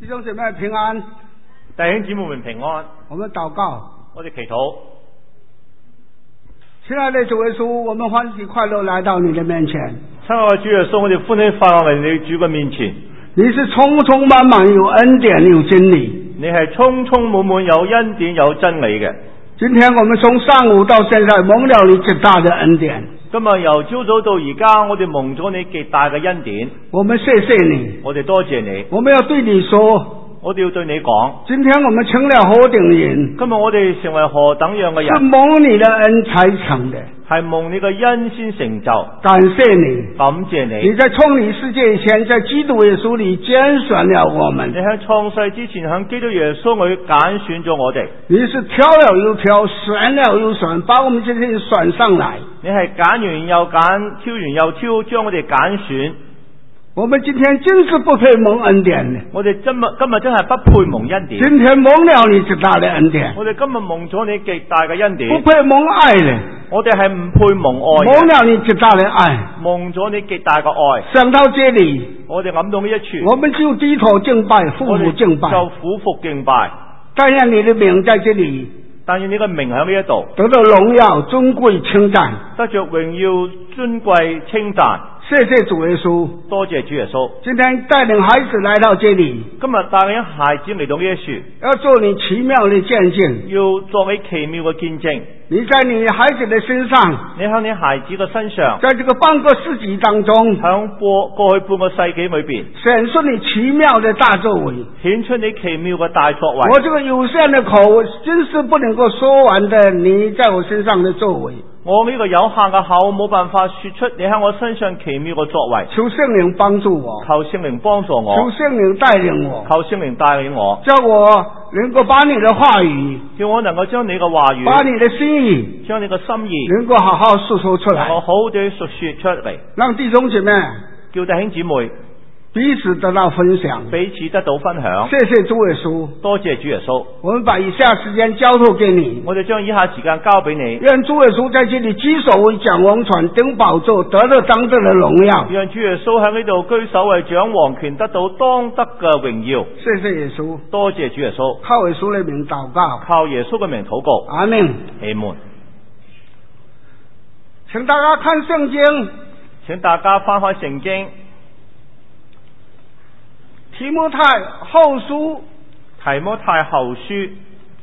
兄姐妹平安， 弟兄姊妹們平安。 我們禱告， 我哋祈禱。 親愛的主耶穌，我們歡喜快樂來到你的面前。 親愛的主耶穌，我哋歡喜快樂嚟你主嘅面前。 你是充充滿滿有恩典有真理， 你係充充滿滿有恩典有真理嘅。 今天我們從上午到現在蒙了你極大的恩典。 今日由朝早到而家，我哋蒙咗你極大嘅恩典。 我們謝謝你， 我哋多謝你。 我們要對你說， 我哋要對你講， 今天我們成了何等人？ 今日我哋成為何等樣嘅人？ 是蒙你的恩才成的， 係蒙你嘅恩先成就。 感謝你， 感謝你。 你在創立世界以前，在基督耶穌裏揀選了我們。 你喺創世之前，喺基督耶穌裏揀選咗我哋。 你是挑了又挑，選了又選，把我們這些人選上來。 你係揀完又揀，挑完又挑，將我哋揀選。 我們今天真是不配蒙恩典的。 我哋今日真係不配蒙恩典。 今天蒙了你極大的恩典。 我哋今日蒙咗你極大嘅恩典。 不配蒙愛的。 我哋係唔配蒙愛嘅。 蒙了你極大的愛。 蒙咗你極大嘅愛。 想到這裏， 我哋諗到呢一處， 我們就低頭敬拜，俯伏敬拜。 就俯伏敬拜。 但願你的名在這裏， 但願你嘅名喺呢一度得到榮耀、尊貴、稱讚， 得着榮耀、尊貴、稱讚。 謝謝主耶穌， 多謝主耶穌。 今天帶領孩子來到這裏， 今日帶領孩子嚟到呢一處， 要做你奇妙的見證， 要作你奇妙嘅見證。 你在你孩子的身上， 你喺你孩子嘅身上， 在這個半個世紀當中， 響過去半個世紀裏邊， 顯出你奇妙的大作為， 顯出你奇妙嘅大作為。 我這個有限的口，真是不能夠說完的你在我身上的作為。 我呢個有限嘅口冇辦法說出你喺我身上奇妙嘅作為。 求聖靈幫助我， 求聖靈幫助我， 求聖靈帶領我， 求聖靈帶領我， 叫我能夠把你的話語， 叫我能夠將你嘅話語， 把你的心意， 將你嘅心意， 能夠好好述說出來， 我好好地述說出嚟， 讓弟兄姐妹， 叫弟兄姊妹彼此得到分享， 彼此得到分享。 謝謝主耶穌， 多謝主耶穌。 我們把以下時間交託給你， 我哋將以下時間交俾你。 願主耶穌在這裏居首為掌王權，頂寶座，得了當得的榮耀。 讓主耶穌喺呢度居首為掌王權，得到當得嘅榮耀。 謝謝耶穌， 多謝主耶穌。 靠耶穌的名禱告， 靠耶穌嘅名禱告。 阿門。 阿門。 請大家看聖經， 請大家翻開聖經。 提摩太後書， 提摩太後書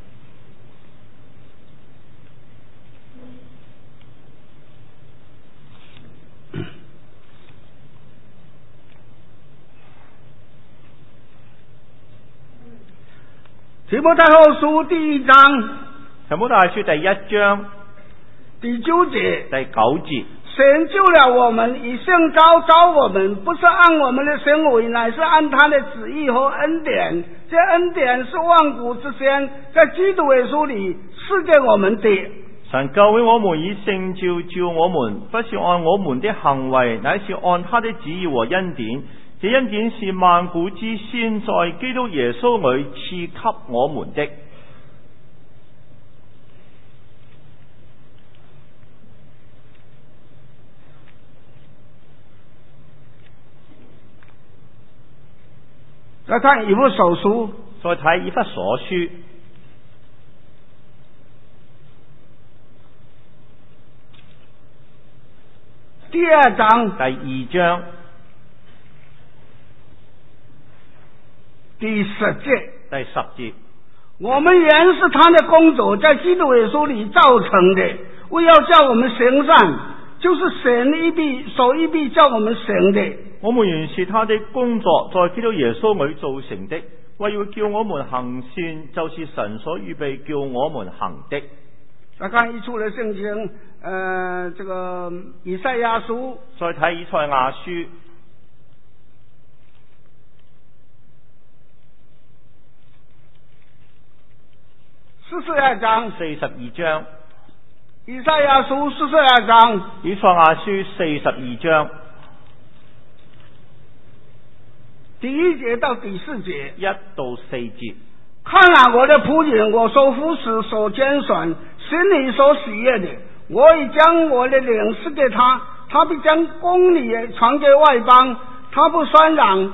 提摩太後書第1章， 提摩太書第1章第9節， 第9節。 神救了我們，以聖召我們，不是按我們的行為，乃是按他的旨意和恩典。這恩典是萬古之先，在基督耶穌裏賜給我們的。 神救了我們，以聖召我們，不是按我們的行為，乃是按他的旨意和恩典。這恩典是萬古之先，在基督耶穌裏賜給我們的。 再看以弗所書， 再睇以弗所書第2章， 第2章第10節， 第10節。 我們原是他的工作，在基督耶穌裏造成的，為要叫我們行善，就是神手一臂叫我們行的。 我們原是他的工作，在基督耶穌裏造成的，為要叫我們行善，就是神所預備叫我們行的。 再看一處的聖經，這個以賽亞書， 再睇以賽亞書 42章 ，42章， 以賽亞書42章， 以賽亞書42章。 第1節到第4節 ，1到4節。 看啊，我的僕人，我所服侍、所揀選，心裡所喜悅的，我已將我的靈賜給他，他必將公理傳給外邦，他不傳揚，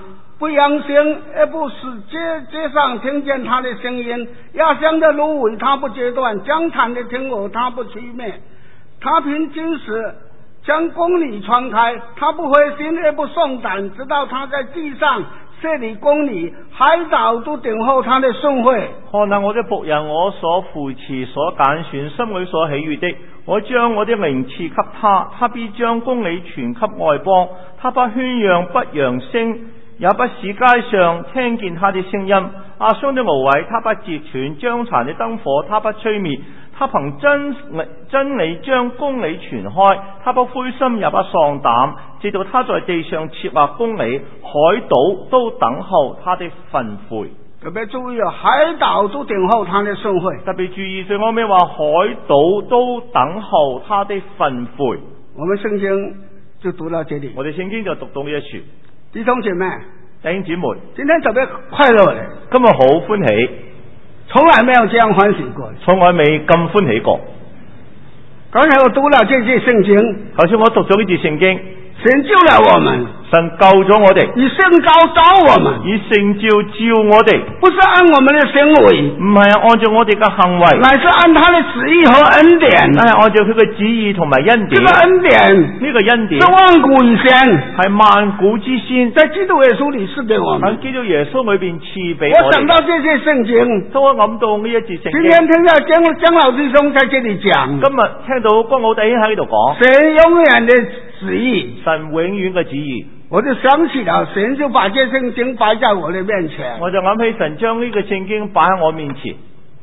不扬声，也不使街上听见他的声音。压箱的芦苇他不截断，江产的天鹅他不熄灭。他凭金石将公理传开，他不灰心也不丧胆，直到他在地上设立公理，海島都等候他的順會。 看哪，我的僕人，我所扶持、所揀選、心裏所喜悅的，我將我的靈賜給他，他必將公理傳給外邦。他不喧嚷，不揚聲，也不使街上聽見他的聲音。壓傷的蘆葦他不折斷，將殘的燈火他不吹滅。他憑真理將公理傳開，他不灰心也不喪膽，直到他在地上設立公理，海島都等候他的訓誨。 特別注意海島都等候他的順會。 特別注意，最後尾話海島都等候他的訓誨。 我們聖經就讀到這裡。 我哋聖經就讀到呢一處。 弟兄姐妹， 弟兄姊妹， 今天特別快樂嘅， 今日好歡喜， 從來沒有這樣歡喜過， 從來未咁歡喜過。 剛才我讀了這節聖經， 頭先我讀咗呢節聖經， 神救了我們， 神救咗我哋， 以聖召召我們， 以聖召召我哋， 不是按我們的行為， 唔係按照我哋嘅行為， 乃是按他的旨意和恩典， 係按照佢嘅旨意同埋恩典。 這個恩典， 呢個恩典是萬古以先， 係萬古之先， 在基督耶穌裏賜給我們。 喺基督耶穌裏邊賜俾我哋。 我想到這些聖經， 當我諗到呢一節聖經， 今天聽到江老弟兄在這裏講， 今日聽到江老弟兄喺呢度講， 神永遠的旨意， 神永遠嘅旨意， 我就想起了神就把這聖經擺在我的面前， 我就諗起神將呢個聖經擺喺我面前。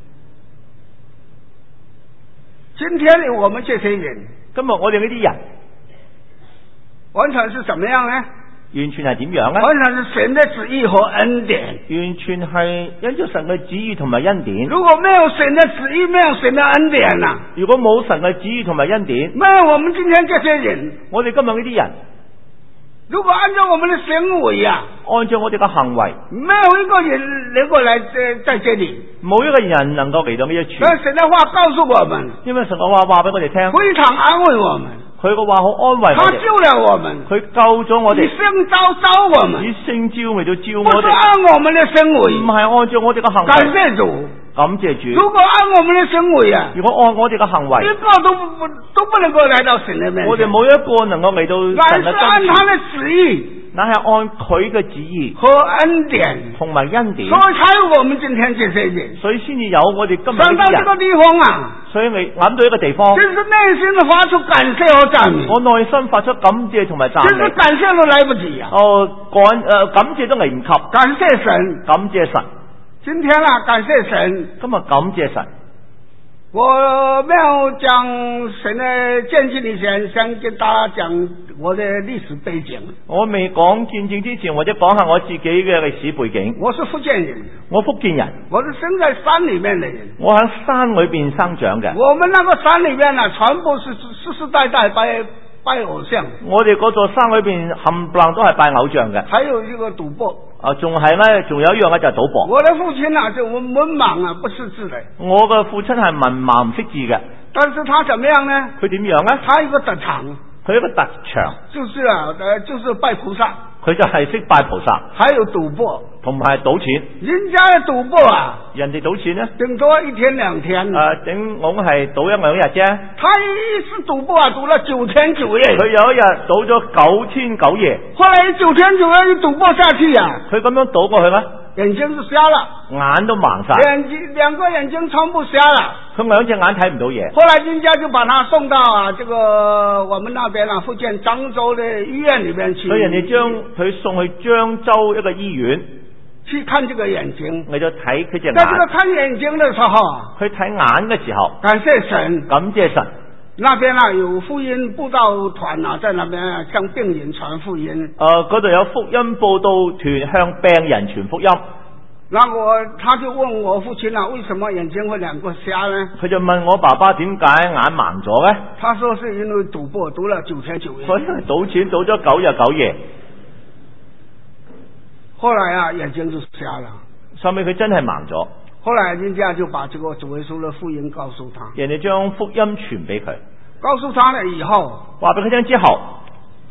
今天我們這些人， 今日我哋呢啲人完全是怎麼樣呢？ 完全係點樣呢？ 完全是神的旨意和恩典， 完全係因着神嘅旨意同埋恩典。 如果沒有神的旨意，沒有神的恩典啊， 如果冇神嘅旨意同埋恩典， 沒有我們今天這些人， 我哋今日呢啲人， 如果按照我們的行為啊， 按照我哋嘅行為， 沒有一個人能夠來在這裏， 冇一個人能夠嚟到呢一處。 但神的話告訴我們， 因為神嘅話話俾我哋聽， 非常安慰我們， 佢嘅話好安慰我哋， 他救了我們， 佢救咗我哋， 以聖召我們， 以聖召嚟到召不是我哋， 按我們的行為， 唔係按照我哋嘅行感為。 謝主。 感謝主。 如果按我們的行為啊， 如果按我哋嘅行為， 一個都不能夠來到神的面前， 我哋冇一個能夠嚟到神嘅乃是按跟前， 他的旨意乃係按佢嘅旨意和恩典， 同埋恩典， 所以才有我們今天這些人。 所以先至有我哋今日上到呢啲人。 這個地方啊， 所以你諗到一個地方， 真是內心的發出感謝和讚美， 我內心發出感謝同埋讚真是美。 感謝都來不及啊！ 感謝都嚟唔及， 感謝神， 感謝神。 今天啊，感謝神。 今日感謝神。 我沒有講神的見證以前，想跟大家講我的歷史背景。 我未講見證之前，或者講下我自己嘅歷史背景。 我是福建人， 我福建人， 我是生在山裏面的人。 我喺山裏邊生長嘅。 我們那個山裏面啊，全部是世世代代拜偶像。 我哋嗰座山裏邊冚唪唥都係拜偶像嘅。 還有一個賭博。 仲係咧，仲有一樣咧就係賭博。 我的父親啊，就文盲啊，不識字的。 我嘅父親係文盲唔識字嘅。 但是他怎麼樣呢？ 佢點樣咧？ 他有個特長。 佢一個特長。 就是啊，就是拜菩薩。 佢就係識拜菩薩。 還有賭博。 同埋賭錢。 人家嘅賭博啊， 人哋賭錢呢， 頂多一天兩天。 頂我係賭一兩日啫。 他一次賭博啊，賭了9天9夜。 佢有一日賭咗9天9夜。 後來9天9夜一賭博下去啊， 佢咁樣賭過去咩？ 眼睛就瞎了， 眼都盲晒， 兩個眼睛全部瞎了。 佢兩隻眼睇唔到嘢。 後來人家就把他送到啊，這個我們那邊啊，福建漳州的醫院裏面去。 所以人哋將佢送去漳州一個醫院去看這個眼睛， 嚟到睇佢隻眼。 在這個看眼睛的時候， 佢睇眼嘅時候， 感謝神， 感謝神。 那邊啊有福音佈道團啊，在那邊啊向病人傳福音。 嗰度有福音佈道團向病人傳福音。 那他就問我父親啊，為什麼眼睛會兩個瞎呢？ 佢就問我爸爸點解眼盲咗呢？ 他說是因為賭博賭了9天9夜。 佢因為賭錢賭咗9日9夜。 後來啊，眼睛就瞎了。 後尾佢真係盲咗。 後來人家就把這個主耶穌的福音告訴他。 人哋將福音傳俾佢， 告訴他了以後， 話俾佢聽之後，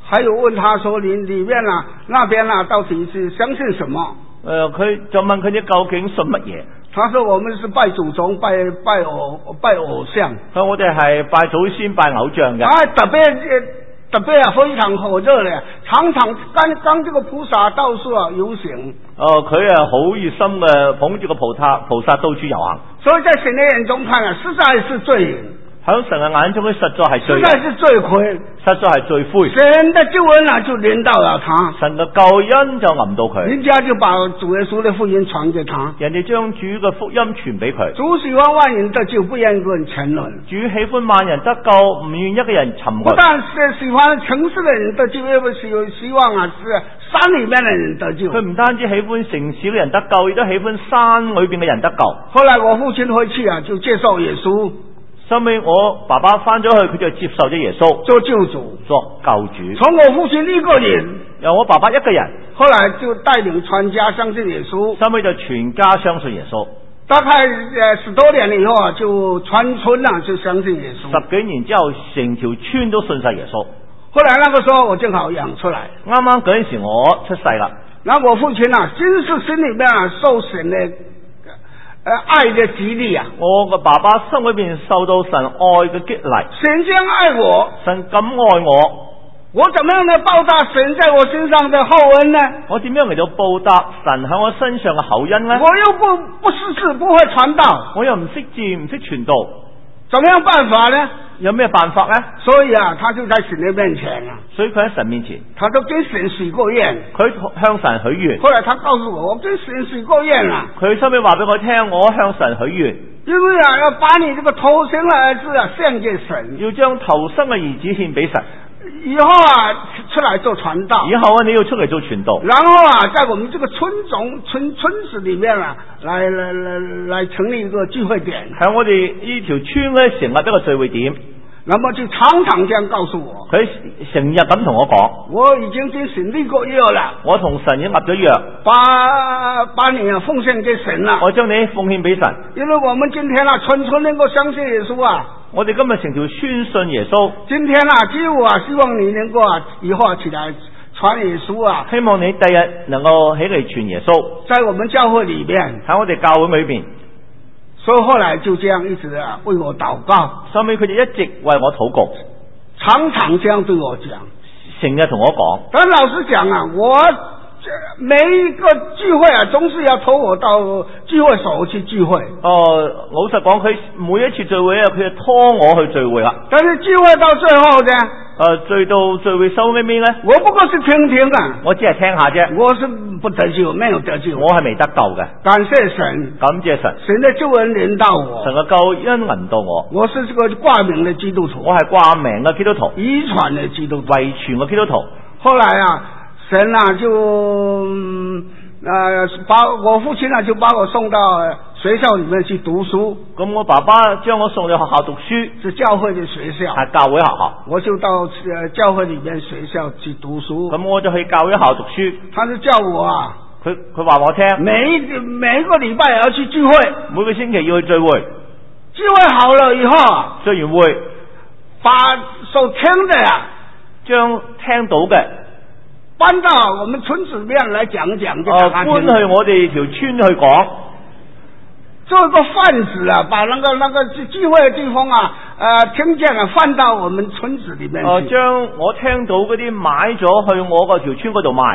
还有問他說你裏面啊那邊啊到底是相信什麼？ 佢就問佢哋究竟信乜嘢？ 他說我們是拜祖宗、拜偶像。 我哋係拜祖先、拜偶像嘅。 特別啊，非常火熱咧，常常跟這個菩薩到處啊遊行。 佢啊好熱心嘅，捧住個菩薩到處遊行。 所以在神的眼中看啊，實在是罪人。 喺神嘅眼中，佢實在係罪人， 實在是罪魁， 實在係罪魁。 神的救恩啊，就臨到了他， 神嘅救恩就臨到佢， 人家就把主耶穌的福音傳給他， 人哋將主嘅福音傳俾佢。 主喜歡萬人得救，不願一個人沉淪。 主喜歡萬人得救，唔願一個人沉淪。 不但是喜歡城市的人得救，也不是希望啊是山裏面的人得救。 佢唔單止喜歡城市嘅人得救，亦都喜歡山裏邊嘅人得救。 後來我父親回去啊，就接受耶穌。 收尾我爸爸翻咗去，佢就接受咗耶穌做救主， 作救主。 從我父親一個人， 由我爸爸一個人， 後來就帶領全家相信耶穌。 收尾就全家相信耶穌。 大概10多年以後啊，就全村啊就相信耶穌。 10幾年之後，成條村都信晒耶穌。 後來那個時候我正好養出來， 啱啱嗰陣時我出世啦。 那我父親啊，真是心裏面啊受神的愛的激勵啊！ 我個爸爸心裏邊受到神愛嘅激勵， 神將愛我， 神咁愛我， 我怎麼樣嚟報答神在我身上的厚恩呢？ 我點樣嚟到報答神喺我身上嘅厚恩呢？ 我又不識字，不會傳道， 我又唔識字，唔識傳道， 怎麼樣辦法呢？ 有咩辦法呢？ 所以啊，他就在神的面前啊， 所以佢喺神面前， 他都跟神許過願， 佢向神許願。 後來他告訴我跟神許過願啦。 佢收尾話俾我聽，我向神許願， 因為啊，要把你這個頭生的兒子啊獻給神， 要將頭生嘅兒子獻俾神。 以後啊，出來做傳道。 以後啊，你要出嚟做傳道。 然後啊，在我們這個村子裏面啊，來成立一個聚會點。 喺我哋呢條村咧，成立一個聚會點。 那麼就常常這樣告訴我， 佢成日咁同我講， 我已經跟神立過約了， 我同神已經立咗約， 把你啊奉獻給神啦， 我將你奉獻俾神。因為我們今天啊，全村能夠相信耶穌啊， 我哋今日成條村信耶穌。 今天啊，只有啊，希望你能夠啊，以後起來傳耶穌啊， 希望你第日能夠起嚟傳耶穌， 在我們教會裏邊， 喺我哋教會裏邊。 所以後來就這樣一直啊為我禱告， 後面佢哋一直為我禱告， 常常這樣對我講， 成日同我講。 但老實講啊，我每一個聚會啊，總是要拖我到聚會所去聚會。 老實講，佢每一次聚會啊，佢就拖我去聚會啦。 但是聚會到最後呢， 聚到聚會收尾呢， 我不過是聽聽啊， 我只係聽下啫。 我是不得救，沒有得救， 我係未得救嘅。 感謝神， 感謝神， 神的救恩臨到我， 神嘅救恩臨到我。 我是這個掛名的基督徒， 我係掛名嘅基督徒， 遺傳的基督徒， 遺傳嘅基督徒。 後來啊，神啊就把我父親啊就把我送到學校裏面去讀書。咁我爸爸將我送到學校讀書， 是教會的學校， 係教會學校。 我就到教會裏面學校去讀書。 咁我就去教會學校讀書。 他就叫我啊， 佢話我聽， 每一個禮拜要去聚會， 每個星期要去聚會。 聚會好了以後， 聚完會， 把所聽的呀， 將聽到嘅搬到我們村子裏面來講講， 搬去我哋條村去講， 做一個販子啊，把那個聚會的地方啊，聽見了放到我們村子裏面去。 將我聽到嗰啲買咗去我個條村嗰度賣。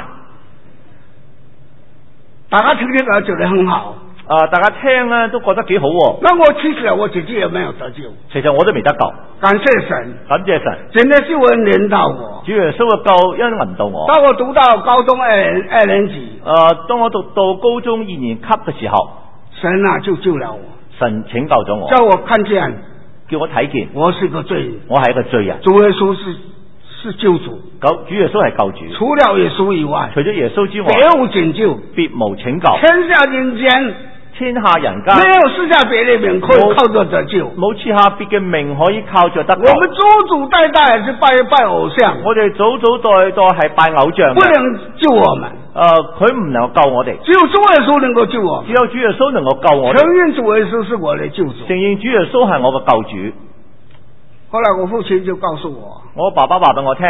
大家聽聽啊，覺得很好。 大家聽咧都覺得幾好。 那我其實我自己也沒有得救， 其實我都未得救。 感謝神， 感謝神， 真的救恩臨到我， 主耶穌嘅救恩臨到我。 當我讀到高中二年級， 當我讀到高中2年級嘅時候， 神啊就救了我， 神拯救咗我， 叫我看見， 叫我睇見， 我是個罪人， 我係一個罪人。 主耶穌是救主， 主耶穌係救主， 除了耶穌以外， 除咗耶穌之外， 別無拯救， 別無拯救。 天下人間， 天下人間沒有賜下別的名可以靠着得救， 冇賜下別嘅名可以靠着得救。 我們祖代代是拜偶像， 我哋祖代代係拜偶像， 不能救我們。 佢唔能夠救我哋， 只有主耶穌能夠救我們， 只有主耶穌能夠救我哋。 承認主耶穌是我的救主， 承認主耶穌係我嘅救主。 後來我父親就告訴我， 我爸爸話俾我聽，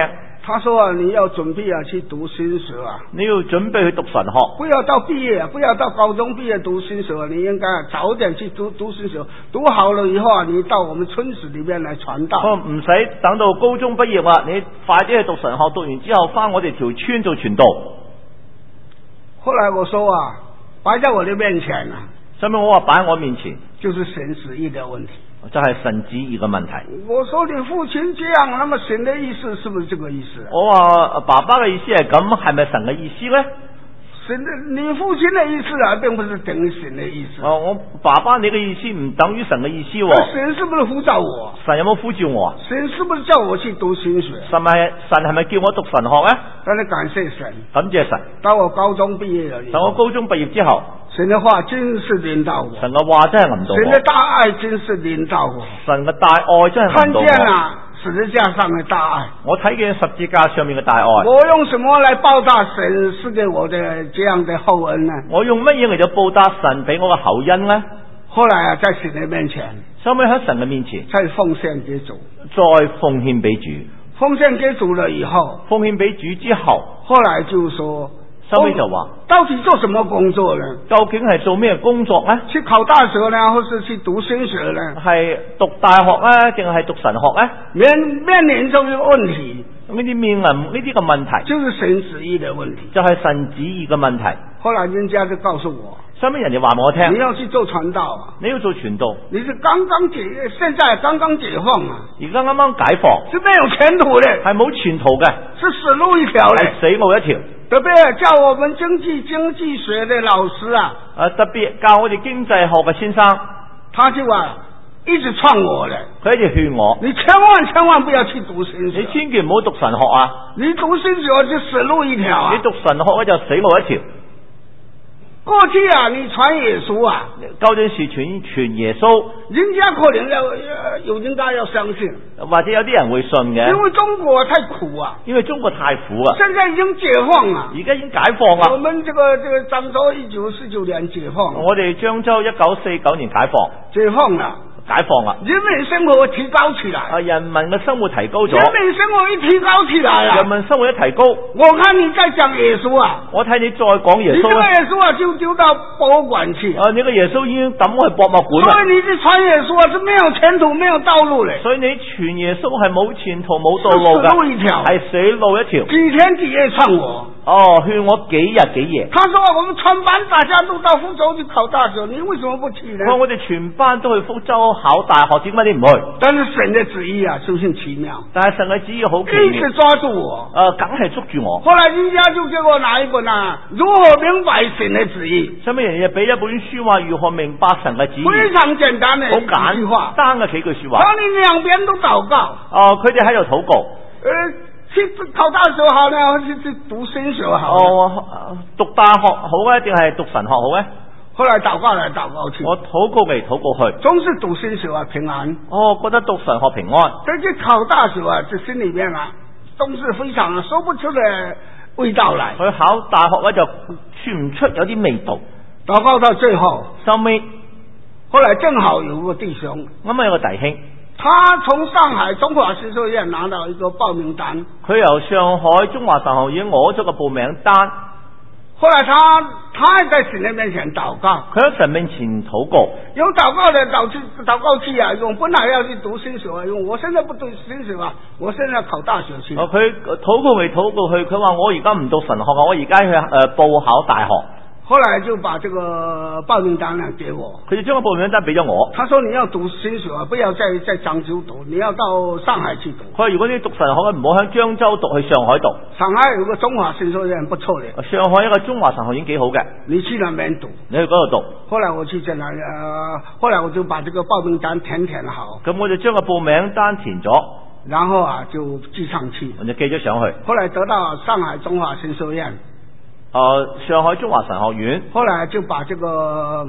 他说啊，你要准备啊去读新学啊， 你要準備去讀神學， 不要到畢業啊，不要到高中畢業讀新學，你應該早點去讀新學，讀好了以後啊，你到我們村子裏面來傳道。 我唔使等到高中畢業啊，你快啲去讀神學，讀完之後翻我哋條村做傳道。 後來我說啊，擺在我的面前啊， 所以我話擺喺我面前， 就是神旨意的問題。 就係神旨意嘅問題。 我說你父親這樣，那麼神的意思是不是這個意思啊？ 我話爸爸嘅意思係咁，係咪神嘅意思呢？ 神的，你父親的意思啊，並不是等於神的意思。 我爸爸你嘅意思唔等於神嘅意思喎。 神是不是呼召我？ 神有冇呼召我啊？ 神是不是叫我去讀新學？ 神係咪叫我讀神學咧？ 但是感謝神， 感謝神。 當我高中畢業了以後， 等我高中畢業之後， 神的話真是領導我， 神嘅話真係臨到我， 神的大愛真是領導我， 神嘅大愛真係臨到我。 看見了十字架上的大愛， 我睇見十字架上面嘅大愛。 我用什麼來報答神賜給我的這樣的厚恩呢？ 我用乜嘢嚟到報答神俾我嘅厚恩呢？ 後來啊，在神的面前， 收尾喺神嘅面前， 再奉獻給主， 再奉獻俾主。 奉獻給主了以後， 奉獻俾主之後， 後來就說， 收尾就話， 到底做什麼工作呢？ 究竟係做咩工作呢？ 去考大學呢，或是去讀新學呢？ 係讀大學呢，定係讀神學呢？ 面臨這個問題， 呢啲面臨呢啲嘅問題， 就是神旨意的問題， 就係神旨意嘅問題。 後來人家就告訴我， 收尾人哋話我聽， 你要去做傳道啊， 你要做傳道， 你是現在剛剛解放啊， 而家啱啱解放， 是沒有前途的， 係冇前途嘅， 是死路一條的， 係死路一條。 特別教我們經濟學的老師啊， 特別教我哋經濟學嘅先生， 他就一直勸我的， 佢一直勸我， 你千萬不要去讀新學， 你千祈唔好讀神學啊！ 你讀新學就死路一條啊！ 你讀神學咧就死路一條。 過去啊，你傳耶穌啊， 究竟是傳耶穌， 人家可能有人家要相信， 或者有啲人會信嘅， 因為中國太苦啊， 因為中國太苦啊， 現在已經解放了， 而家已經解放啦。 我們這個漳州1949年解放， 我哋漳州1949年解放， 解放了。 解放啦， 人民生活提高起來， 人民嘅生活提高咗， 人民生活一提高起來啊， 人民生活一提高， 我看你再講耶穌啊， 我睇你再講耶穌， 你這個耶穌啊就丟到博物館去， 你個耶穌已經抌去博物館啦， 所以你這傳耶穌啊是沒有前途沒有道路嘅， 所以你傳耶穌係冇前途冇道路嘅， 死路一條， 係死路一條， 幾天幾夜勸我。 勸我幾日幾夜。 他說我們全班大家都到福州去考大學，你為什麼不去呢？ 我哋全班都去福州考大學，點解你唔去？ 但是神的旨意啊，究竟奇妙。 但係神嘅旨意好奇妙， 一直抓住我。 梗係捉住我。 後來人家就叫我拿一本啊，如何明白神的旨意。 所以人哋俾一本書話如何明白神嘅旨意。 非常簡單嘅幾句話， 單嘅幾句說話。 當你兩邊都禱告。 佢哋喺度禱告。 去考大學好呢，還是去讀新學好？ 讀大學好咧，定係讀神學好咧？ 後來禱告來禱告去， 我禱告嚟禱告去， 總是讀新學啊平安。 覺得讀神學平安。 但是考大學啊，這心裏面啊，總是非常說不出的味道來。 佢考大學咧就說唔出有啲味道。 禱告到最後， 收尾， 後來正好有個弟兄， 有個弟兄。 他從上海中華神學院拿到一個報名單， 佢由上海中華神學院攞咗個報名單。 後來他也在神的面前禱告， 佢喺神面前禱告， 用禱告的禱告器啊，用本來要去讀新學啊，用我現在不讀新學啊，我現在要考大學去。 佢禱告嚟禱告去，佢話我而家唔讀神學啊，我而家去報考大學。 後來就把這個報名單呢給我， 佢就將個報名單俾咗我。 他說你要讀新學啊，不要在漳州讀，你要到上海去讀。 佢話如果你讀神學唔好喺漳州讀，去上海讀。 上海有個中華神學院不錯的， 上海一個中華神學院幾好嘅， 你去那邊讀， 你去嗰度讀。 後來我去在那後來我就把這個報名單填好。 咁我就將個報名單填咗， 然後啊就寄上去， 我就寄咗上去。 後來得到上海中華神學院。 上海中華神學院， 後來就把這個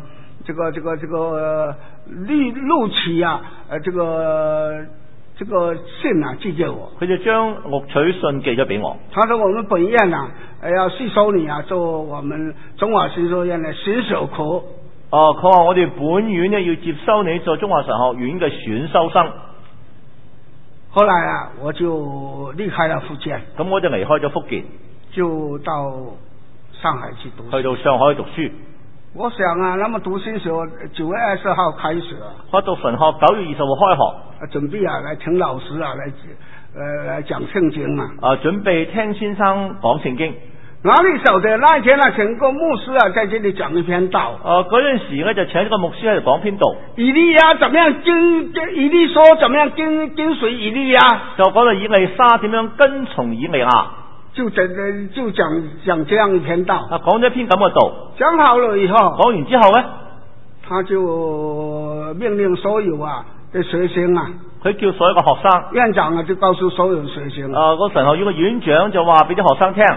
錄取啊，這個信啊寄給我， 佢就將錄取信寄咗俾我。 他說我們本院啊，要吸收你啊，做我們中華神學院的選修課。 佢話我哋本院呢要接收你做中華神學院嘅選修生。 後來啊，我就離開了福建， 咁我就離開咗福建， 就到上海去讀書。 去到上海讀書。 我想啊，那麼讀新學9月20號開始啊， 我讀神學9月20號開學， 準備啊來請老師啊來講聖經嘛。 準備聽先生講聖經。 哪裏曉得那一天啊，請個牧師啊在這裏講一篇道。 嗰陣時咧就請一個牧師喺度講篇道。 以利亞怎麼樣以利說怎麼樣跟隨以利亞， 就講到以利沙點樣跟從以利亞， 就講這樣一篇道。 講咗一篇咁嘅道。 講好了以後， 講完之後咧， 他就命令所有啊的學生啊， 佢叫所有嘅學生， 院長啊就告訴所有學生， 個神學院嘅院長就話俾啲學生聽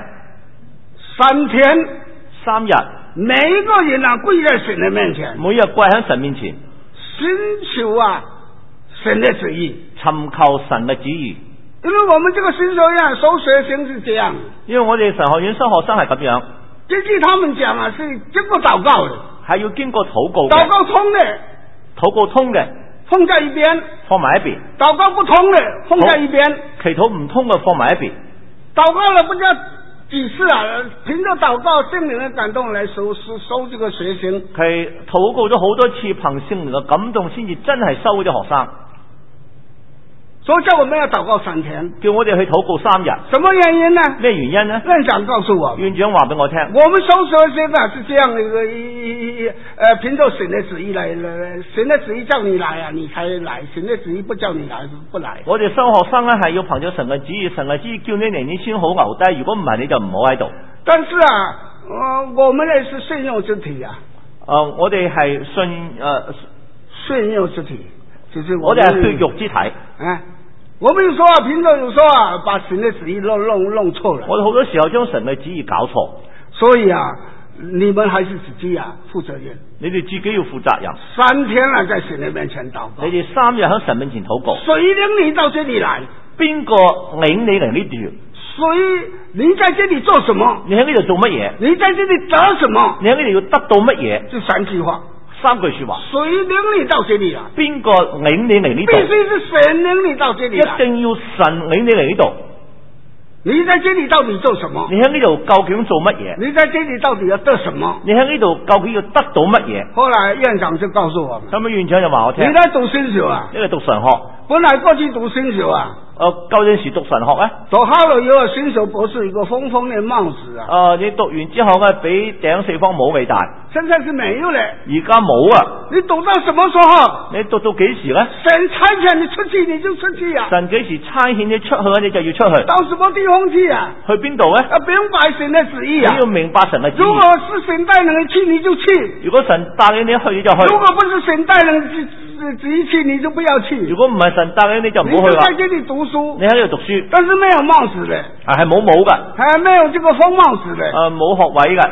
，3天 3日， 每一個人啊跪在神的面前， 每日跪喺神面前， 尋求啊神的旨意， 尋求神嘅旨意。 因為我們這個新學院收學生是這樣， 因為我哋神學院收學生係咁樣， 根據他們講啊，是經過禱告的， 係要經過禱告嘅， 禱告通的， 禱告通嘅放在一邊， 放埋一邊； 禱告不通的放在一邊， 祈禱唔通嘅放埋一邊。 禱告了不知道幾次啊，憑着禱告聖靈的感動來收這個學生， 佢禱告咗好多次，憑聖靈嘅感動先至真係收咗學生。 所以叫我們要禱告3天， 叫我哋去禱告3日。 什麼原因呢？ 咩原因呢？ 院長告訴我， 院長話俾我聽， 我們收學生啊是這樣的一個憑着神的旨意來，神的旨意叫你來啊，你才來；神的旨意不叫你來，不來。 我哋收學生咧係要憑着神嘅旨意，神嘅旨意叫你嚟，你先好留低；如果唔係，你就唔好喺度。 但是啊，我們呢是信用之體啊。 我哋係信用之體，就是我哋係血肉之體。 我們有時候憑着有時候啊，把神的旨意弄錯了。 我哋好多時候將神嘅旨意搞錯。 所以啊，你們還是自己啊負責任。 你哋自己要負責任。 3天啊，在神的面前禱告。 你哋3日喺神面前禱告。 誰領你到這裏來？ 邊個領你嚟呢度？ 你在這裏做什麼？ 你喺呢度做乜嘢？ 你在這裏得什麼？ 你喺呢度要得到乜嘢？ 這3句話。 3句說話。 誰領你到這裏來？ 邊個領你嚟呢度？ 必須是神領你到這裏來。 一定要神領你嚟呢度。 你在這裏到底做什麼？ 你喺呢度究竟做乜嘢？ 你在這裏到底要得什麼？ 你喺呢度究竟要得到乜嘢？ 後來院長就告訴我們， 咁院長就話我聽， 你在讀新學啊？ 呢個讀神學。 本來過去讀新學啊。 舊陣時讀神學咧， 讀好了以後，新學博士一個瘋瘋的帽子啊！ 你讀完之後咧，比頂四方帽未大。 現在是沒有了， 而家冇啊！ 你讀到什麼時候？ 你讀到幾時咧？ 神差遣你出去，你就出去啊！ 神幾時差遣你出去，你就要出去。 到什麼地方去啊？ 去邊度咧？ 明白神的旨意啊！ 你要明白神嘅旨意。 如果是神帶領你去，你就去； 如果神帶領你去，你就去。 如果不是神帶領你旨意去，你就不要去。 如果唔係神帶領你，就唔好去啦。 你就在這裏讀書， 你喺呢度讀書， 但是沒有帽子的， 係冇帽噶， 還沒有這個瘋帽子的， 冇學位噶，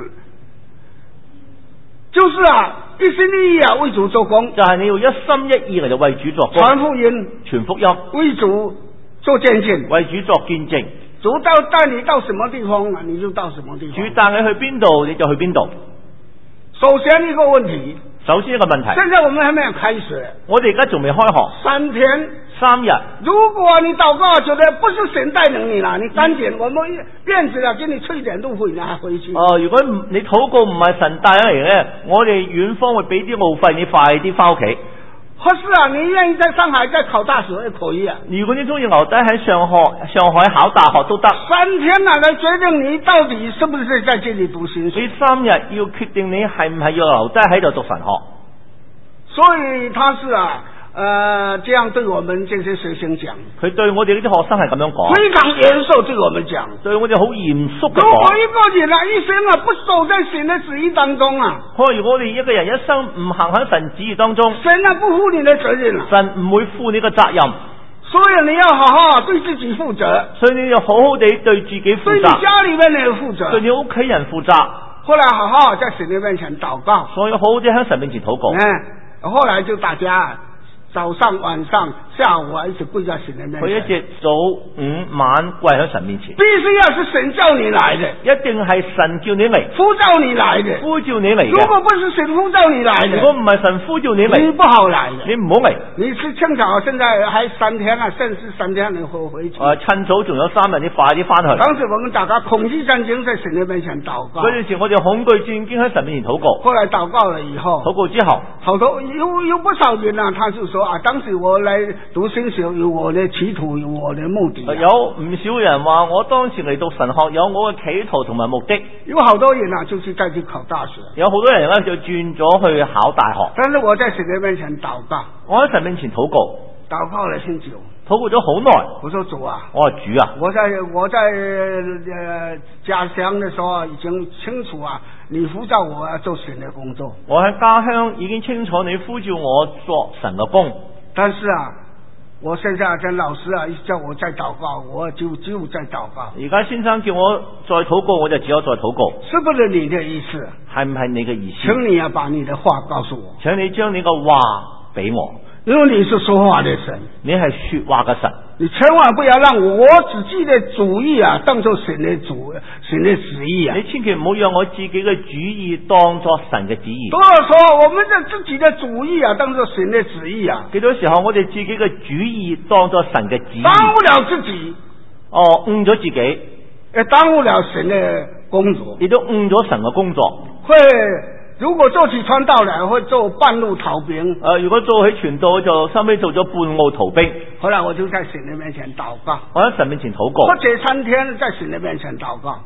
就是啊，一心一意啊為主做工， 就係你要一心一意嚟到為主作工， 傳福音， 傳福音， 為主做見證， 為主作見證。 主帶你到什麼地方啊，你就到什麼地方。 主帶你去邊度，你就去邊度。 首先一個問題， 首先一個問題， 現在我們還沒有開學， 我哋而家仲未開學 ，3天 3日。 如果你禱告覺得不是神帶領你啦，你趕緊我們院子啊給你催點路費啊回去。 如果你禱告唔係神帶嚟咧，我哋院方會俾啲路費，你快啲翻屋企。 可是啊，你願意在上海再考大學也可以啊。 如果你中意留低喺上海考大學都得。 3天啊，來決定你到底是不是在這裏讀新學。 你3日要決定你係唔係要留低喺度讀神學。 所以他是這樣對我們這些學生講。 佢對我哋呢啲學生係咁樣講。 非常嚴肅對我們講。對我哋好嚴肅嘅講。 如果一個人一生不守在神的旨意當中啊， 如果我哋一個人一生唔行喺神旨意當中， 神不負你的責任啊。 神唔會負你嘅責任。 所以你要好好對自己負責。所以你要好好地對自己負責。 對你家裏面人負責。 對你屋企人負責。 後來好好在神的面前禱告。 所以好好地喺神面前禱告。 後來就大家早上、晚上、下午啊，一直跪在神的面前。 佢一直早午晚跪喺神面前。 必須要是神叫你來的， 一定係神叫你嚟， 呼召你來的， 呼召你嚟嘅。 如果不是神呼召你來的， 如果唔係神呼召你嚟， 你不好來的。 你唔好嚟。 你是趁早，現在還3天啊，甚至3天你回去。 趁早仲有3日，你快啲翻去。 當時我們大家恐懼戰驚在神的面前禱告。 嗰陣時我哋恐懼戰驚喺神面前禱告。 後來禱告了以後， 禱告之後， 好多有不少人啊，他就說啊，當時我來讀神學有我的企圖，有我的目的。 有唔少人話我當時嚟讀神學有我嘅企圖同埋目的。 有好多人啊，就是再去考大學。 有好多人咧就轉咗去考大學。 但是我在神的面前禱告， 我喺神面前禱告， 禱告了很久， 禱告咗好耐。 我說主啊， 我話主啊， 我在家鄉的時候已經清楚啊，你呼召我要做神的工作。 我喺家鄉已經清楚你呼召我作神嘅工。 但是啊，我現在跟老師啊，叫我再禱告，我就再禱告。 而家先生叫我再禱告，我就只有再禱告。 是不是你的意思？ 係唔係你嘅意思？ 請你要把你的話告訴我。 請你將你嘅話俾我。 因為你是說話的神， 你係說話嘅神， 你千萬不要讓我自己的主意啊當作神的旨意啊！ 你千祈唔好讓我自己嘅主意當作神嘅旨意。 多少時候我們的自己的主意啊當作神的旨意啊？ 幾多時候我哋自己嘅主意當作神嘅旨意？ 耽誤了自己， 誤咗自己， 也耽誤了神的工作， 亦都誤咗神嘅工作。 會如果做起傳道來，會做半路逃兵。 如果做起傳道就收尾做咗半路逃兵。 後來我就在神的面前禱告， 我喺神面前禱告。 我這3天在神的面前禱告。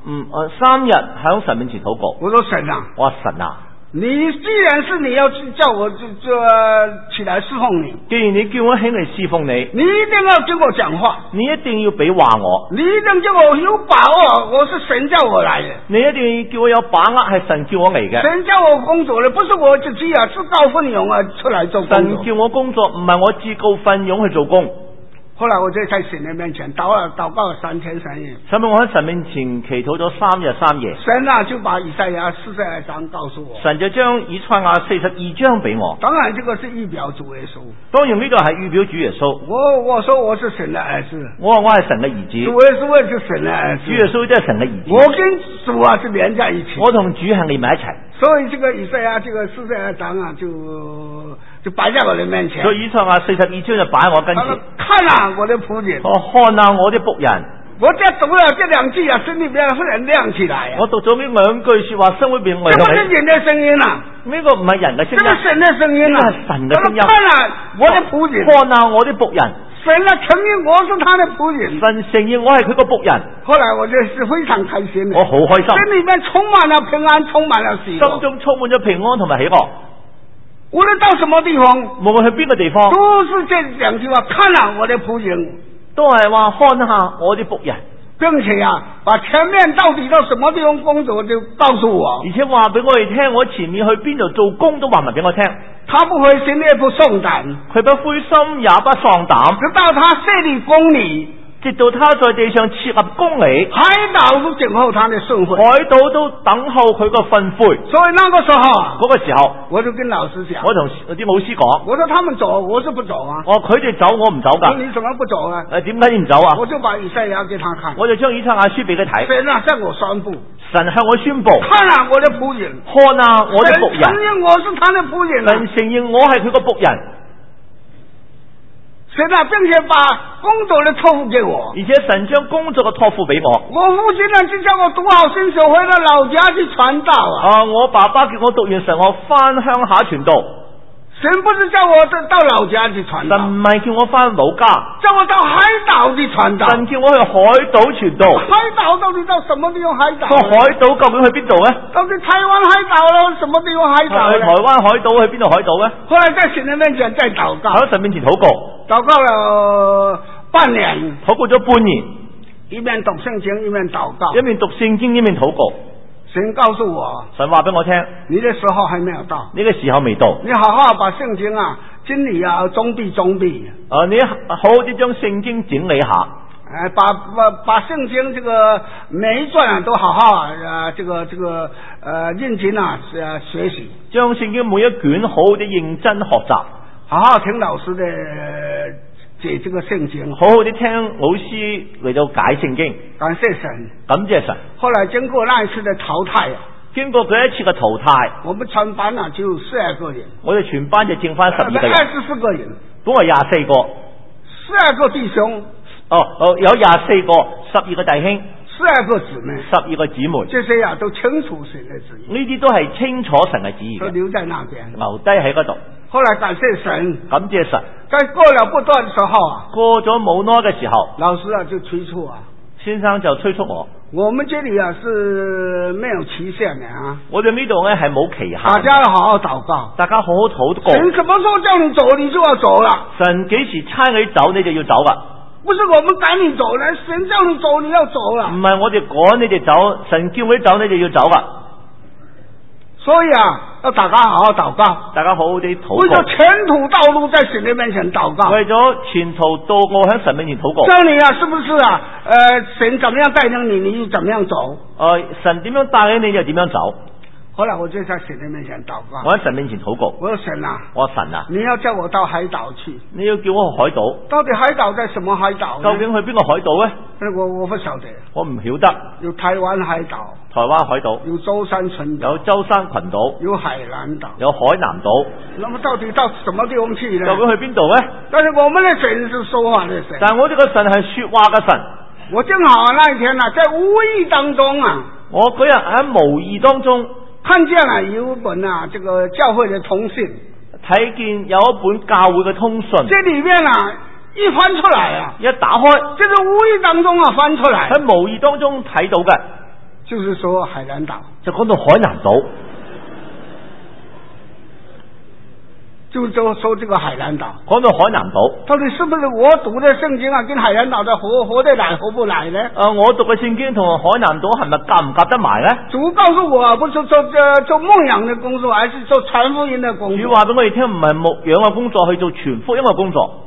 3日喺神面前禱告。 我說神啊， 我話神啊， 你既然是你要叫我起來侍奉你， 既然你叫我起嚟侍奉你， 你一定要跟我講話， 你一定要俾話我， 你一定叫我有把握，我是神叫我來的， 你一定要叫我有把握係神叫我嚟嘅。 神叫我工作的，不是我自己啊自告奮勇啊出來做工作。 神叫我工作，唔係我自告奮勇去做工。 後來我就在神的面前禱告了3天3夜。 所以我喺神面前祈禱咗3日3夜。 神啊就把以賽亞42章告訴我。 神就將以賽亞42章俾我。 當然這個是預表主耶穌。 當然呢個係預表主耶穌。 我說我是神的兒子。 我話我係神嘅兒子。 主耶穌也是神的兒子。 主耶穌都係神嘅兒子。 我跟主啊是連在一起。 我同主係連埋一齊。 所以這個以賽亞這個42章啊就擺在我的面前。 所以以賽亞42章就擺喺我跟前。 看啊我的僕人。 看啊我的僕人。 我這讀了這2句啊，心裏邊忽然亮起來啊！ 我讀咗呢2句說話，心裏邊我這不是人的聲音啊！ 呢個唔係人嘅聲音， 這是神的聲音啊！ 係神嘅聲音。 看啊我的僕人， 看啊我的僕人。 神啊承認我是他的僕人， 神承認我係佢個僕人。 後來我就是非常開心， 我好開心， 心裏面充滿了平安，充滿了喜樂， 心中充滿咗平安同埋喜樂。 無論到什麼地方， 無論去邊個地方， 都是這2句話：看啊我的僕人。 都係話看下我啲僕人， 並且啊，把前面到底到什麼地方工作就告訴我， 而且話俾我哋聽，我前面去邊度做工都話埋俾我聽。 他不灰心也不喪膽， 佢不灰心也不喪膽， 直到他設立公理， 直到他在地上設立公理， 海島都等候他的順會， 海島都等候佢個訓誨。 所以那個時候啊， 嗰個時候， 我就跟老師講， 我同啲老師講， 我說他們走，我是不走啊。 佢哋走，我唔走噶。 你怎麼不走啊？ 點解你唔走啊？ 我就把以賽亞給他看， 我就將以賽亞書俾佢睇。 神啊向我宣布， 神向我宣布， 看啊我的僕人， 看啊我的僕人， 承認我是他的僕人， 神承認我係佢個僕人。 神啊，並且把工作的託付給我， 而且神將工作嘅託付俾我。 我父親呢就叫我讀好神學，回到老家去傳道啊。 我爸爸叫我讀完神學翻鄉下傳道。 神不是叫我到老家去傳道， 神唔係叫我翻老家， 叫我到海島去傳道。 神叫我去海島傳道。 海島到底到什麼地方海島？ 個海島究竟去邊度呢？ 到底台灣海島咯？什麼地方海島？ 去台灣海島，去邊度海島呢？ 後來在神的面前再禱告， 喺神面前禱告， 禱告了半年， 禱告咗半年， 一面讀聖經一面禱告， 一面讀聖經一面禱告。 神告訴我， 神話俾我聽， 你的時候還沒有到， 呢個時候未到， 你好好把聖經啊真理啊裝備。 你好好啲將聖經整理下， 把聖經這個每一段啊都好好認真啊學習， 將聖經每一卷好好啲認真學習。 好好聽老師的解這個聖經， 好好地聽老師嚟到解聖經， 感謝神， 感謝神。 後來經過那一次的淘汰啊， 經過佢一次嘅淘汰， 我們全班啊就12個人， 我哋全班就剩翻12個人 ，24個人， 本來24個 ，12個弟兄， 有24個，12個弟兄 ，12個姊妹 ，12個姊妹， 這些啊都清楚神的旨意， 呢啲都係清楚神嘅旨意嘅， 都留在那邊， 留低喺嗰度。 後來感謝神， 感謝神。 在過了不多的時候啊， 過咗冇耐嘅時候， 老師啊就催促啊， 先生就催促我們這裏啊是沒有期限的啊， 我哋呢度咧係冇期限， 大家要好好禱告， 大家好好禱告。 神什麼時候叫你走，你就要走了。 神幾時差你走，你就要走噶。 不是我們趕你走呢，神叫你走，你要走了。 唔係我哋趕你哋走，神叫你走，你就要走噶。 所以啊，要大家好好禱告， 大家好好地禱告， 為咗前途道路在神的面前禱告， 為咗前途道路喺神面前禱告。 這你啊，是不是啊？神怎麼樣帶領你，你就怎麼樣走。 神點樣帶領你就點樣走。 後來我就在神的面前禱告， 我喺神面前禱告。 我說神啊，你要叫我到海島去， 你要叫我去海島。到底海島在什麼海島？ 究竟去邊個海島呢？ 我不曉得。 我唔曉得。 有台灣海島， 台灣海島， 有舟山群島， 有舟山群島， 有海南島， 有海南島。 那麼到底到什麼地方去呢？ 究竟去邊度呢？ 但是我們的神是說話的神， 但我哋個神係說話嘅神。 我正好那一天啊，在無意當中啊， 我嗰日喺無意當中看見了有一本啊，這個教會的通信， 睇見有一本教會嘅通訊， 這裏面啊一翻出來啊， 一打開， 這個無意當中啊翻出來， 喺無意當中睇到嘅， 就是說海南島， 就講到海南島， 就說這個海南島， 講到海南島， 到底是不是我讀的聖經啊，跟海南島的合得來合不來呢？ 我讀嘅聖經同海南島係咪夾唔夾得埋呢？ 主告訴我，不是做牧養的工作，而是做傳福音的工作。 主話俾我哋聽，唔係牧養嘅工作，去做傳福音嘅工作。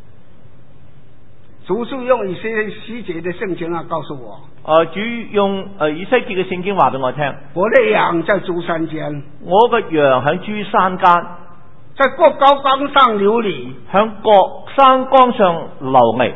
主是用一些細節的聖經啊，告訴我。 主用以西結嘅聖經話俾我聽， 我的羊在珠山間， 我嘅羊喺珠山間。 在各高崗上流離， 向各山崗上流離，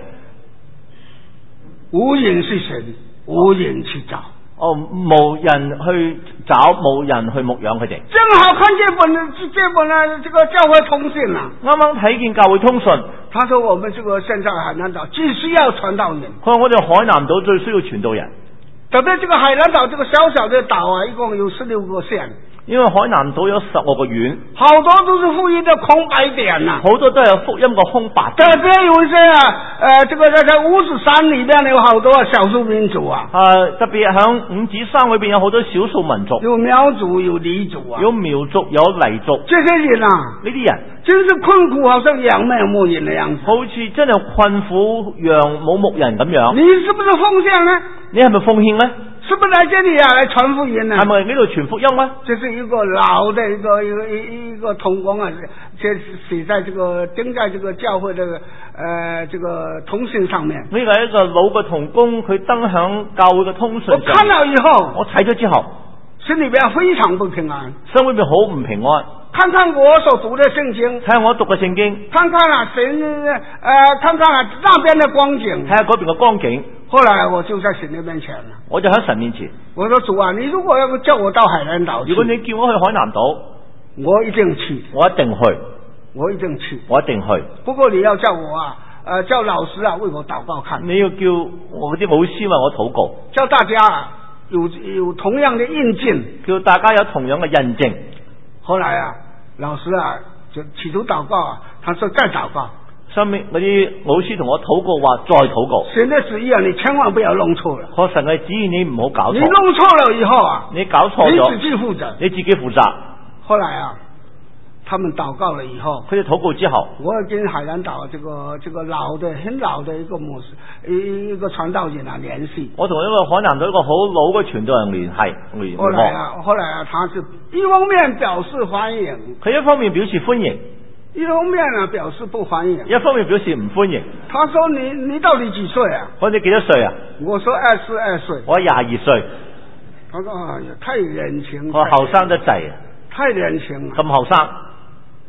無人是神，無人去找， 無人去找，無人去牧養佢哋。 正好看這本這個教會通訊啊， 啱啱睇見教會通訊， 他說我們這個現在海南島只需要傳道人， 佢話我哋海南島最需要傳道人。 特別這個海南島這個小小的島啊，一共有16個縣。因為海南島有15個縣，好多都是福音的空白點呐， 好多都係福音嘅空白點。 特別有一些啊，這個在五指山裏邊有好多少數民族啊， 特別響五指山裏邊有好多少數民族， 有苗族有黎族啊， 有苗族有黎族， 這些人啊， 呢啲人真是困苦，好像羊沒有牧人的樣子， 好似真係困苦羊冇牧人咁樣。 你是不是奉獻呢？ 你係咪奉獻呢？ 是不是來這裏啊來傳福音呢？ 係咪呢度傳福音呢？ 這是一個老的一個同工啊，寫在這個釘在這個教會的這個通訊上面。呢個係一個老嘅同工，佢登響教會嘅通訊上。我看到以後，我睇咗之後，心裏邊非常不平安，心裏邊好唔平安。看看我所讀的聖經，睇下我讀嘅聖經，看看啊神看看啊那邊的光景，睇下嗰邊嘅光景。後來我就在神的面前了，我就喺神面前，我說主啊，你如果要叫我到海南島，如果你叫我去海南島，我一定去，我一定去，我一定去，我一定去。不過你要叫我啊，叫老師啊為我禱告看，你要叫我啲老師為我禱告，叫大家啊有同樣的印證，叫大家有同樣嘅印證。後來啊，老師啊就起初禱告啊，他說再禱告。上面嗰啲老師同我禱告話再禱告。神的旨意啊，你千萬不要弄錯了。我神嘅旨意你唔好搞錯。你弄錯了以後啊，你搞錯咗，你自己負責。你自己負責。後來啊，他們禱告了以後，佢哋禱告之後，我跟海南島這個很老的一個牧師，一個傳道人啊聯繫。我同一個海南島一個好老嘅傳道人聯繫。後來啊，他是一方面表示歡迎，佢一方面表示歡迎。一方面呢表示不歡迎，一方面表示唔歡迎。他說你到底幾歲啊？我你幾多歲啊？我說22歲。我22歲。他說哎呀，太年輕。我後生得滯啊！太年輕了。咁後生。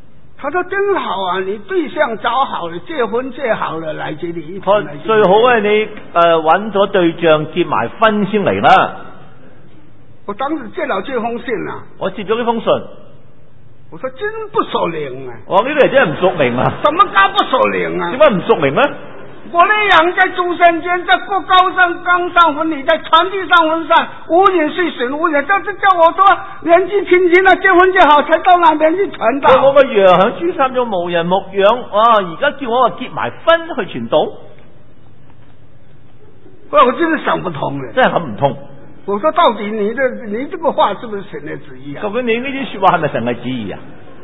他說真好啊，你對象找好了，結婚結好了來這裏一佢起來最好係你揾咗對象結埋婚先嚟啦。 我當時接了這封信啊， 我接咗呢封信， 我說真不屬靈啊！ 我呢個人真係唔屬靈啊！ 怎麼搞不屬靈啊？ 點解唔屬靈呢？ 我那樣在諸聖間，在過高山剛上婚禮，在傳遞上婚膳，無影碎損無影，這叫我說年紀輕輕的結婚結好，才到那邊去傳道。 我個羊響珠三角無人牧養，哇！而家叫我話結埋婚去傳道， 我真係想不通嘅， 真係諗唔通。 我說到底你這個話是不是神的旨意啊？ 究竟你呢啲說話係咪神嘅旨意啊？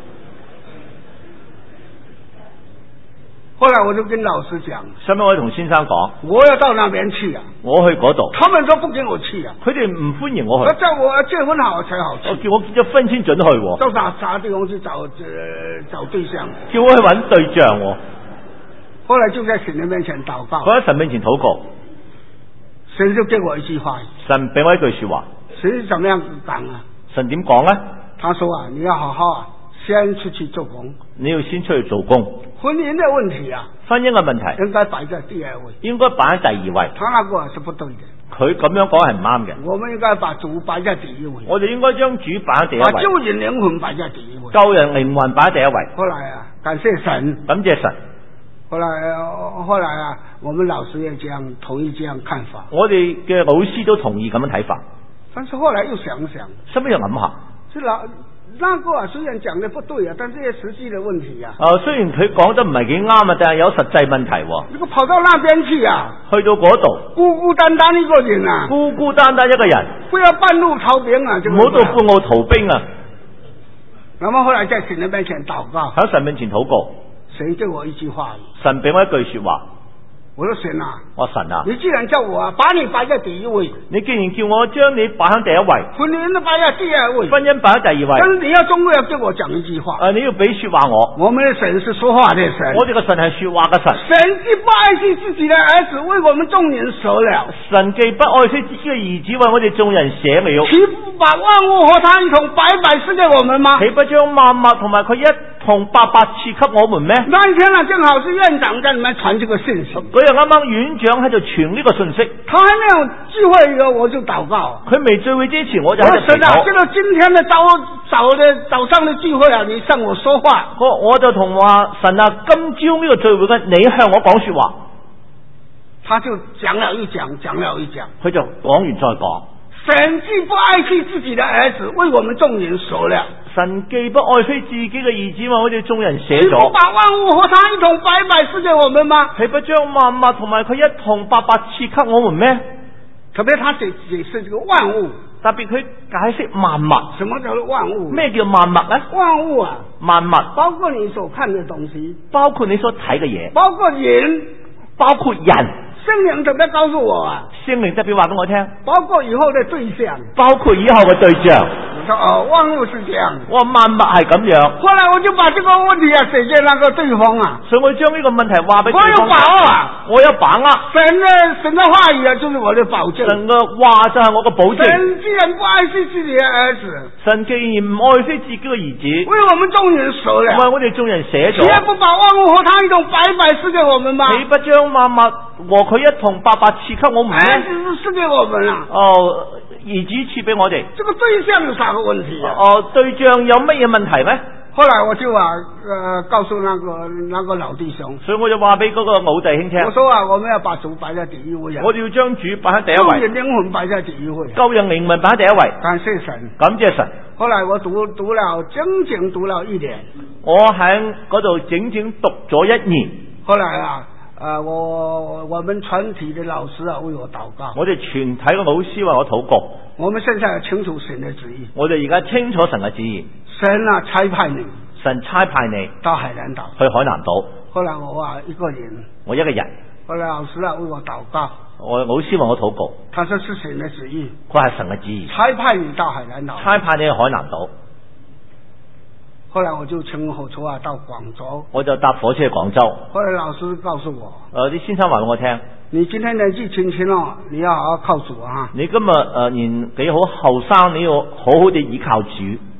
後來我就跟老師講， 上面我同先生講， 我要到那邊去啊， 我去嗰度， 他們說不給我去啊， 佢哋唔歡迎我去， 叫我結婚好才好去， 叫我結咗婚先准去， 到啥地方去找對象， 叫我去揾對象。 後來就在神的面前禱告， 我喺神面前禱告， 神就給我一句話， 神俾我一句說話， 神怎麼樣講啊？ 神點講呢？ 他說啊，你要好好啊，先出去做工， 你要先出去做工。 婚姻的問題啊， 婚姻嘅問題應該擺在第二位， 應該擺喺第二位。 他那個是不對的， 佢咁樣講係唔啱嘅。 我們應該把主擺在第一位， 我哋應該將主擺喺第一位， 把救人靈魂擺在第一位， 救人靈魂擺喺第一位。 後來啊，感謝神， 感謝神。 後來啊，我們老師也這樣同意這樣看法， 我哋嘅老師都同意咁樣睇法。 但是後來又想想， 後尾又諗下， 那個啊，雖然講得不對啊，但這些實際的問題啊。 雖然佢講得唔係幾啱啊，但係有實際問題。 如果跑到那邊去啊， 去到嗰度， 孤孤單單一個人啊， 孤孤單單一個人， 不要半路逃兵啊， 唔好到半路逃兵啊。 那麼後來在神的面前禱告， 喺神面前禱告， 神給我一句話， 神俾我一句說話。 我說神啊， 我神啊， 你既然叫我啊，把你擺在第一位， 你既然叫我將你擺喺第一位， 婚姻都擺在第二位， 婚姻擺喺第二位， 但是你要終歸要對我講一句話， 你要俾說話我們的神是說話的神， 我哋個神係說話嘅神， 神既不愛惜自己的兒子，為我們眾人捨了， 神既不愛惜自己嘅兒子，為我哋眾人捨了， 豈不把萬物和他一同白白賜給我們嗎？ 豈不將萬物同埋佢一同白白賜給我們咩？ 那一天啊，正好是院長在裏面傳這個信息， 嗰日啱啱院長喺度傳呢個信息， 他還沒有聚會嘅我就禱告， 佢未聚會之前我就喺度神啊，這個今天的早上的聚會啊，你向我說話， 我就同話神啊，今朝呢個聚會嘅你向我講說話， 他就講了一講，講了一講， 佢就講完再講。 神既不愛惜自己的兒子，為我們眾人捨了。 神既不愛惜自己嘅兒子，為我哋眾人捨豈不咗。 把萬物和他一同白白賜給我們嗎？ 豈不將萬物同埋佢一同白白賜給我們咩？ 特別他解釋這個萬物， 特別佢解釋萬物。 什麼叫做萬物？ 咩叫萬物呢？ 萬物啊， 萬物包括你所看的東西， 包括你所睇嘅嘢， 包括人， 包括人。 聖靈特別告訴我啊， 聖靈特別話俾我聽， 包括以後的對象， 包括以後嘅對象。 我說哦，萬物是這樣， 我萬物係咁樣。 後來我就把這個問題啊寫給那個對方啊， 所以我將呢個問題話俾對方。 我有把握啊， 我有把握。 神的話語啊，就是我的保證。 神嘅話就係我嘅保證。 神既然不愛惜自己的兒子， 神既然唔愛惜自己嘅兒子， 為我們眾人捨了， 為我哋眾人捨咗， 豈不把萬物和他一同白白賜給我們嗎？ 豈不將萬物和佢一同白白賜給我們咩？ 兒子賜給我們啊！ 哦，兒子賜俾我哋。 這個對象有啥個問題啊？ 對象有乜嘢問題咩？ 後來我就告訴那個老弟兄， 所以我就話俾嗰個老弟兄聽。我說啊，我們要把主擺在第一位啊！ 我哋要將主擺喺第一位， 救人靈魂擺在第一位， 救人靈魂擺喺第一位。 感謝神， 感謝神。 後來我讀了整整讀了1年， 我喺嗰度整整讀咗1年。 後來啊，我們全體的老師啊為我禱告， 我哋全體嘅老師為我禱告。 我們現在清楚神的旨意， 我哋而家清楚神嘅旨意。 神啊差派你， 神差派你到海南島， 去海南島。 後來我啊一個人， 我一個人。 後來老師啊為我禱告， 我老師為我禱告， 他說是神的旨意， 佢係神嘅旨意， 差派你到海南島， 差派你去海南島。 後來我就乘火車啊到廣州， 我就搭火車去廣州。 後來老師告訴我， 啲先生話俾我聽， 你今天年紀輕輕哦，你要好好靠主啊！ 你今日年紀好後生，你要好好地倚靠主。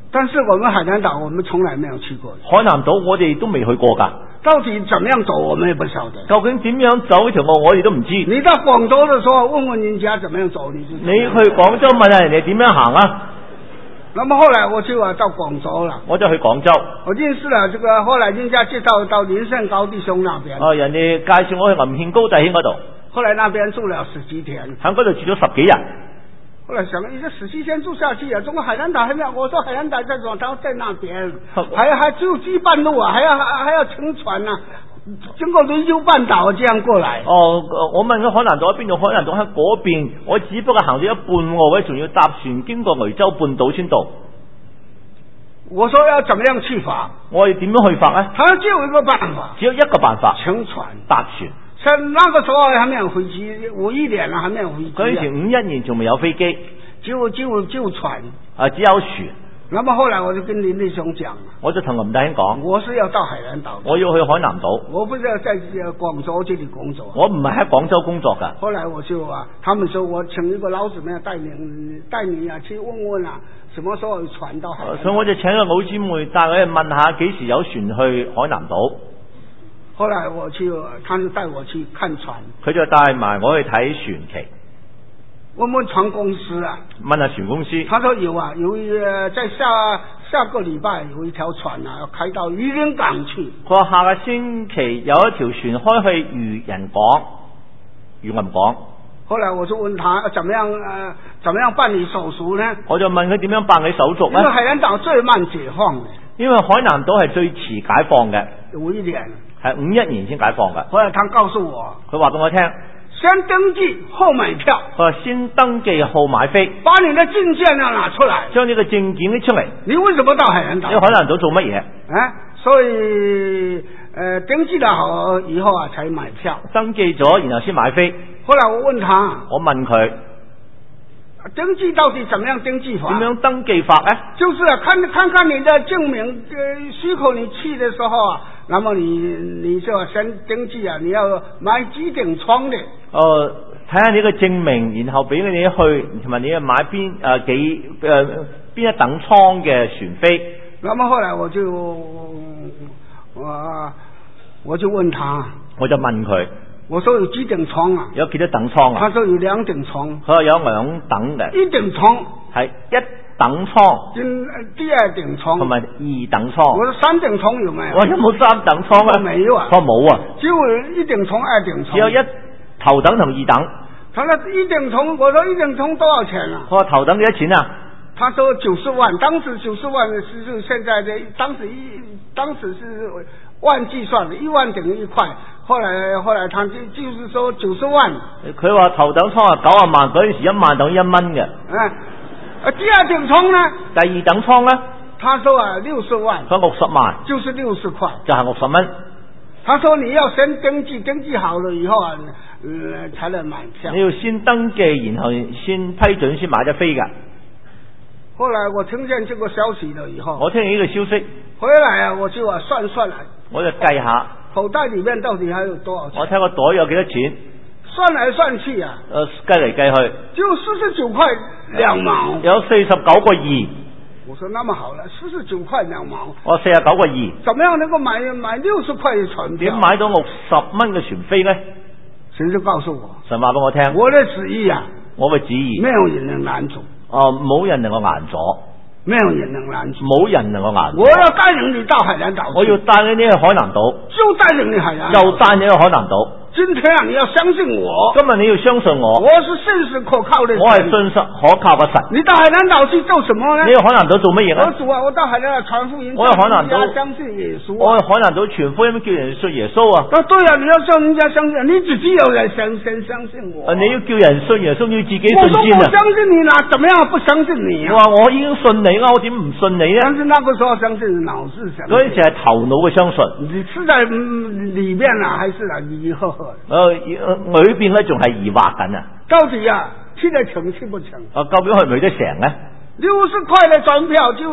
但是我们海南島我們從來沒有去過。 海南島我哋都未去過㗎。 到底怎麼樣走我們也不曉得。 究竟點樣走呢條路我哋都唔知。 你到廣州的時候問問人家怎麼樣走，你就知道。 你去廣州問下人哋點樣行啊？ 那麼後來我就到廣州了。 我就去廣州。 我認識了這個，後來人家介紹到林勝高弟兄那邊。 哦，人哋介紹我去林獻高弟兄嗰度。 後來那邊住了10幾天。 喺嗰度住咗10幾日。 後來想，這10幾天住下去啊，中國海南島還沒有。我說海南島在廣州在那邊，還只有幾半路啊，還要乘船啊，經過雷州半島這樣過來。 哦，我問佢海南島喺邊度？海南島喺嗰邊，我只不過行咗一半喎，我仲要搭船經過雷州半島先到。 我說要怎麼樣去法？ 我要點樣去法呢？ 他說只有一個辦法， 只有一個辦法， 乘船搭船。 那個時候還沒有飛機，51年啦，還沒有飛機。 嗰陣時51年仲未有飛機， 只有船。 只有船。 那麼後來我就跟林弟兄講， 我就同林弟兄講， 我是要到海南島， 我要去海南島， 我不是要在廣州這裏工作， 我唔係喺廣州工作㗎。 後來我就他們說我請一個老姊妹帶你去問問啊，什麼時候船到海南島。 所以我就請個老姊妹帶我去問下幾時有船去海南島。 後來他就帶我去看船， 佢就帶埋我去睇船期。 問船公司啊， 問下船公司。 他說有在下個禮拜有一條船啊，要開到漁人港去。 佢話下個星期有一條船開去漁人港。 後來我就問他怎麼樣辦理手續呢？ 我就問佢點樣辦理手續呢？ 因為海南島最慢解放嘅， 因為海南島係最遲解放嘅 ，51年， 係51年先解放嘅。 後來他告訴我， 佢話俾我聽。 先登記後買票。 佢話先登記後買飛， 把你的證件拿出來， 將呢個證件拎出嚟。 你為什麼到海南島？ 你海南島做乜嘢？ 所以登記了好以後才買票。登記咗然後先買飛。 後來我問他， 我問佢登記到底怎麼樣登記法？ 點樣登記法呢？ 就是看看你的證明許可你去的時候啊，那麼你就先登記啊，你要買幾等艙的。 睇下你個證明，然後俾你去，同埋你要買邊一等艙嘅船飛。 那麼後來我就問他， 我就問佢， 我說有幾等艙啊？ 有幾多等艙啊？ 他說有2等艙。 佢話有2等嘅。1 等艙係1等艙， 第2等艙同埋2等艙。 我說3等艙有沒有？ 我有冇3等艙啊？ 沒有啊。 佢話冇啊。 只有1等艙、2等艙。 只有頭等同2等。 他說1等艙，我說1等艙多少錢啊？ 佢話頭等幾多錢啊？ 他說90萬，當時90萬是現在的，當時是萬計算的，1萬等於1塊。後來他就是說90萬。 佢話頭等艙90萬，嗰陣時1萬等於1蚊嘅。 第2等艙呢？ 第2等艙呢？ 他說60萬。 佢60萬， 就是60塊， 就係60蚊。 他說你要先登記好了以後才能買票。 你要先登記，然後先批准先買得飛㗎。 後來我聽見這個消息了以後， 我聽見呢個消息， 回來我就算我就計下口袋裏面到底還有多少錢。 我睇個袋有幾多錢， 算來算去啊， 計嚟計去， 就49塊2毛， 有49個2。 我說那麼好了，49塊2毛， 我49個2， 怎麼樣能夠買60塊嘅船票？ 點買到60蚊嘅船飛呢？ 神就告訴我， 神話俾我聽， 我的旨意啊， 我嘅旨意， 沒有人能攔阻。 冇人能夠攔阻， 沒有人能攔阻， 冇人能夠攔阻。 我要帶領你到海南島， 我要帶你去海南島， 就帶領你海南島， 又帶你去海南島。 今天啊，你要相信我。 今日你要相信我。 我是信實可靠的神。 我係信實可靠嘅神。 你到海南島去做什麼呢？ 你去海南島做乜嘢呢？ 我主啊，我到海南島傳福音， 我去海南島相信耶穌。 我去海南島傳福音，叫人信耶穌啊。 對啊，你要叫人家相信，你自己有人先相信我。 你要叫人信耶穌，要自己信先啊。我我相信你啦，怎麼樣不相信你啊？ 我話我已經信你啦，我點唔信你呢？ 但是那個時候相信腦是相信， 嗰陣時係頭腦嘅相信。 你是在裏面啊，還是疑惑？ 裏邊咧仲係疑惑緊啊！ 到底啊，去得成去不成？ 究竟去唔去得成呢 ？60塊的船票就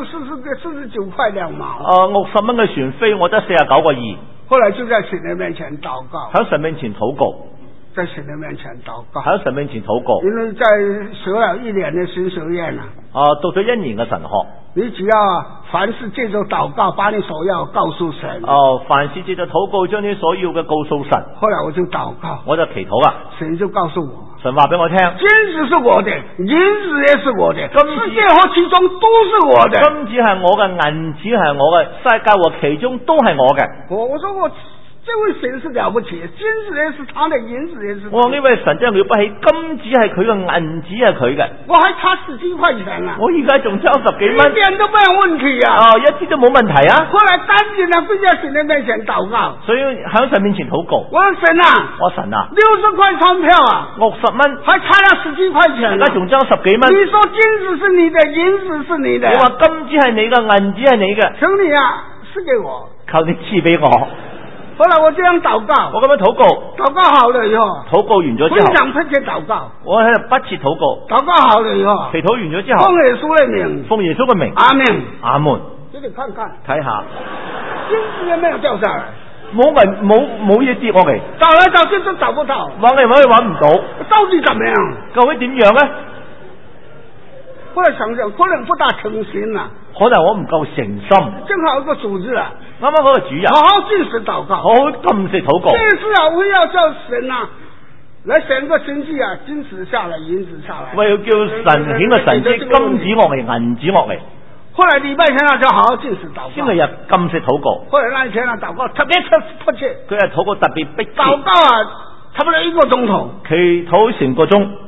49塊2毛。 60蚊嘅船飛，我得49個2。 後來就在神的面前禱告， 喺神面前禱告。 在神的面前祷告， 喺神面前禱告。 因為在學了1年的神學院讀咗1年嘅神學。 你只要凡事借着禱告，把你所要告訴神。 凡事借着禱告，將你所要嘅告訴神。 後來我就禱告， 我就祈禱啦。 神就告訴我， 神話俾我聽， 金子是我的，銀子也是我的，世界和其中都是我的。 金子係我嘅，銀子係我嘅，世界和其中都係我嘅。 我說這位神是了不起，金子也是他的，銀子也是他的。 我呢位神真係了不起，金子係佢嘅，銀子係佢嘅。 我還差10幾塊錢啊！ 我而家仲差10幾蚊， 一點都沒有問題啊！ 一啲都冇問題啊！ 後來趕緊啊，跪在神的面前禱告， 所以喺神面前禱告。 我說神啊， 我神啊 ，60塊鈔票啊 ，60蚊， 還差了10幾塊錢， 而家仲爭10幾蚊。 你說金子是你的，銀子是你的， 你話金子係你嘅，銀子係你嘅， 求你啊，賜給我， 求你賜俾我。 後來我這樣禱告， 我咁樣禱告， 禱告好了以後， 禱告完咗之後， 非常迫切禱告， 我喺度不切禱告， 禱告好了以後， 祈禱完咗之後， 奉耶穌的名， 奉耶穌嘅名， 阿門， 阿門。 這裡看看， 睇下， 金子也沒有掉下來， 冇嘢跌落嚟， 找來找去都找不到， 揾嚟揾去揾唔到， 到底怎麼樣？ 究竟點樣咧？ 後來想想，可能不大誠心啊， 可能我唔夠誠心。 正好一個主日啊， 啱啱嗰個主日， 好好禁食禱告， 好好禁食禱告。 這次啊，我要叫神啊，來顯個神蹟啊，金子下來，銀子下來。 我要叫神顯個神蹟，金子落嚟，銀子落嚟。 後來禮拜天啊，就好好禁食禱告。 星期日禁食禱告。 後來那一天啊，禱告特別迫切。 佢係禱告特別迫切。 禱告啊，差不多1個鐘頭。 祈禱成個鐘。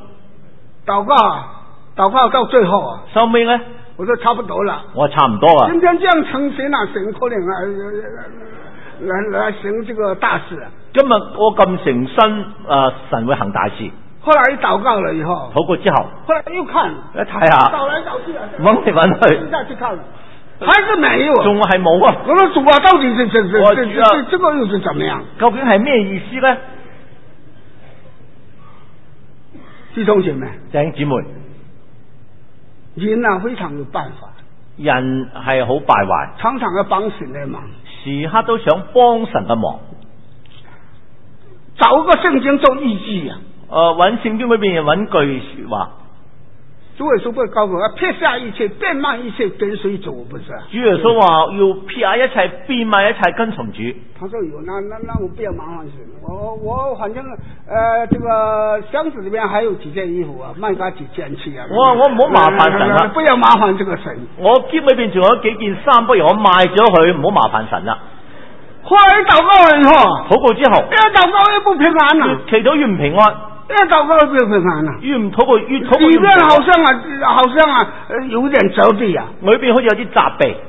禱告到最後啊， 收尾咧， 我說差不多了。 我差唔多啊。 今天這樣誠心啊，神可能來行這個大事啊。 今日我咁誠心，神會行大事。 後來一禱告了以後， 禱告之後， 後來又看， 一睇下， 找來找去啊， 揾嚟揾去， 下去看，還是沒有， 仲係冇啊！ 我說主啊，到底這個又是怎麼樣？ 究竟係咩意思咧？ 弟兄姐妹， 弟兄姊妹， 人啊非常有辦法， 人係好敗壞， 常常要幫神的忙， 時刻都想幫神嘅忙， 找個聖經做依據啊。 揾聖經裏邊揾句說話。 主耶穌不是告訴我要撇下一切，變賣一切，跟隨主，不是啊？ 主耶穌話要撇下一切，變賣一切，跟從主。 他說有，那我不要麻煩神，我反正這個箱子裏面還有幾件衣服啊，賣他幾件去啊。 我唔好麻煩神啦， 不要麻煩這個神。 我篋裏邊仲有幾件衫，不如我賣咗佢，唔好麻煩神啦。 後來禱告了以後， 禱告之後， 越禱告越不平安啊， 祈禱越唔平安。 越禱告越不平安啊， 越禱告越禱告。 裏面好像啊，有點責備啊， 裏邊好似有啲責備。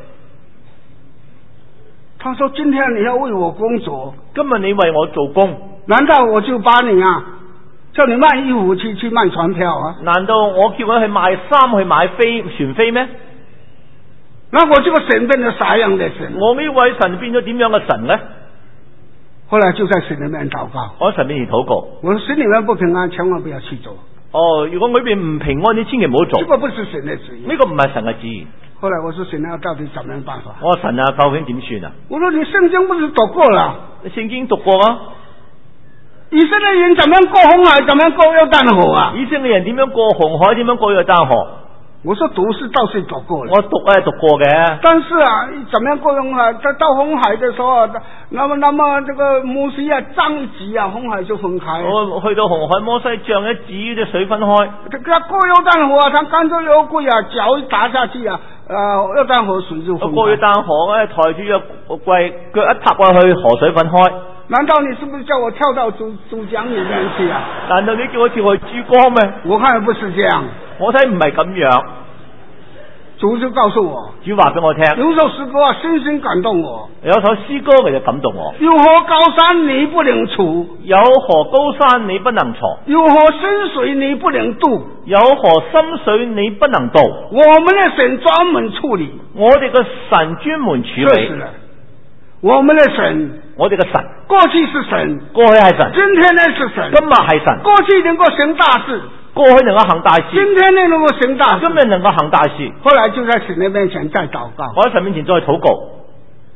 他說：今天你要為我工作， 今日你為我做工， 難道我就把你啊，叫你賣衣服去賣船票啊？難道我叫佢去賣衫去買船飛咩？ 那我這個神變咗啥樣的神？ 我呢位神變咗點樣嘅神呢？ 後來就在神裏面禱告， 我喺神面前禱告。 我說神裏面不平安，千萬不要去做。 如果裏邊唔平安，你千祈唔好做。 這個不是神的旨意， 呢個唔係神嘅旨意。 後來我說神啊，到底怎麼樣辦法？ 我說神啊，究竟點算啊？ 我說你聖經不是讀過了？ 你聖經讀過啊？ 以色列人怎麼樣過紅海，怎麼樣過約旦河啊？ 以色列人點樣過紅海，點樣過約旦河？ 我說讀是倒是讀過了， 我讀過嘅。但是啊，怎麼樣過紅海？到紅海的時候，那麼這個摩西啊，杖一舉啊，紅海就分開。 我去到紅海，摩西杖一指，啲水分開。 他過約旦河啊，他乾脆有櫃啊，腳一打下去啊，約旦河水就分開。 過約旦河咧，抬住約櫃，腳一踏過去，河水分開。 難道你是不是叫我跳到珠江裏面去啊？ 難道你叫我跳去珠江咩？ 我看不是這樣。我睇唔係咁樣。主就告訴我， 主話俾我聽， 有首詩歌啊，深深感動我。 有首詩歌嚟就感動我。 有何高山你不能出？ 有何高山你不能坐？ 有何深水你不能渡？ 有何深水你不能渡？ 我們的神專門處理， 我哋嘅神專門處理。 是的，我們的神， 我哋嘅神， 過去是神， 過去係神， 今天呢是神， 今日係神。過去能夠行大事， 過去能夠行大事， 今天呢能夠行大事， 今日能夠行大事。 後來就在神的面前再禱告， 我喺神面前再禱告。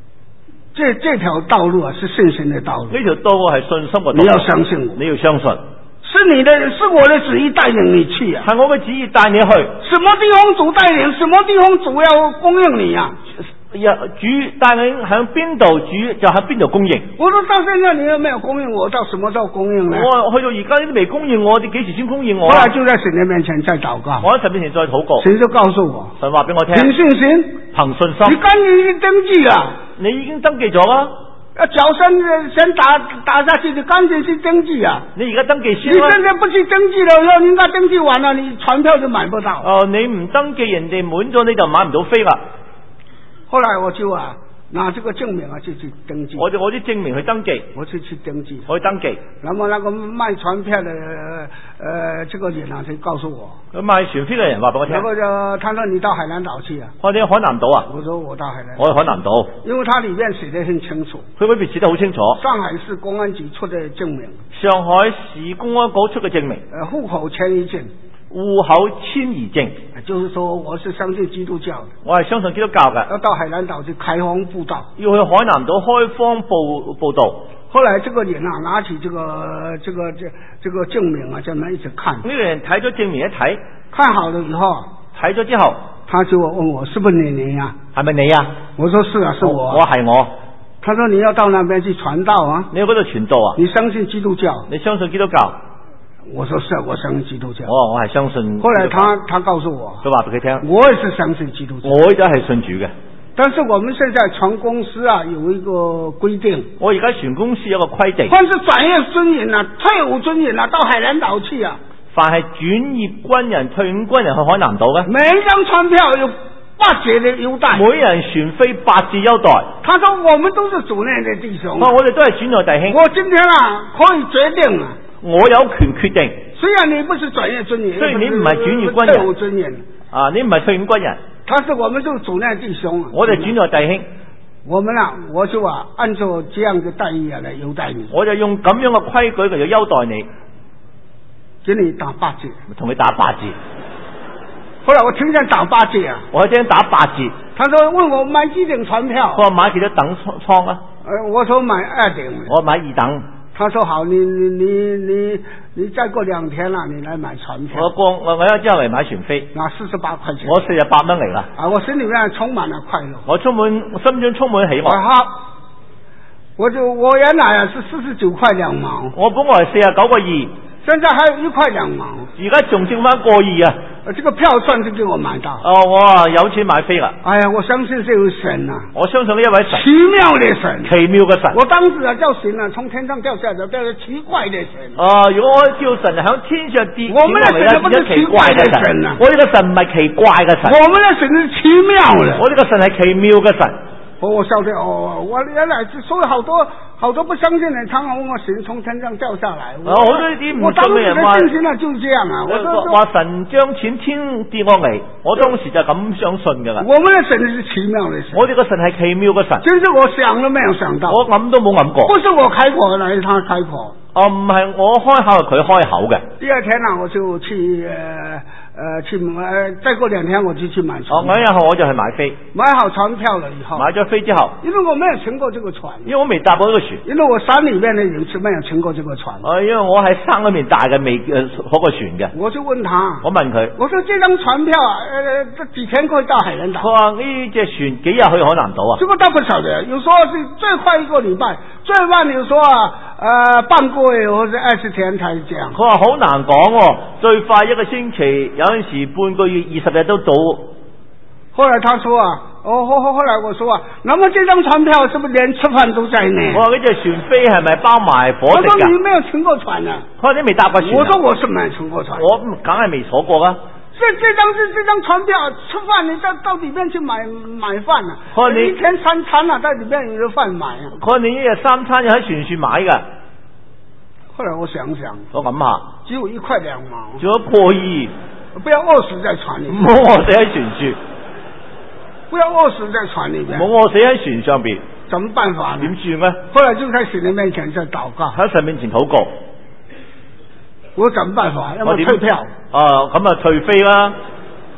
這條道路啊是信心的道路， 呢條道路係信心嘅道路， 你要相信我， 你要相信。 是我的旨意帶領你去啊。 係我嘅旨意帶你去。 什麼地方主帶領，什麼地方主要供應你啊？ 主帶領喺邊度，主就喺邊度供應。 我說到現在你又沒有供應我，到什麼時候供應呢？ 我去到而家都未供應我，你幾時先供應我？ 後來就在神的面前再禱告。 我喺神面前再禱告。 神就告訴我， 神話俾我聽。 憑信心， 憑信心。 你趕緊已經登記啦。 你已經登記咗啦。 腳先打下去，你趕緊去登記啊！ 你而家登記先啦。 你現在不去登記了，要人家登記完了，你船票就買不到。 你唔登記，人哋滿咗你就買唔到飛啦。 後來我就拿這個證明就去登記。 我啲證明去登記， 我就去登記。 我去登記。 那麼那個賣船票的這個人就告訴我， 賣船票嘅人話俾我聽。 那個他說你到海南島去啊？ 我哋海南島啊？ 我說我到海南島。 我去海南島。因為它裏面寫得很清楚。 佢嗰邊寫得好清楚。 上海市公安局出的證明。 上海市公安局出嘅證明。 戶口遷移證。 戶口遷移證， 就是說我是相信基督教的， 我係相信基督教嘅。 要到海南島去開荒布道， 要去海南島開荒布道。 後來這個人拿起這個證明在那一直看。 呢個人睇咗證明一睇， 看好了以後， 睇咗之後， 他就問我是不是你啊？ 係咪你啊？ 我說是啊，是我。 我係我。 他說你要到那邊去傳道啊？ 你要嗰度傳道啊？ 你相信基督教？ 你相信基督教？ 我說是啊，我相信基督教。 我係相信。 後來他告訴我， 佢話俾佢聽， 我也是相信基督教。 我而家係信主嘅。 但是我們現在船公司有一個規定， 我而家船公司有個規定， 凡是轉業軍人退伍軍人到海南島去啊， 凡係轉業軍人、退伍軍人去海南島嘅， 每一張船票有8折的優待， 每人船飛8折優待。 他說我們都是主內的弟兄， 我哋都係主內弟兄。 我今天可以決定我有權決定。 雖然你不是轉業軍人， 雖然你唔係轉業軍人， 退伍軍人你唔係退伍軍人， 但是我們都是主內弟兄。 我哋主內弟兄， 我們我就按照這樣的待遇來優待你。 我就用咁樣嘅規矩嚟優待你， 給你打8折， 同你打8折。 後來我聽見打8折我聽打8折。 他說問我買幾等船票， 我買幾多等艙啊？ 我說買2等。 我買2等。 他說好，你再過2天啦，你來買船票。 我一之後嚟買船飛， 拿48塊錢。 我48蚊嚟啦。 我心裏面充滿了快樂。 我心中充滿喜樂。 我原來是49塊2毛。 我本來係49個2， 現在還有1塊2毛。 而家仲剩翻1個2啊！ 這個票算是給我買到。 我有錢買飛啦。 哎呀，我相信這位神啊！ 我相信呢一位神， 奇妙的神， 奇妙嘅神。 我當時叫神從天上掉下來，叫做奇怪的神。 如果我叫神響天上跌， 我們的神不是奇怪的神啊！ 我呢個神唔係奇怪嘅神， 我們的神是奇妙的。 我呢個神係奇妙嘅神。 我笑得我原來所以好多不相信的，常常問我神從天上掉下來。 好多呢啲唔信嘅人話， 信心就是這樣啊！我話神將錢天跌落嚟，我當時就咁相信噶啦。 我們的神是奇妙的神， 我哋個神係奇妙嘅神， 真是我想都沒有想到， 我諗都冇諗過。 不是我開口，乃是他開口。 唔係我開口，係佢開口嘅。 第二天我就去再過2天我就去買船。 我一後我就去買飛， 買好船票了以後， 買咗飛之後， 因為我沒有乘過這個船， 因為我未搭過呢個船， 因為我山裏面的人是沒有乘過這個船。 因為我喺山裏面大嘅未坐過船嘅。 我就問他， 我問佢， 我說這張船票這幾天可以到海南島？ 佢話呢隻船幾日去海南島啊？ 這個倒不曉得，有時候是最快1個禮拜，最慢有時候半個月或者20天才這樣。 佢話好難講，最快1個星期，有陣時半個月20日都到。 後來他說後來我說那麼這張船票是不是連吃飯都在內？ 我話呢隻船飛係咪包埋伙食㗎？ 我說你沒有乘過船啊？ 佢話你未搭過船。 我說我是沒有乘過船。 我梗係未坐過啦。 這張船票吃飯，你到裏面去買飯啊？ 你 1天3餐啊，在裏面有飯買啊？ 佢話你1日3餐要喺船上買㗎。 後來我想想， 我諗下， 只有1塊2毛， 仲有1個2， 不要餓死在船裏面， 唔好餓死喺船上， 不要餓死在船裏面， 唔好餓死喺船上邊， 怎麼辦法呢？ 點算呢？ 後來就在神的面前在禱告， 喺神面前禱告， 我怎麼辦法？要麼退票， 咁啊退飛啦。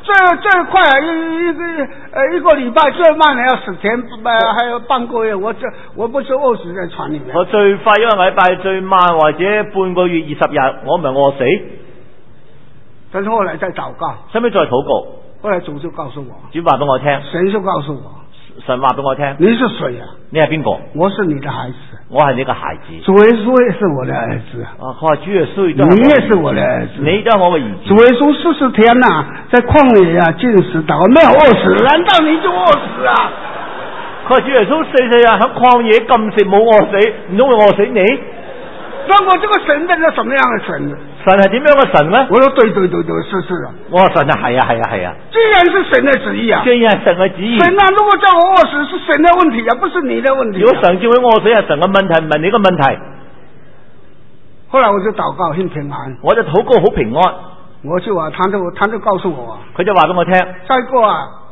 最快一个礼拜，最慢的要10天，还有半个月。我不是饿死在船里面。 我最快一個禮拜，最慢或者半個月20日，我唔係餓死。 但是後來再禱告， 使唔使再禱告？ 後來主就告訴我， 主話俾我聽， 神就告訴我， 神話俾我聽， 你是誰啊？ 你係邊個？ 我是你的孩子， 我係你個孩子。 主耶穌也是我的兒子啊！ 佢話主耶穌你也是我的兒子， 你都係我嘅兒子。 主耶穌40天在曠野禁食禱告，沒有餓死，難道你就餓死啊？ 佢話主耶穌40日喺曠野禁食冇餓死，唔通會餓死你？ 那我這個神變成什麼樣的神呢？ 神係點樣嘅神呢？ 我說對，是啊。 我話神係啊。 既然是神的旨意啊， 既然係神嘅旨意。 神如果叫我餓死，是神的問題啊，不是你的問題。 如果神叫我餓死係神嘅問題，唔係你嘅問題。 後來我就禱告很平安， 我就禱告好平安。 我就他就告訴我， 佢就話俾我聽， 再過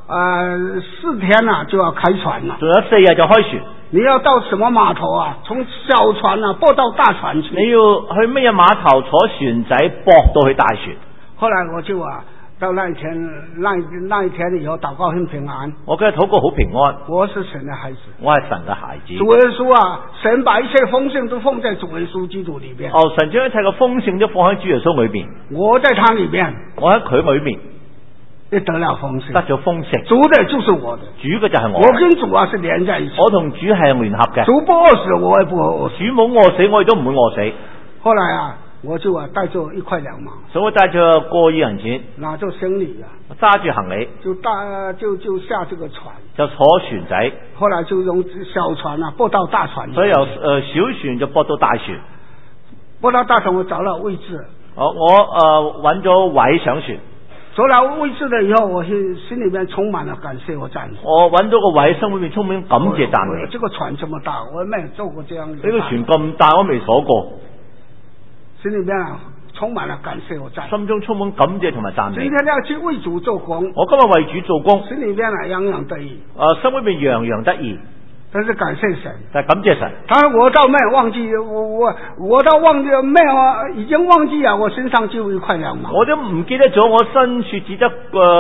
4天就要開船啦， 仲有4日就開船。 你要到什麼碼頭啊？從小船駁到大船去。 你要去咩碼頭坐船仔駁到去大船。 後來我就到那一天以後禱告很平安。 我嘅禱告好平安。 我是神的孩子， 我係神嘅孩子。 主耶穌神把一切豐盛都放在主耶穌基督裏邊。 神將一切嘅豐盛都放喺主耶穌裏邊。 我在他裏邊， 我喺佢裏面。 也得了豐盛， 得咗豐盛。 主的就是我的， 主嘅就係我。 我跟主是連在一起。 我同主係聯合嘅。 主不餓死，我也不餓死。 主冇餓死，我亦都唔會餓死。 後來我就帶着1塊2毛， 所以我帶着過億銀錢， 拿着行李揸住行李， 就下這個船， 就坐船仔。 後來就用小船駁到大船。 所以由小船就駁到大船。 駁到大船，我找了位置。 我揾咗位上船。 找了位置了以後，我心裏面充滿了感謝和讚美。 我揾到個位，心裏面充滿感謝讚美。 這個船這麼大，我沒有坐過這樣。呢個船咁大，我未坐過。 心裏面充滿了感謝和讚美。 心中充滿感謝同埋讚美。 今天要去為主做工， 我今日為主做工， 心裏面洋洋得意。 心裏面洋洋得意。 但是感謝神， 但係感謝神。 我倒沒有忘記，我倒忘記沒有，已經忘記我身上就1塊2毛。 我都唔記得咗，我身處只得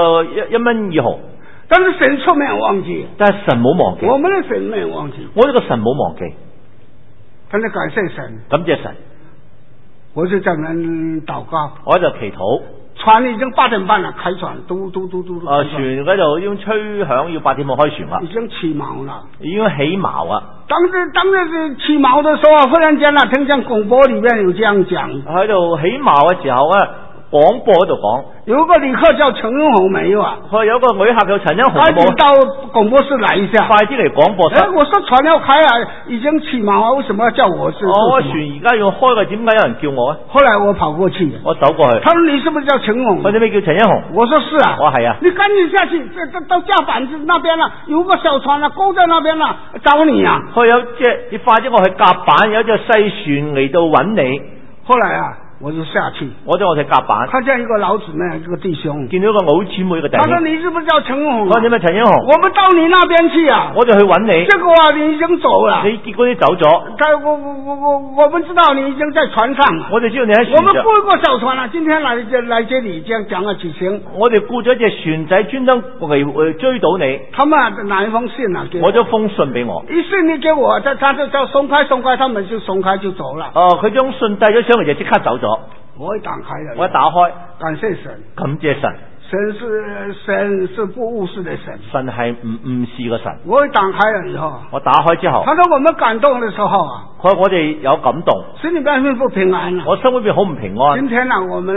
1蚊2毫。 但是神卻沒有忘記， 但係神冇忘記。 我們的神沒有忘記， 我呢個神冇忘記。 但是感謝神， 感謝神。 我就在那禱告， 我就祈禱。 船已經8點半了，開船，嘟。船嗰度已經吹響，要8點半開船啦。 已經起錨了， 已經起錨啊！ 當時起錨的時候，忽然間聽見廣播裏面有這樣講， 喺度起錨嘅時候廣播嗰度講， 有個旅客叫陳恩紅沒有啊？ 佢有個旅客叫陳恩紅， 快啲到廣播室來一下， 快啲嚟廣播室。 我說船要開已經起錨，為什麼要叫我？ 我船而家要開嘅，點解有人叫我？ 後來我跑過去， 我走過去。 他說你是不是叫陳紅？ 佢哋咩叫陳恩紅？ 我說是啊。 我係啊。 你趕緊下去，到甲板子那邊有個小船勾在那邊找你啊。 佢有你快啲我去甲板，有隻細船嚟到揾你。 後來我就下去， 我去甲板， 看見一個老姊妹，一個弟兄， 見到一個老姊妹嘅弟兄。 他說你是不是叫陳紅？ 我點解陳英紅？ 我們到你那邊去啊， 我就去揾你。 結果你已經走了， 你結果你走咗。 我們知道你已經在船上， 我哋知道你喺船上。 我們雇一個小船啊，今天來接你，這樣講了幾聲。 我哋雇咗隻船仔專登嚟追到你。 他們拿一封信啊， 我咗封信俾我。 一信你給我，他就叫鬆開，他們就鬆開就走了。 佢將信遞咗上嚟就即刻走咗。 我一打開了， 我一打開， 感謝神， 感謝神。 神是不誤事的神， 神係唔誤事嘅神。 我一打開了以後， 我打開之後， 他說我們感動的時候佢話我哋有感動， 心裏邊很不平安我心裏邊好唔平安。 今天我們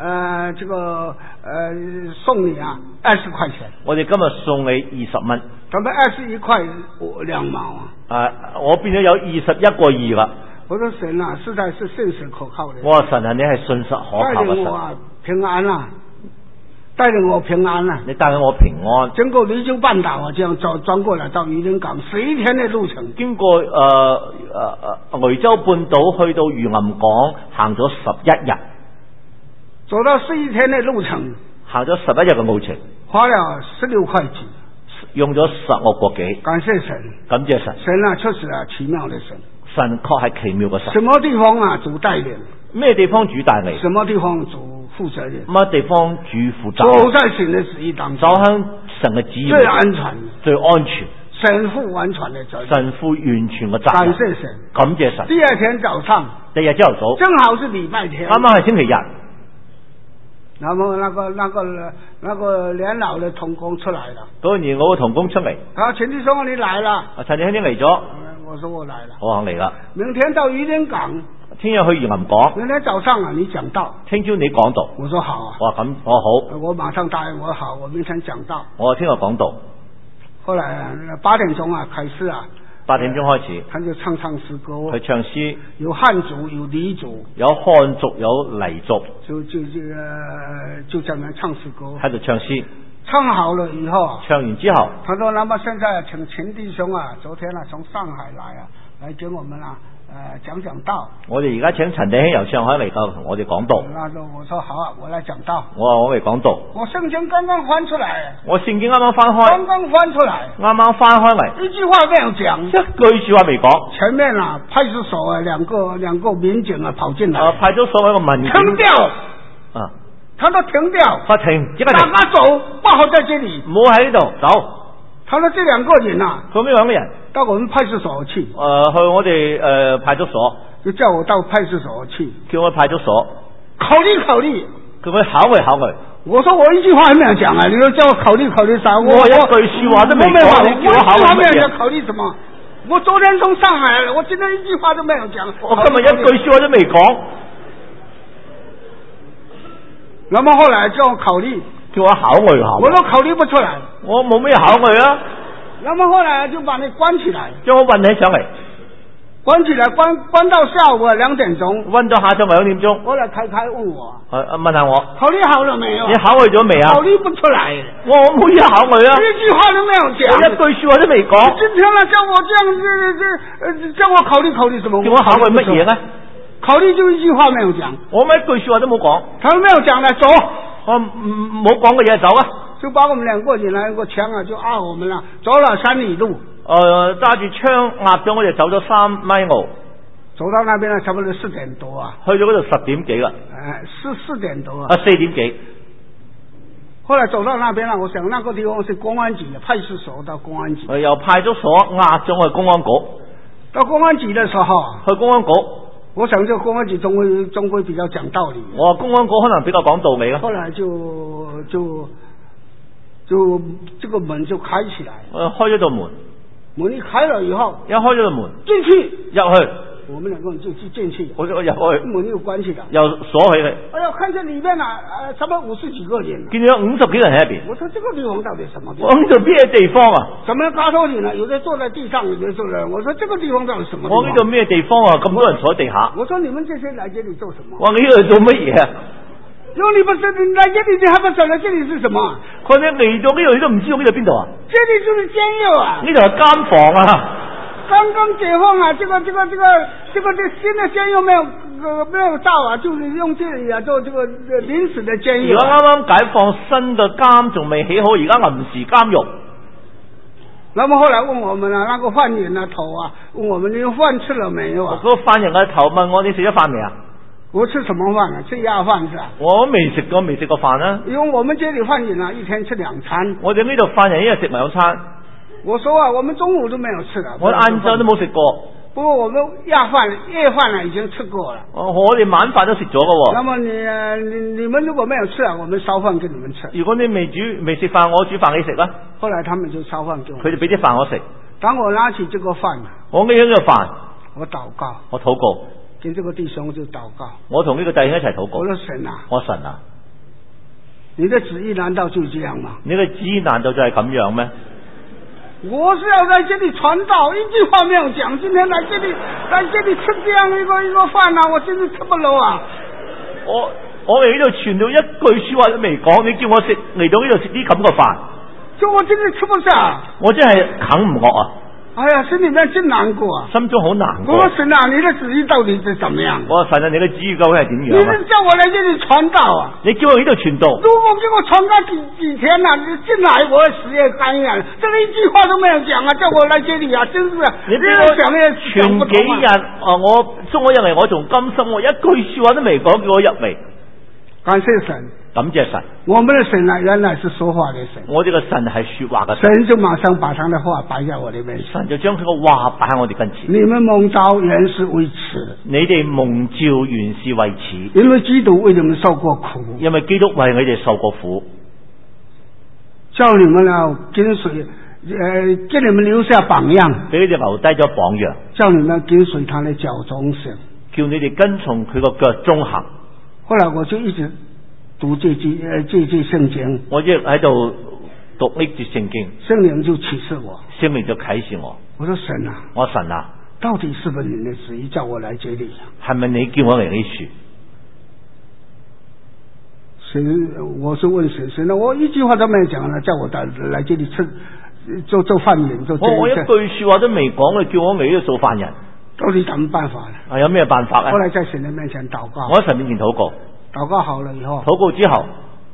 送你20塊錢， 我哋今日送你20蚊， 咱們21塊2毛我變咗有21個2啦。 我說神實在是信實可靠的。 我話神你係信實可靠嘅神。 帶領我平安帶領我平安你帶領我平安。 經過離州半島這樣轉過來到漁林港11天的路程。 經過雷州半島去到漁林港行咗11日。 走到11天的路程。 行咗11日嘅路程。 花了16塊幾。 用咗16個幾。 感謝神。 感謝神。 神確實奇妙的神。 神確係奇妙嘅神。 什麼地方主帶領？ 咩地方主帶領？ 什麼地方主負責任， 乜地方主負責， 走在神的旨意當中， 走向神嘅旨意， 最安全， 最安全， 神負完全的責任， 神負完全嘅責任。 感謝神， 感謝神。 第二天早上， 第二日朝頭早， 正好是禮拜天， 啱啱係星期日。 然後那個年老的同工出來了， 嗰年我個同工出嚟， 啊，陳弟兄你來了， 陳弟兄嚟咗， 我說我來了， 我行嚟啦。 明天到漁人港， 聽日去漁人港， 明天早上啊你講道， 聽朝你講道， 我說好啊， 我話咁我好， 我馬上答應我好，我明天講道， 我聽日講道。 後來8點鐘啊開始啊 ，8點鐘開始， 他就唱詩歌， 佢唱詩，有漢族有黎族， 有漢族有黎族， 就在那唱詩歌， 喺度唱詩， 唱好了以後啊， 唱完之後， 他說那麼現在請陳弟兄啊，昨天啊從上海來啊，來給我們啊講道。 我哋而家請陳弟兄由上海嚟同我哋講道。 那就我說好啊，我來講道。 我話我嚟講道。 我聖經剛剛翻出來。我聖經啱啱翻開。 剛剛翻出來。啱啱翻開嚟。一句話沒有講。 一句說話未講。 前面啊派出所啊兩個民警啊跑進來。 派出所一個民警。 停掉。 啊。 他都停掉。 不停，即刻停。 大家走，不好在這裡。唔好喺呢度，走。他說這兩個人啊。佢呢兩個人。到我們派出所去。去我哋派出所。 就叫我到派出所去， 叫我派出所考慮考慮， 佢考慮。 我說我一句話還沒有講啊，你說叫我考慮啥？我一句說話都沒講， 我一句話沒有講，考慮什麼？我昨天從上海來，我今天一句話都沒有講。 我今日一句說話都沒講。 那麼後來叫我考慮， 叫我考慮。 我都考慮不出來， 我冇咩考慮啊。 那麼後來就把你關起來， 將我運起上嚟。 關起來，關到下午2點鐘， 溫到下晝2點鐘。 後來開問我， 問下我， 考慮好了沒有？ 你考慮咗未啊？ 考慮不出來， 我冇嘢考慮啊， 一句話都沒有講， 我一句說話都未講。 今天呢，叫我這樣叫我考慮什麼？ 叫我考慮乜嘢呢？ 考慮就一句話沒有講， 我乜一句說話都冇講。 他沒有講呢，走， 我冇講嘅嘢走啊， 就把我們兩個引來個槍啊，就押我們了，走了3里路。 揸住槍壓咗我哋走咗3米路。 走到那邊呢，差不多4點多啊。 去到嗰度10點幾啦。 4點多啊。 4點幾。 後來走到那邊了，我想那個地方是公安局的派出所到公安局。 由派出所押咗去公安局。 到公安局的時候， 去公安局， 我想這個公安局終歸比較講道理。 我公安局可能比較講道理啦。 後來就這個門就開起來。 開咗道門。 門一開了以後， 一開咗道門， 進去入去。 我們兩個人就進去， 我入去， 門又關起了， 又鎖起嚟。 哎呀，看見裏面啊，差不多50幾個人， 見到有50幾人喺入邊。 我說這個地方到底什麼地方？ 我呢度咩地方啊？ 怎麼高頭裡呢？有的坐在地上，有的坐在。我說這個地方到底什麼地方？ 我呢度咩地方啊？咁多人坐喺地下。 我說你們這些來這裡做什麼？ 我呢度做乜嘢啊？ 因為你不是來這裡，你還不曉得這裡是什麼？ 佢哋嚟到呢度，你都唔知道呢度邊度啊？ 這裡就是監獄啊！ 呢度係監房啊！ 剛剛解放啊，這個新的監獄沒有造啊，就是用這裡啊做這個臨時的監獄。 而家啱啱解放新嘅監仲未起好，而家臨時監獄。 那麼後來問我們啊，那個犯人的頭啊，問我們你飯吃了沒有啊？ 嗰個犯人嘅頭問我：你食咗飯未啊？ 我吃什麼飯啊？吃鴨飯是吧？ 我未食過飯啊。因為我們這裡犯人啊，一天吃2餐。 我哋呢度犯人一日食2餐。 我說啊，我們中午都沒有吃的。 我晏晝都冇食過。 不過我們夜飯啊已經吃過了。 我哋晚飯都食咗㗎喎。 那麼你們如果沒有吃啊，我們燒飯給你們吃。 如果你未食飯，我煮飯你食啦。 後來他們就燒飯給我。 佢哋俾啲飯我食。 當我拿起這個飯， 我拎咗個飯， 我禱告， 我禱告， 跟這個弟兄就禱告。 我同呢個弟兄一齊禱告。 我說神啊， 我神啊， 你的旨意難道就這樣嗎？ 你嘅旨意難道就係咁樣咩？ 我是要在這裡傳道，一句話沒有講。今天來這裡吃這樣一個飯啊，我真是吃不落啊！ 我嚟呢度傳到一句說話都未講，你叫我食嚟到呢度食啲咁嘅飯， 就我真係吃不下， 我真係啃唔落啊！ 哎呀，心裏面真難過啊， 心中好難過。 我說神啊，你的旨意到底是怎麼樣？ 我說神啊，你嘅旨意究竟係點樣？ 你是叫我來這裡傳道啊？ 你叫我呢度傳道？ 如果給我傳道幾天啊，你進來我死也甘願。這個一句話都沒有講啊，叫我來這裡啊，真是你俾我傳幾日啊？我送我入嚟，我仲甘心，我一句說話都未講，叫我入嚟。 感谢神， 感謝神， 我們的神啊，原來是說話的神。 我哋嘅神係說話嘅神， 神就馬上把他的話擺在我哋面前。 神就將佢嘅話擺喺我哋跟前。 你們蒙召原是為此， 你哋蒙召原是為此， 因為基督為你們受過苦， 因為基督為你哋受過苦， 叫你們要跟隨，給你們留下榜樣， 俾你哋留低咗榜樣， 叫你們跟隨他的腳蹤行， 叫你哋跟從佢個腳蹤行。 後來我就一直讀這句聖經， 我一直喺度讀呢節聖經， 聖靈就啟示我， 聖靈就啟示我。 我說神啊， 我神啊， 到底是不是你的旨意叫我來這裏？ 係咪你叫我嚟呢處？ 神，我是問神，神啊，我一句話都沒有講了，叫我來這裏做犯人， 我一句說話都未講，你叫我嚟呢度做犯人， 到底怎麼辦法呢？ 有咩辦法呢？ 後來在神的面前禱告， 我喺神面前禱告， 禱告好了以後， 禱告之後，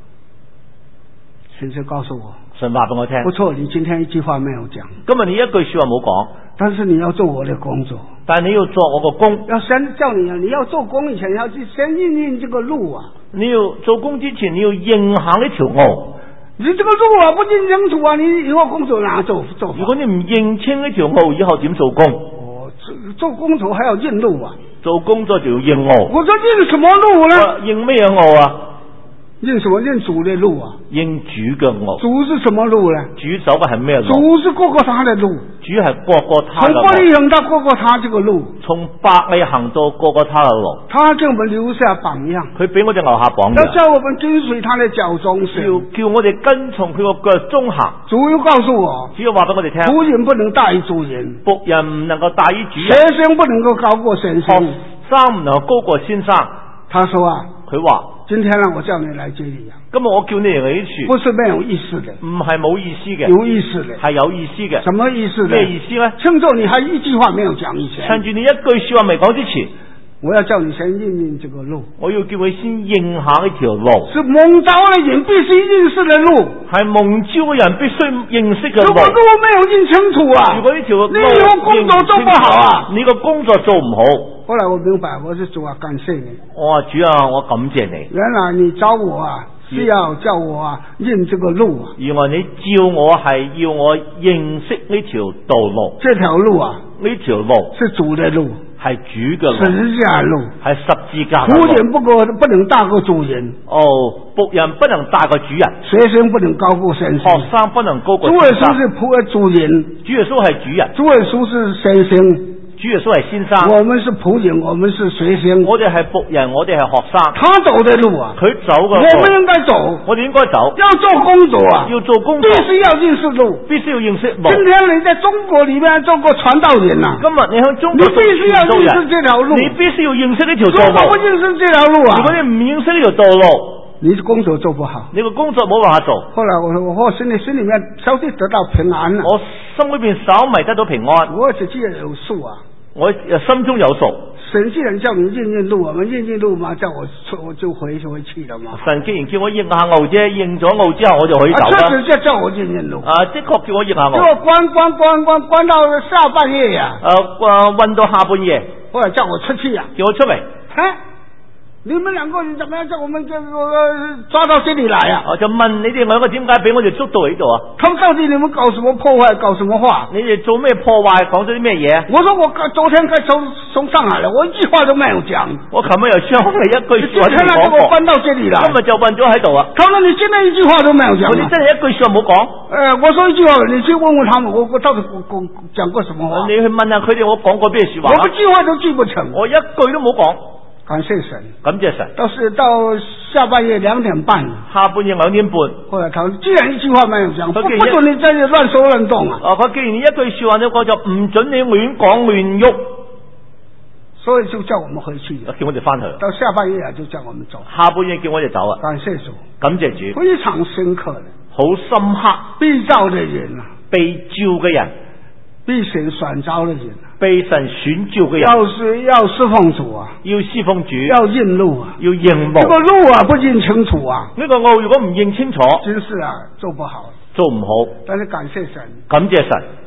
神就告訴我， 神話俾我聽， 不錯，你今天一句話沒有講， 今日你一句說話冇講， 但是你要做我的工作， 但係你要做我個工， 要先叫你要做工以前要去先認這個路啊， 你要做工之前你要認下呢條路， 你這個路啊不認清楚啊，你以後工作哪做？ 如果你唔認清呢條路，以後點做工？ 做工作還要認路啊， 做工作就要認路。 我說認什麼路呢？ 認咩路啊？ 認什麼？認主的路啊！ 認主嘅路。 主是什麼路呢？ 主走嘅係咩路？ 主是過他的路。 主係過他嘅路。 從伯利恆到過他這個路。 從伯利恆到過他嘅路。 他給我們留下榜樣。佢俾我哋留下榜樣。 要叫我們跟隨他的腳蹤行。 叫我哋跟從佢個腳蹤行。 主又告訴我。 主要話俾我哋聽。 僕人不能大於主人。 僕人唔能夠大於主人。 學生不能夠高過先生。 學生唔能夠高過先生。 他說啊。 佢話。 今天呢，我叫你來這裏啊。 今日我叫你嚟呢處， 不是沒有意思的， 唔係冇意思嘅， 有意思的， 係有意思嘅。 什麼意思呢？ 咩意思呢？ 趁着你還一句話沒有講以前， 趁住你一句說話未講之前， 我要叫你先認這個路。 我要叫你先認下呢條路。 是蒙召的人必須認識的路， 係蒙召嘅人必須認識嘅路。 如果路沒有認清楚啊， 如果呢條路你以後工作做不好啊， 你個工作做唔好。 後來我明白，我是主啊，感謝你。 我話主啊，我感謝你。 原來你找我啊，是要叫我啊認這個路啊。 原來你召我係要我認識呢條道路。 這條路啊， 呢條路是主的路， 係主嘅路， 十字架路， 係十字架路。 僕人不能大過主人。 哦，僕人不能大過主人。 學生不能高過先生。 學生不能高過先生。 主耶穌是主人， 主耶穌係主人。 主耶穌是先生。 主耶穌係先生， 我們是僕人，我們是學生。 我哋係僕人，我哋係學生。 他走的路啊， 佢走嘅路， 我們應該走。 我哋應該走。 要做工作啊， 要做工作， 必須要認識路， 必須要認識路。 今天你在中國裏面做過傳道人啊， 今日你喺中國， 你必須要認識這條路， 你必須要認識呢條道路。 如果不認識這條路啊， 如果你唔認識呢條道路， 你的工作做不好， 你個工作冇辦法做。 後來我心裏面稍微得到平安了， 我心裏邊稍微得到平安， 我自己也有數啊。 我心中有數。 神既然叫你認路，我們認路嘛，叫我就回去了嘛。 神既然叫我認下路啫，認咗路之後我就可以走啦。 確實叫我認路。 的確叫我認下路。 叫我關到下半夜呀。 運到下半夜， 後來叫我出去呀， 叫我出嚟。 你們兩個人怎麼樣叫我們抓到這裏來呀？ 我就問你哋兩個點解俾我哋捉到喺度啊？ 他們到底你們搞什麼破壞，搞什麼話？ 你哋做咩破壞，講咗啲咩嘢？ 我說我昨天從上海來，我一句話都沒有講。我琴日又上嚟一句說話都冇講。今天我搬到這裏來，今日就運咗喺度啊。他說你今天一句話都沒有講。我哋真係一句說話冇講。我說一句話，你去問問他們，我到底講過什麼話？你去問下佢哋，我講過咩說話？我一句話都記不成，我一句都冇講。感謝神，感謝神。到下半夜2點半，下半夜2點半。後來他既然一句話沒有講，不准你在這亂說亂動啊！佢既然你一句說話都講，就唔准你亂講亂喐，所以就叫我們回去，叫我哋翻去。到下半夜就叫我們走，下半夜叫我哋走啊！感謝主，感謝主，非常深刻的，好深刻。被召的人啊，被召嘅人，被神選召的人。被神選召嘅人，要侍奉主啊，要侍奉主，要認路啊，要認路。這個路啊，不認清楚啊，呢個路如果唔認清楚，真是啊，做不好，做唔好。但是感謝神，感謝神，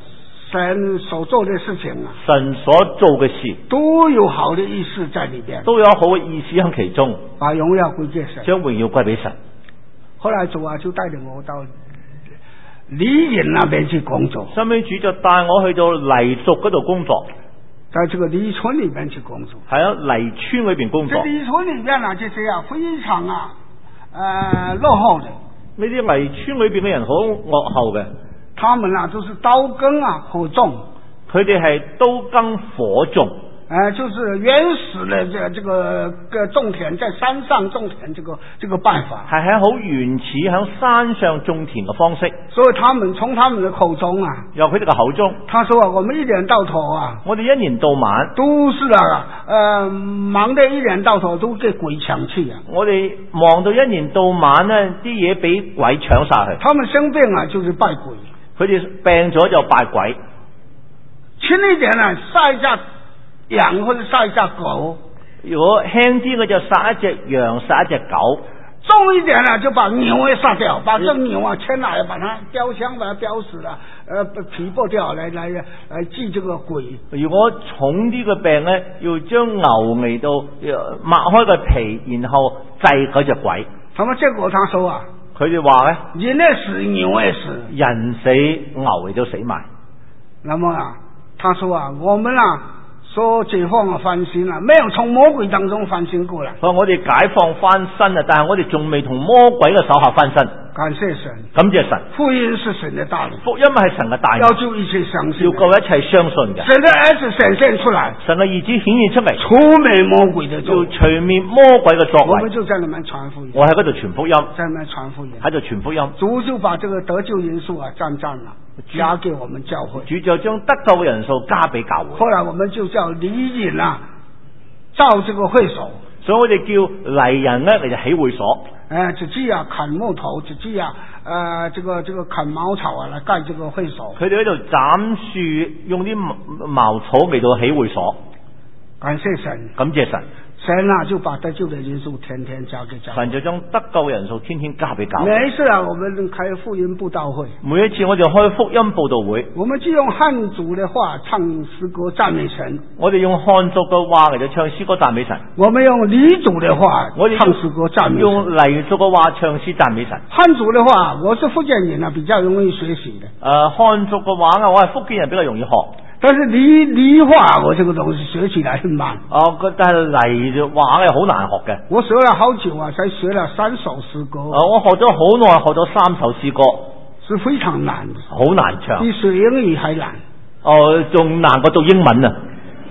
神所做的事情啊， 神所做嘅事都有好的意思在里边， 都有好嘅意思喺其中， 把荣耀歸給神， 將榮耀歸俾神。 後來主啊就帶領我到黎營那邊去工作， 後尾主就帶我去到黎族嗰度工作， 在這個黎村裏邊去工作， 喺黎村裏邊工作。 這黎村裏邊啊，這些啊非常落後的。 呢啲黎村裏邊嘅人好落後嘅， 他們啊都是刀耕啊火種， 佢哋係刀耕火種， 就是原始的這個種田，在山上種田這個辦法， 係喺好原始喺山上種田嘅方式。 所以他們從他們的口中啊， 由佢哋嘅口中， 他說啊，我們一年到頭啊， 我哋一年到晚都是忙得一年到頭都給鬼搶去啊！ 我哋忙到一年到晚呢啲嘢俾鬼搶晒去。 他們生病啊，就是拜鬼。 佢哋病咗就拜鬼。 輕一點啊，殺一隻羊或者殺一隻狗。 如果輕啲嘅就殺一隻羊，殺一隻狗。 重一點呢，就把牛也殺掉，把這牛啊牽來，把它雕槍，把它雕死了，皮剝掉，來祭這個鬼。 如果重啲嘅病呢，要將牛嚟到擘開個皮，然後祭嗰隻鬼。 咁啊，結果他說啊， 佢哋話呢， 人也死，牛也死， 人死牛亦都死埋。 那麼啊，他說啊，我們啊說解放啊翻身啊，沒有從魔鬼當中翻身過來。 佢話我哋解放翻身啊，但係我哋仲未同魔鬼嘅手下翻身。 感謝神， 感謝神。 福音是神的大能， 福音係神嘅大能， 要救一切相信， 要救一切相信嘅。 神的兒子顯現出來， 神嘅兒子顯現出嚟， 除滅魔鬼的作為， 要除滅魔鬼嘅作為。 我們就在那邊傳福音， 我喺嗰度傳福音， 在那邊傳福音， 喺度傳福音。 主就把這個得救人數啊佔了，加給我們教會。 主就將得救嘅人數加俾教會。 後來我們就叫黎營啊造這個會所， 所以我哋叫黎人呢嚟就起會所。 自己啊砍木頭，自己啊這個砍茅草啊來蓋這個會所。 佢哋喺度斬樹，用啲茅草嚟到起會所。 感謝神， 感謝神。 神啊就把得救的人數天天加給教會， 神就將得救嘅人數天天加俾教會。 每一次啊，我們開福音布道會， 每一次我哋開福音佈道會， 我們就用漢族的話唱詩歌讚美神。 我哋用漢族嘅話嚟到唱詩歌讚美神。 我們用黎族的話唱詩歌讚美神。 用黎族嘅話唱詩讚美神。 漢族的話，我是福建人啊，比較容易學習的。 漢族嘅話啊，我係福建人，比較容易學。 但是黎話我這個東西學起來很慢。 但係黎嘅話係好難學嘅。 我學了好久啊，才學了3首詩歌。 我學咗好耐，學咗3首詩歌， 是非常難的， 好難唱， 比學英語還難。 仲難過讀英文啊！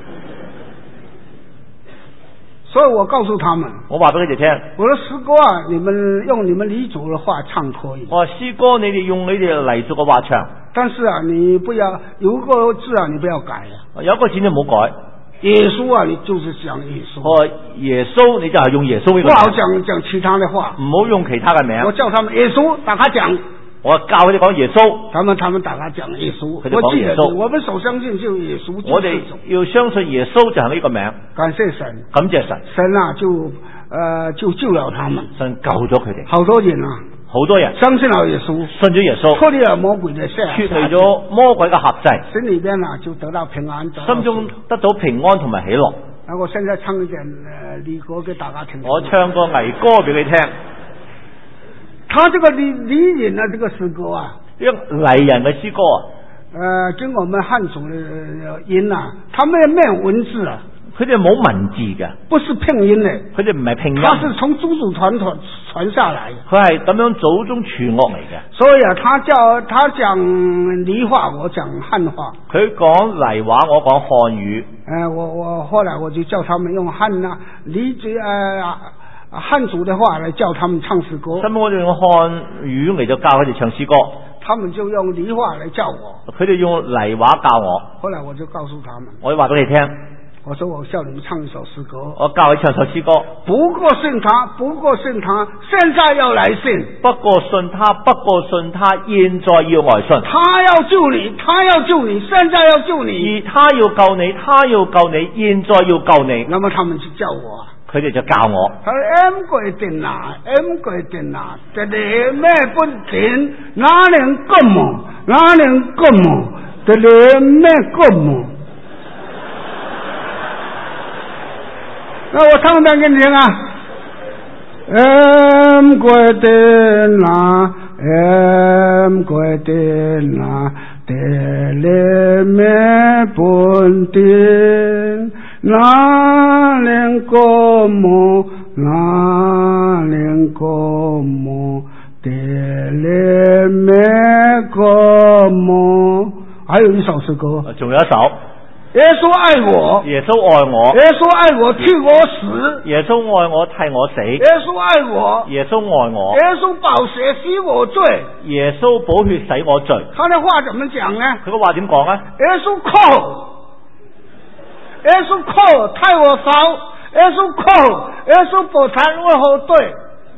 所以我告訴他們， 我話俾你哋聽， 我的詩歌啊，你們用你們黎族的話唱可以。 我話詩歌你哋用你哋黎族嘅話唱， 但是啊，你不要有個字啊，你不要改啊。 有一個字你唔好改。 耶穌啊，你就是講耶穌。 我耶穌，你就係用耶穌呢個名。 不好講其他的話， 唔好用其他嘅名。 我叫他們耶穌，大家講。 我教佢哋講耶穌， 他們大家講耶穌。 佢哋講耶穌。 我們所相信就耶穌。 我哋要相信耶穌就係呢個名。 感謝神， 感謝神。 神啊，就救了他們。 神救咗佢哋。 好多人啊， 好多人相信了耶穌， 信咗耶穌， 脫離了魔鬼的轄， 脫離咗魔鬼嘅轄制， 心裏邊啊就得到平安， 心中得到平安同埋喜樂。 我現在唱一點黎歌給大家聽。 我唱個黎歌俾你聽。 他這個黎人啊，這個詩歌啊， 一個黎人嘅詩歌啊， 跟我們漢族的音啊，他們沒有文字啊， 佢哋冇文字嘅， 不是拼音嘅， 佢哋唔係拼音， 他是從祖祖傳下來， 佢係咁樣祖宗傳落嚟嘅。 所以啊，他講黎話，我講漢話， 佢講黎話，我講漢語。 我後來我就叫他們用漢族的話來教他們唱詩歌。 咁我就用漢語嚟到教佢哋唱詩歌， 他們就用黎話來教我， 佢哋用黎話教我。 後來我就告訴他們， 我話俾你聽， 我說我叫你們唱一首詩歌， 我教你唱首詩歌。 不過信他，現在要來信。 不過信他，現在要來信。 他要救你，現在要救你。 而他要救你，現在要救你。 那麼他們就叫我， 佢哋就教我。 佢話 M 過定啊，這裏咩不定，哪能咁？ 的里面个么？那我唱一遍给你听啊。规定啦规定啦，的里面本定，哪能个么？哪能个么？的里面个么？还有一首诗歌， 仲有一首。 耶稣爱我， 耶穌愛我， 耶穌愛我替我死， 耶穌愛我替我死， 耶穌愛我， 耶穌愛我， 耶穌寶血洗我罪， 耶穌寶血洗我罪。 他的話怎麼講呢？ 佢個話點講啊？ 耶穌扣，耶穌扣替我燒，耶穌扣，耶穌寶血為我對。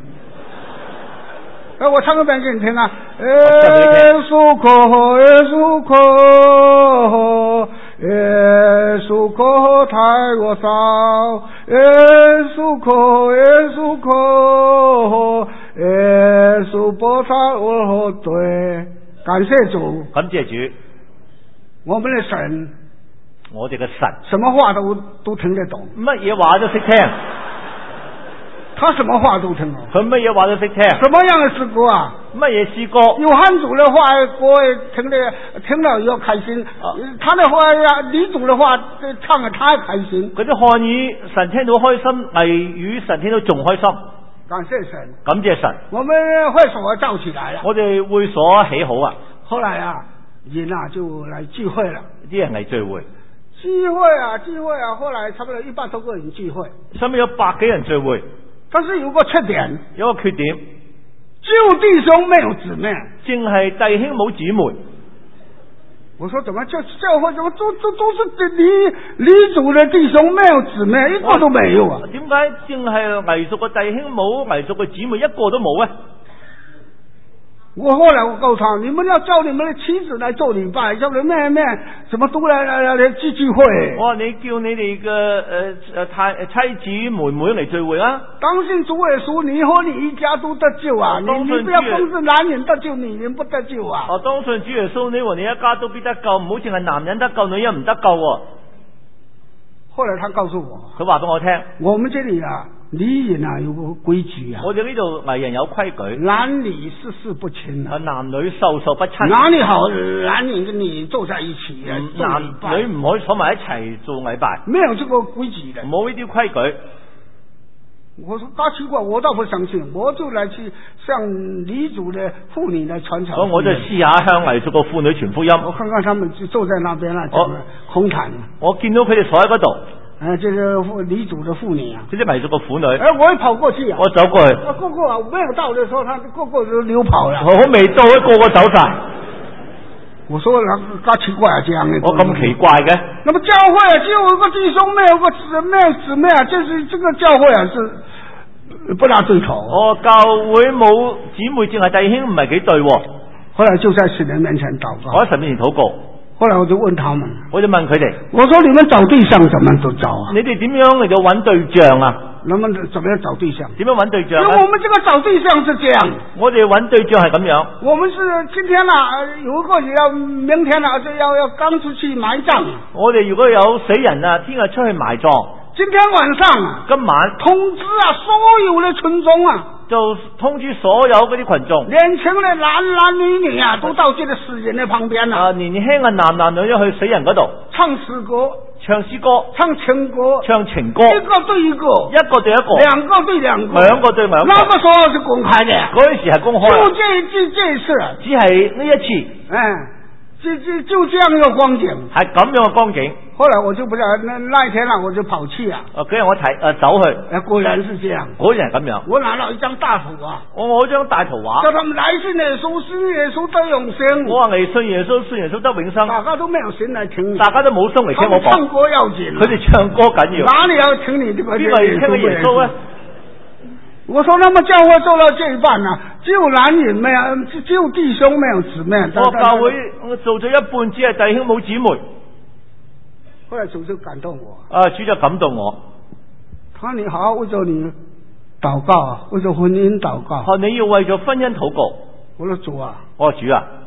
我唱個遍給你聽啊！耶穌扣，耶穌扣。耶穌可替我燒，耶穌可，耶穌可，耶穌寶血我對。感謝主， 感謝主， 我們的神， 我哋嘅神， 什麼話都聽得懂， 乜嘢話都識聽。 他什麼話都聽懂， 佢乜嘢話都識聽。 什麼樣的詩歌啊？ 乜嘢詩歌？ 有漢族的話，歌聽了又開心。他的話呀，黎族的話唱了他也開心。 嗰啲漢語神聽到開心，魏語神聽到仲開心。 感謝神， 感謝神。 我們會所造起來了。 我哋會所起好啊。 後來啊，人啊就來聚會了。 啲人嚟聚會。 聚會啊，後來差不多100多個人聚會。 上面有100幾人聚會。 但是有個缺點， 有個缺點， 只有弟兄沒有姊妹， 淨係弟兄冇姊妹。 我說怎麼教會怎麼都是黎族的弟兄沒有姊妹，一個都沒有啊？ 點解淨係黎族嘅弟兄冇，黎族嘅姊妹一個都冇呢？ 我後來我告訴他，你們要叫你們的妻子來做禮拜，叫你妹妹什麼都來聚會。 我話你叫你哋嘅妻子妹妹嚟聚會啊！ 當信主耶穌，你和你一家都得救啊！你不要光是男人得救，女人不得救啊！ 當信主耶穌，你和你一家都必得救，唔好淨係男人得救，女人唔得救。 後來他告訴我， 佢話俾我聽， 我們這裏啊。黎人啊有個規矩啊， 我哋呢度黎人有規矩， 男女事事不親啊， 男女授受不親。 哪裏好男女跟你坐在一起啊？ 男女唔可以坐埋一齊做禮拜， 沒有這個規矩的， 冇呢啲規矩。 我說大奇怪，我倒不相信，我就來去向黎族的婦女來傳傳。 所以我就試下向黎族個婦女傳福音。 我看看他們就坐在那邊啦，紅毯。 我見到佢哋坐喺嗰度。 這個黎族的婦女啊， 這啲黎族嘅婦女， 我一跑過去啊， 我走過去， 個個啊沒有到的時候，他個個都溜跑了。 我未到，個個走晒。 我說那奇怪啊，這樣的。 我咁奇怪嘅。 那麼教會啊，只有一個弟兄，沒有姊妹啊，這個教會啊是不大對頭。 教會冇姊妹，淨係弟兄，唔係幾對。 後來就在神人面前禱告， 我喺神面前禱告。 後來我就問他們， 我就問佢哋， 我說你們找對象怎麼都找啊？ 你哋點樣嚟到揾對象啊？ 那麼怎麼樣找對象？ 點樣揾對象？ 因為我們這個找對象是這樣， 我哋揾對象係咁樣。 我們是今天有一個要明天就要剛出去埋葬。我哋如果有死人啊，聽日出去埋葬。今天晚上，今晚通知啊，所有的群眾啊。就通知所有嗰啲群眾，年輕嘅男女啊，都到這個死人嘅旁邊啦。年輕嘅男女去死人嗰度唱詩歌，唱情歌，唱情歌，一個對一個，一個對一個，兩個對兩個，兩個對兩個。那個時候是公開嘅，嗰時係公開。就這一次，只係呢一次，就這樣一個光景，係咁樣嘅光景。後來我就不知道，那一天我就跑去啊。嗰日我走去，果然是這樣，果然係咁樣。我拿了一張大圖啊，我張大圖畫，叫他們來信耶穌，信耶穌得永生。我話你信耶穌，信耶穌得永生。大家都沒有心來聽，大家都冇心嚟聽我講。唱歌要緊，佢哋唱歌緊要。哪裏要聽你這個？邊個要聽耶穌啊？我說，那麼教會做到這一半呢，只有男人沒有，只有弟兄沒有姊妹。我教會我做咗一半，只係弟兄冇姊妹。後來主就感動我，主就感動我。他說你好好為咗你禱告，為咗婚姻禱告。你要為咗婚姻禱告。我說主啊，主啊，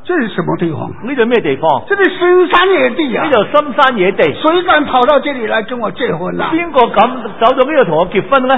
这是什么地方？ 呢度咩地方？ 这里深山野地啊！ 呢度深山野地， 谁敢跑到这里来跟我结婚啊？ 邊個咁走到呢度同我結婚呢？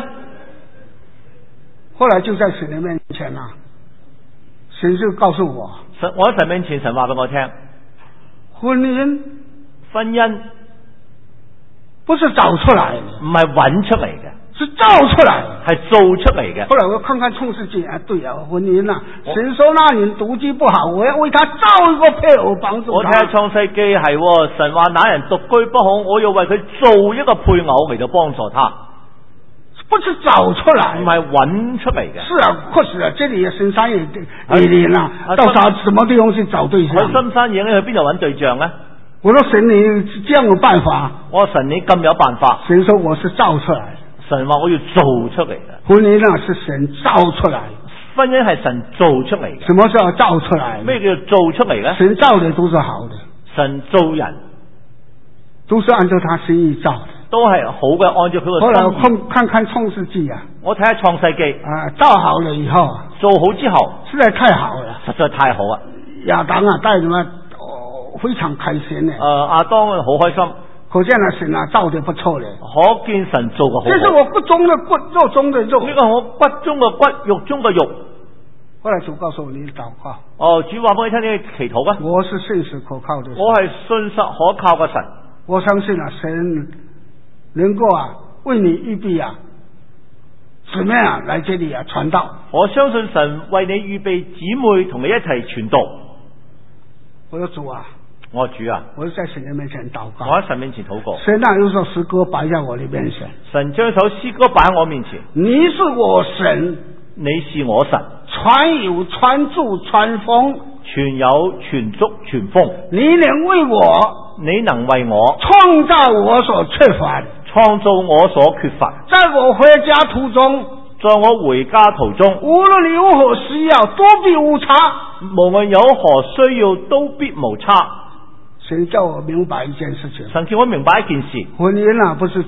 后来就在神的面前啊，神就告诉我， 我喺神面前，神話俾我聽， 婚姻不是找出来的， 唔係揾出嚟嘅， 是造出来的。 係做出嚟嘅。 后来我看看創世紀啊，對啊，婚姻啊，神說那人獨居不好，我要為他造一個配偶幫助他。 我睇下創世記係神話那人獨居不好，我要為佢做一個配偶嚟到幫助他， 不是找出來， 唔係揾出嚟嘅。 是啊，確實啊，這裡深山野林啊，到找什麼地方去找對象？ 喺深山野咧，去邊度揾對象呢？ 我說神，你這樣有辦法？ 我話神，你咁有辦法？ 神說我是造出來的。 神話我要做出嚟嘅。 婚姻啊，是神造出來的。 婚姻係神做出嚟嘅。 什麼叫造出來？ 咩叫做出嚟呢？ 神造的都是好的。 神造人都是按照他心意造的， 都係好嘅，按照佢個心意。 後來我看看創世紀啊， 我睇下創世記啊，造好了以後， 做好之後， 實在太好了， 實在太好啊！ 亞當啊，帶什麼非常開心呢。 亞當好開心， 可見啊，神啊造得不錯咧。 可見神做嘅好。 這是我骨中的骨，肉中的肉。 呢個我骨中嘅骨，肉中嘅肉。 後來主告訴我你禱告。 主話俾你聽，你祈禱啊！ 我是信實可靠的神。 我係信實可靠嘅神。 我相信啊，神能夠啊為你預備啊姊妹啊來這裡啊傳道。我相信神為你預備姊妹同你一齊傳道。我說主啊，我主啊，我在神的面前禱告。我喺神面前禱告。神啊，有首詩歌擺在我的面前。神將首詩歌擺喺我面前。你是我神， 你是我神。 傳有傳助傳豐， 傳有傳足傳豐。 你能為我。 你能為我創造我所缺乏， 創造我所缺乏。 在我回家途中， 在我回家途中， 無論有何需要，都必無差。 無論有何需要，都必無差。 神叫我明白一件事情， 神叫我明白一件事， 婚姻啊，不是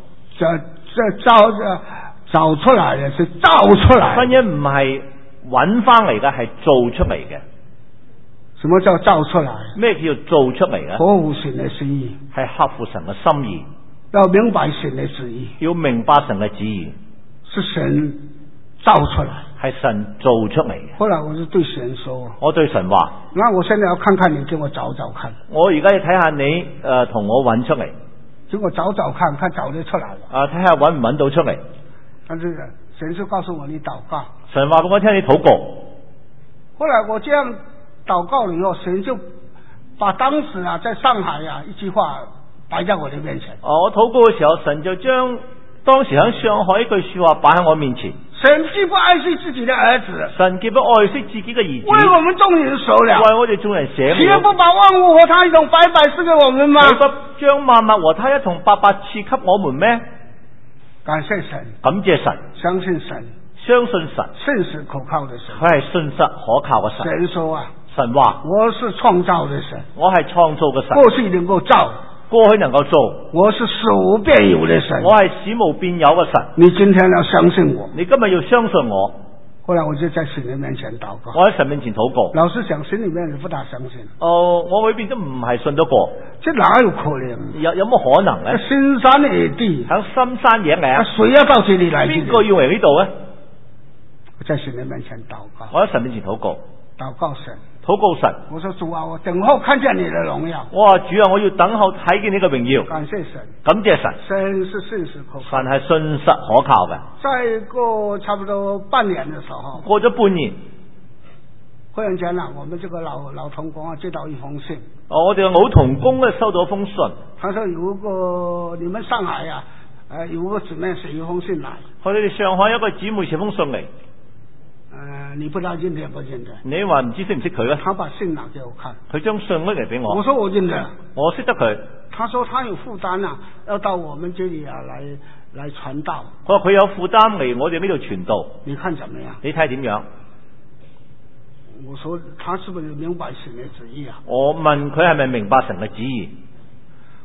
找出來嘅，是造出來。 婚姻唔係揾翻嚟嘅，係做出嚟嘅。 什麼叫造出來？ 咩叫做出嚟嘅？ 合乎神嘅心意， 係合乎神嘅心意。 要明白神嘅旨意， 要明白神嘅旨意， 是神造出來， 係神做出嚟嘅。 後來我就對神說， 我對神話， 那我現在要看看你，給我找找看。 我而家要睇下你同我揾出嚟， 結果找找看看找得出來了。 睇下揾唔揾到出嚟。 但是神就告訴我你禱告， 神話俾我聽你禱告。 後來我這樣禱告了以後，神就把當時啊在上海啊一句話擺在我的面前。 我禱告嘅時候，神就將當時喺上海一句說話擺喺我面前。 神既不愛惜自己的兒子， 神既不愛惜自己嘅兒子， 為我們眾人捨了， 為我哋眾人捨了， 豈不把萬物和他一同白白賜給我們嗎？ 豈不將萬物和他一同白白賜給我們咩？ 感謝神， 感謝神， 相信神， 相信神， 信實可靠的神， 佢係信實可靠嘅神。 神說啊， 神話我是創造的神， 我係創造嘅神， 過去能夠造， 過去能夠做， 我是使無變有的神， 我係使無變有嘅神。 你今天要相信我， 你今日要相信我。 後來我就在神的面前禱告， 我喺神面前禱告。 老實講，心裏面不大相信。 我裏邊都唔係信得過， 這哪有可能？ 有冇可能咧？ 深山野地， 喺深山野嶺， 誰要到這裏來？ 邊個要嚟呢度咧？ 我在神的面前禱告， 我喺神面前禱告， 禱告神， 禱告神。 我說主啊，我等候看見你的榮耀。 我話主啊，我要等候睇見你嘅榮耀。 感謝神， 感謝神。 神是信實可靠， 神係信實可靠嘅。 再過差不多半年的時候， 過咗半年， 忽然間啊，我們這個老同工啊接到一封信。 我哋嘅老同工咧收到一封信， 他說有個你們上海啊，有個姊妹寫一封信來。 佢哋上海有一個姊妹寫封信嚟。 你不知道認得不認得？ 你話唔知識唔識佢咧？ 他把信拿給我看， 佢將信拎嚟俾我。 我說我認得， 我識得佢。 他說他有負擔啊，要到我們這裏啊來傳道。 佢話佢有負擔嚟我哋呢度傳道。 你看怎麼樣？ 你睇點樣？ 我說他是不是明白神的旨意啊？ 我問佢係咪明白神嘅旨意？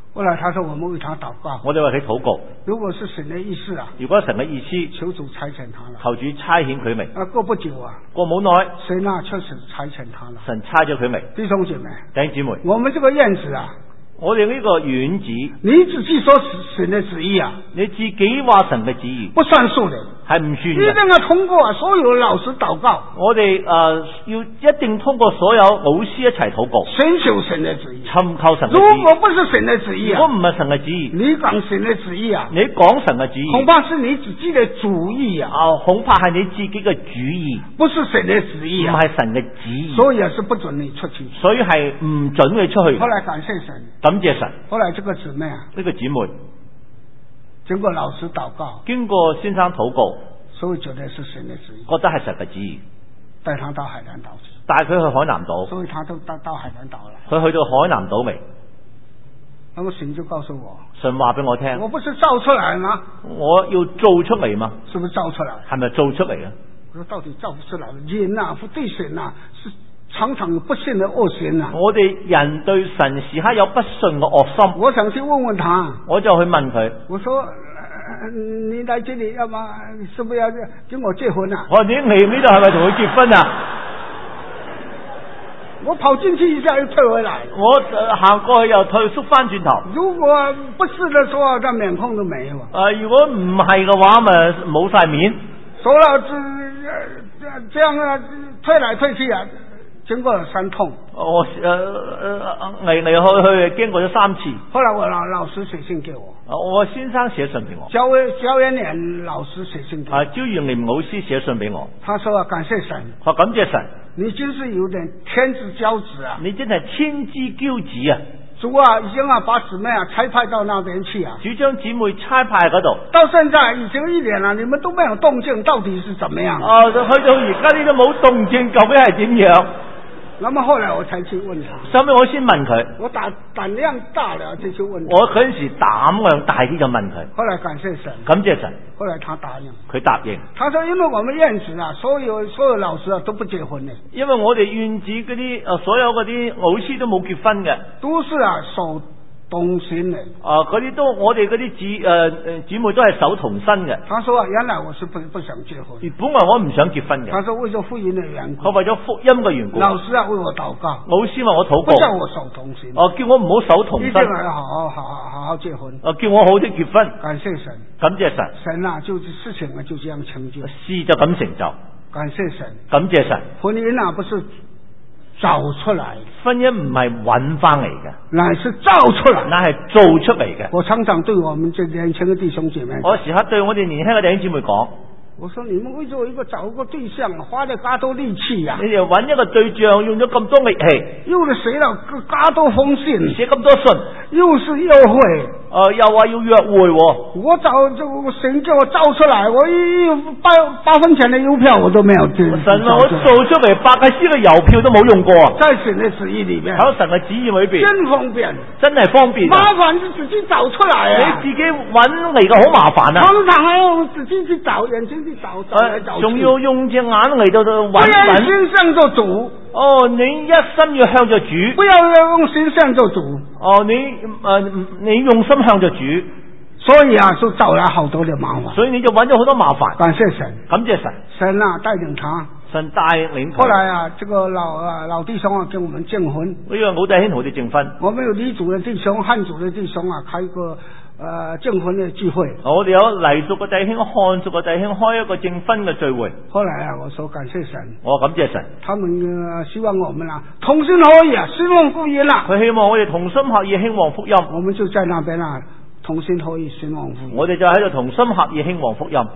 後來他說我們為他禱告， 我哋為佢禱告。 如果是神的意思啊， 如果神嘅意思， 求主差遣他了。 求主差遣佢未？ 過不久啊， 過冇耐， 神啊確實差遣他了。 神差咗佢未？ 弟兄姐妹， 弟兄姊妹， 我們這個院子啊， 我哋呢個院子， 你自己說神的旨意啊， 你自己話神嘅旨意不算數的， 係唔算一定嘅。 要通過所有老師禱告， 我哋要一定通過所有老師一齊禱告， 尋求神的旨意。 尋求神嘅如旨意。 果不是神的旨意啊， 如果唔係神嘅旨意， 你講神的旨意啊， 你講神嘅旨意， 恐怕是你自己的主意啊， 恐怕係你自己嘅主意， 不是神的旨意唔啊， 係神嘅旨意， 所以啊是不准你出去。 所以係唔准佢出去後。來感謝神， 感謝神， 後來這個姊妹啊， 呢個姊妹經過老師禱告， 經過先生禱告， 所以覺得是神的旨意， 覺得係神嘅旨意， 帶他到海南島去， 帶佢去海南島， 所以他都到海南島來。 佢去到海南島未？ 那麼神就告訴我， 神話俾我聽， 我不是造出來嗎？ 我要做出嚟嘛？ 是不是造出來？ 係咪做出嚟啊？ 我說到底造不出來，人啊，對神啊，是常常有不信的惡行啊。 我哋人對神時刻有不信嘅惡心， 我想去問問他， 我就去問佢， 我說你來這裡要嗎？是不是要跟我結婚啊？ 我話你嚟呢度係咪同佢結婚啊？ 我跑進去一下又退回來， 我行過去又退縮翻轉頭。 如果不是的時候，那面孔都沒有。 如果唔係嘅話，咪冇晒面。 說了這樣啊，退來退去啊，經過了3通。 我嚟嚟去經過咗3次。 後來我老師寫信給我， 我先生寫信俾我。 焦元年老師寫信給我。 焦元年老師寫信俾我。 他說感謝神。 我感謝神。 你真是有點天之驕子啊！ 你真係天之驕子啊！ 主啊，已經把姊妹差派到那邊去啊！ 主將姊妹差派嗰度。 到現在已經1年了，你們都沒有動靜，到底是怎麼樣？ 去到而家呢都冇動靜，究竟係點樣？ 那麼後來我才去問他， 後尾我先問佢， 我膽量大了就去問他。 我嗰陣時膽量大啲就問佢。 後來感謝神， 感謝神。 後來他答應， 佢答應。 他說因為我們院子啊，所有老師啊都不結婚嘅， 因為我哋院子嗰啲所有嗰啲老師都冇結婚嘅， 都是啊守童身嘅。 嗰啲都我哋嗰啲姊妹都係守童身嘅。 他說原來我是不想結婚， 本來我唔想結婚嘅。 他說為咗福音嘅緣故， 我為咗福音嘅緣故。 老師啊為我禱告， 老師話我禱告， 不叫我守童身， 叫我唔好守童身， 一定要好好結婚。 叫我好啲結婚。 感謝神， 感謝神。 神啊，就是事情啊就這樣成就， 事就咁成就。 感謝神， 感謝神。 婚姻啊不是找出來， 婚姻唔係揾翻嚟嘅， 乃是造出來， 乃係做出嚟嘅。 我常常對我們這年輕的弟兄姐妹， 我時刻對我哋年輕嘅弟兄姊妹講， 我說你們為咗找一個對象花了咁多力氣啊， 你哋揾一個對象用咗咁多力氣， 又是寫了咁多封信， 寫咁多信， 又是約會， 又話要約會。 我神叫我造出來，我八分錢的郵票我都沒有捐。 神我做出嚟8個絲嘅郵票都冇用過。 在神的旨意裏面， 喺神嘅旨意裏邊， 真方便， 真係方便。 麻煩就自己找出來啊！ 你自己揾嚟嘅好麻煩啊！ 常常還要自己去找，眼睛去找來找去， 仲要用隻眼嚟到揾。 不要心向着主。 你一心要向着主， 不要用心向着主。 你用心向着主， 所以啊，就找來好多的麻煩。 所以你就揾咗好多麻煩。 感謝神， 感謝神， 神啊帶領他， 神帶領他。 後來啊，這個老弟兄啊，跟我們證婚。 呢個老弟兄同我哋證婚。 我們有黎族的弟兄、漢族的弟兄啊，開個證婚的聚會。 我哋有黎族嘅弟兄、漢族嘅弟兄開一個證婚嘅聚會。 後來啊，我說感謝神， 我感謝神。 他們希望我們啊同心合意啊興旺福音啦。 佢希望我哋同心合意興旺福音。 我們就在那邊啊同心合意興旺福音。 我哋就喺度同心合意興旺福音。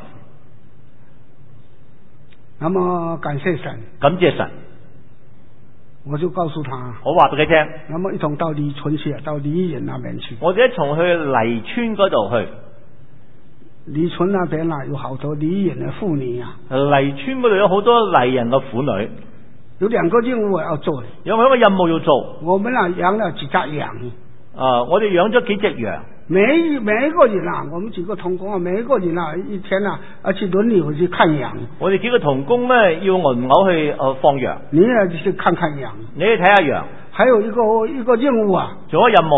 那麼感謝神， 感謝神。 我就告訴他， 我話俾佢聽， 那麼一同到黎村去，到黎營那邊去。 我哋一同去黎村嗰度去。 黎村那邊啊，有好多黎營的婦女啊。 黎村嗰度有好多黎人嘅婦女， 有2個任務要做。 有兩個任務要做。 我們啊養了幾隻羊。 我哋養咗幾隻羊。 每一個人啊，我們幾個同工啊，每一個人啊，一天啊，去輪流去看羊。我哋幾個同工咧，要輪流去放羊。 你啊，去看看羊。 你去睇下羊。 還有一個任務啊， 仲有任務，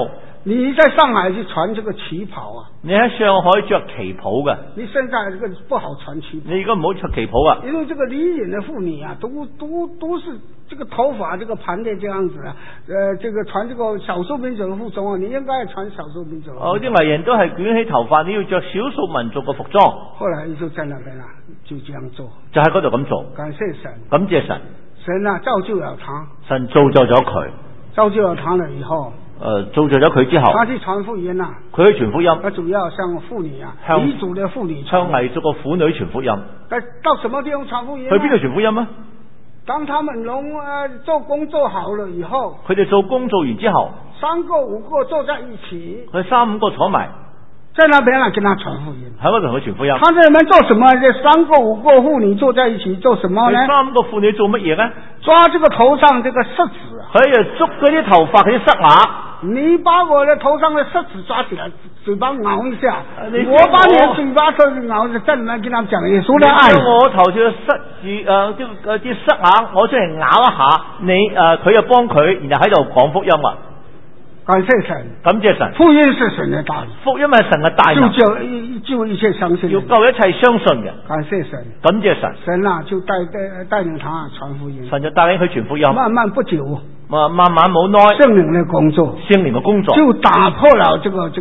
你在上海去穿这个旗袍啊？ 你喺上海着旗袍嘅， 你现在这个不好穿旗袍。 你而家唔好着旗袍啊！ 因为这个离隐的妇女啊，都是这个头发这个盘的这样子啊，这个穿这个少数民族的服装啊，你应该穿少数民族的服装。 啲藝人都係捲起頭髮，你要着少數民族嘅服裝。 後來就在那邊啊，就這樣做， 就喺嗰度咁做。 感謝神， 感謝神， 神啊造就了他， 神造就咗佢， 造就了他了以後。 造就咗佢之後， 他去傳福音啊， 佢去傳福音， 他主要向婦女啊，彝族的婦女， 向彝族嘅婦女傳福音。 到什麼地方傳福音？ 去邊度傳福音啊？ 當他們做工做好了以後， 佢哋做工做完之後 ，3個5個坐在一起， 佢3、5個坐埋， 在那邊啊，跟他傳福音， 喺嗰度同佢傳福音。 他在那邊做什麼？這3個5個婦女坐在一起做什麼呢 ？3個婦女做乜嘢呢？ 抓這個頭上這個虱子啊！ 佢就捉嗰啲頭髮嗰啲虱牙。 你把我的頭上的虱子抓起來，嘴巴咬一下，我把你的嘴巴都咬着，在裏面跟他講耶穌的愛。 我頭上嘅虱子啲虱牙，我出嚟咬一下，你佢又幫佢，然後喺度講福音啊！ 感謝神， 感謝神， 福音是神的大能， 福音係神嘅大能， 救一切相信， 要救一切相信嘅。 感謝神， 感謝神， 神啊就帶領他傳福音， 神就帶領佢傳福音。 慢慢不久， 慢慢冇耐， 聖靈的工作， 聖靈嘅工作就打破了這個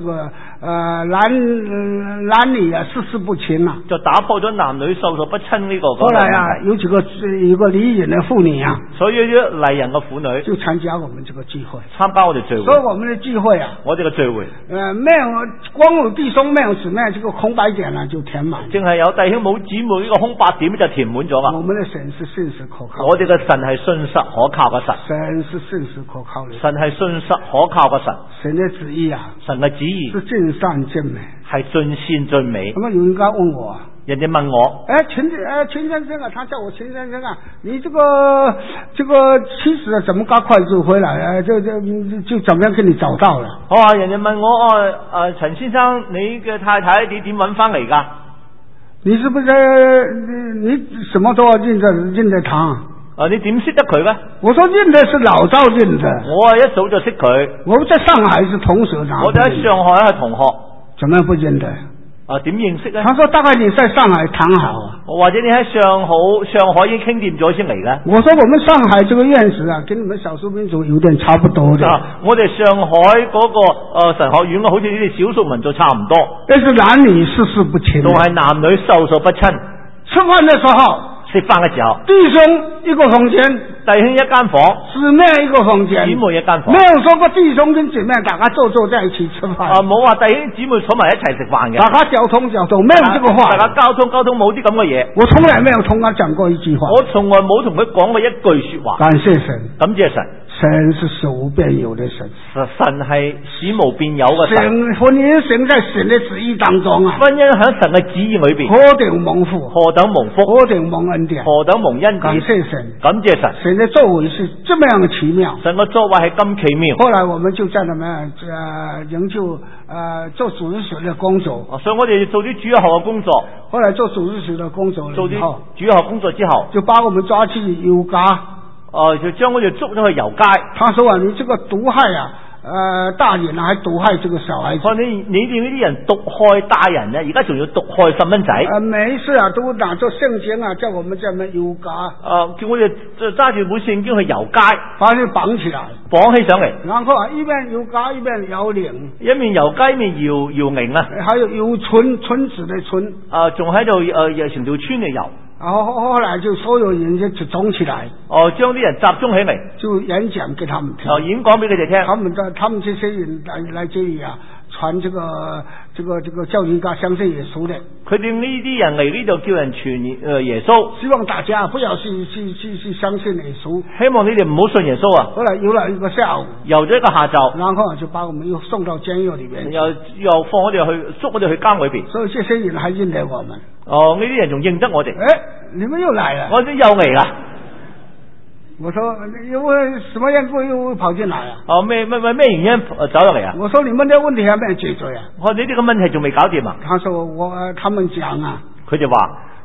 男女啊事事不親啊， 就打破咗男女授受不親呢個。 後來啊，有個離隱的婦女啊， 所以啲離人嘅婦女就參加我們這個聚會， 參加我哋聚會。 所以我們的聚會啊， 我哋嘅聚會， 沒有光有弟兄沒有姊妹，這個空白點啊就填滿。 淨係有弟兄冇姊妹呢個空白點就填滿咗啦。 我們的神是信實可靠， 我哋嘅神係信實可靠嘅神。 神是信實可靠嘅， 神係信實可靠嘅神。 神的旨意啊， 神嘅旨意是盡善盡美， 係盡善盡美。 咁啊，有人家問我， 人哋問我， 秦先生啊，他叫我秦先生啊，你這個妻子啊，怎麼咁快就回來啊？就怎麼樣給你找到了？ 人哋問我，陳先生，你嘅太太你點揾翻嚟㗎？ 你是不是你什麼都要認得他？ 你點識得佢嘅？ 我說認得是老早認得， 我一早就識佢。 我在上海是同學， 我哋喺上海係同學。 怎麼不認得？ 點認識咧？ 他說大概你在上海談好啊， 或者你喺上海已經傾掂咗先嚟嘅。 我說我們上海這個院士啊，跟你們少數民族有點差不多的。 我哋上海嗰個神學院好似呢啲少數民族差唔多。 但是男女事事不親， 都係男女授受不親。 吃飯的時候， 食飯嘅時候， 弟兄一個房間， 弟兄一間房， 姊妹一個房間， 姊妹一間房， 沒有說過弟兄跟姊妹大家坐在一起吃飯。 冇話弟兄姊妹坐埋一齊食飯嘅。 大家交通，沒有這個話。 大家交通冇啲咁嘅嘢。 我從來沒有同他講過一句話。 我從來冇同佢講過一句說話。 感謝神， 感謝神。 神是使無變有的神， 神係使無變有嘅神。 婚姻神在神的旨意當中啊， 婚姻喺神嘅旨意裏邊， 何等蒙福， 何等蒙福， 何等蒙恩典， 何等蒙恩典。 感謝神， 感謝神。 神的作為是這麼樣的奇妙， 神嘅作為係咁奇妙。 後來我們就在那邊仍舊做主日學的工作， 所以我哋做啲主日學嘅工作。 後來做主日學的工作做啲主日學工作之後， 就把我們抓去遊街。 就將我哋捉咗去遊街。 他說啊，你這個毒害啊，大人啊，還毒害這個小孩子。 你哋呢啲人毒害大人呢，而家仲要毒害細蚊仔。 每一次啊，都拿着聖經啊，叫我們在那遊街。 叫我哋揸住本聖經去遊街， 把佢綁起來， 綁起上嚟。 然後啊，一邊遊街一邊搖鈴， 一面遊街一面搖鈴啊。 還有遊村子的村。 仲喺度成條村嚟遊。 然後後來就所有人就集中起來， 將啲人集中起嚟， 就演講給他們聽， 演講俾佢哋聽。 他們這些人來這裡啊，傳這個叫人家相信耶穌的。 佢哋呢啲人嚟呢度叫人傳耶穌， 希望大家不要去相信耶穌， 希望你哋唔好信耶穌啊。 後來遊了一個下午， 遊咗一個下晝， 然後就把我們又送到監獄裡面， 又放我哋去捉我哋去監裏邊。 所以這些人還認得我們。 呢啲人仲認得我哋。 你們又來了， 我哋又嚟啦。 我說因為什麼緣故又跑進來啊？ 咩原因走入嚟啊？ 我說你們的問題還沒有解決啊。 我呢啲個問題仲未搞掂啊？ 他說他們講啊， 佢就話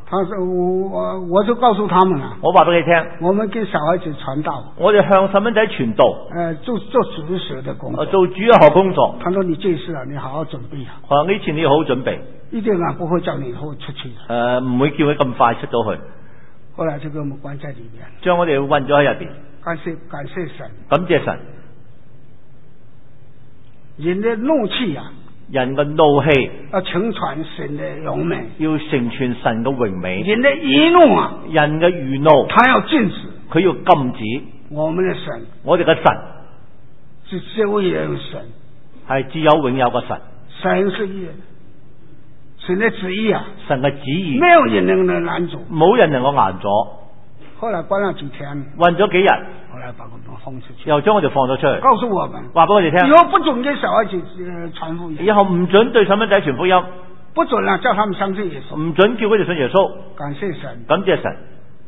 他說我就告訴他們啦， 我話俾你聽， 我們給小孩子傳道， 我哋向細蚊仔傳道， 做主學的工作， 做主日學工作。 他說你這次啊，你好好準備啊。 佢話呢次你要好好準備， 一定啊不會叫你以後出去的。 唔會叫佢咁快出咗去。 後來就給我們關在裏面， 將我哋困咗喺入邊。 感謝神， 感謝神。 人的怒氣啊， 人嘅怒氣要成全神的榮美， 要成全神嘅榮美。 人的義怒啊， 人嘅餘怒， 他要禁止， 佢要禁止。 我們的神， 我哋嘅神是只有一位神， 係只有永有嘅神。 神是一，神的旨意啊， 神嘅旨意， 沒有人能攔阻， 冇人能夠攔阻。 後來關了幾天， 困咗幾日， 後來把我們放出去， 又將我哋放咗出去， 告訴我們， 話俾我哋聽， 以後不准給小孩子傳福音， 以後唔准對細蚊仔傳福音， 不准啊，叫他們相信耶穌， 唔准叫佢哋信耶穌。 感謝神， 感謝神。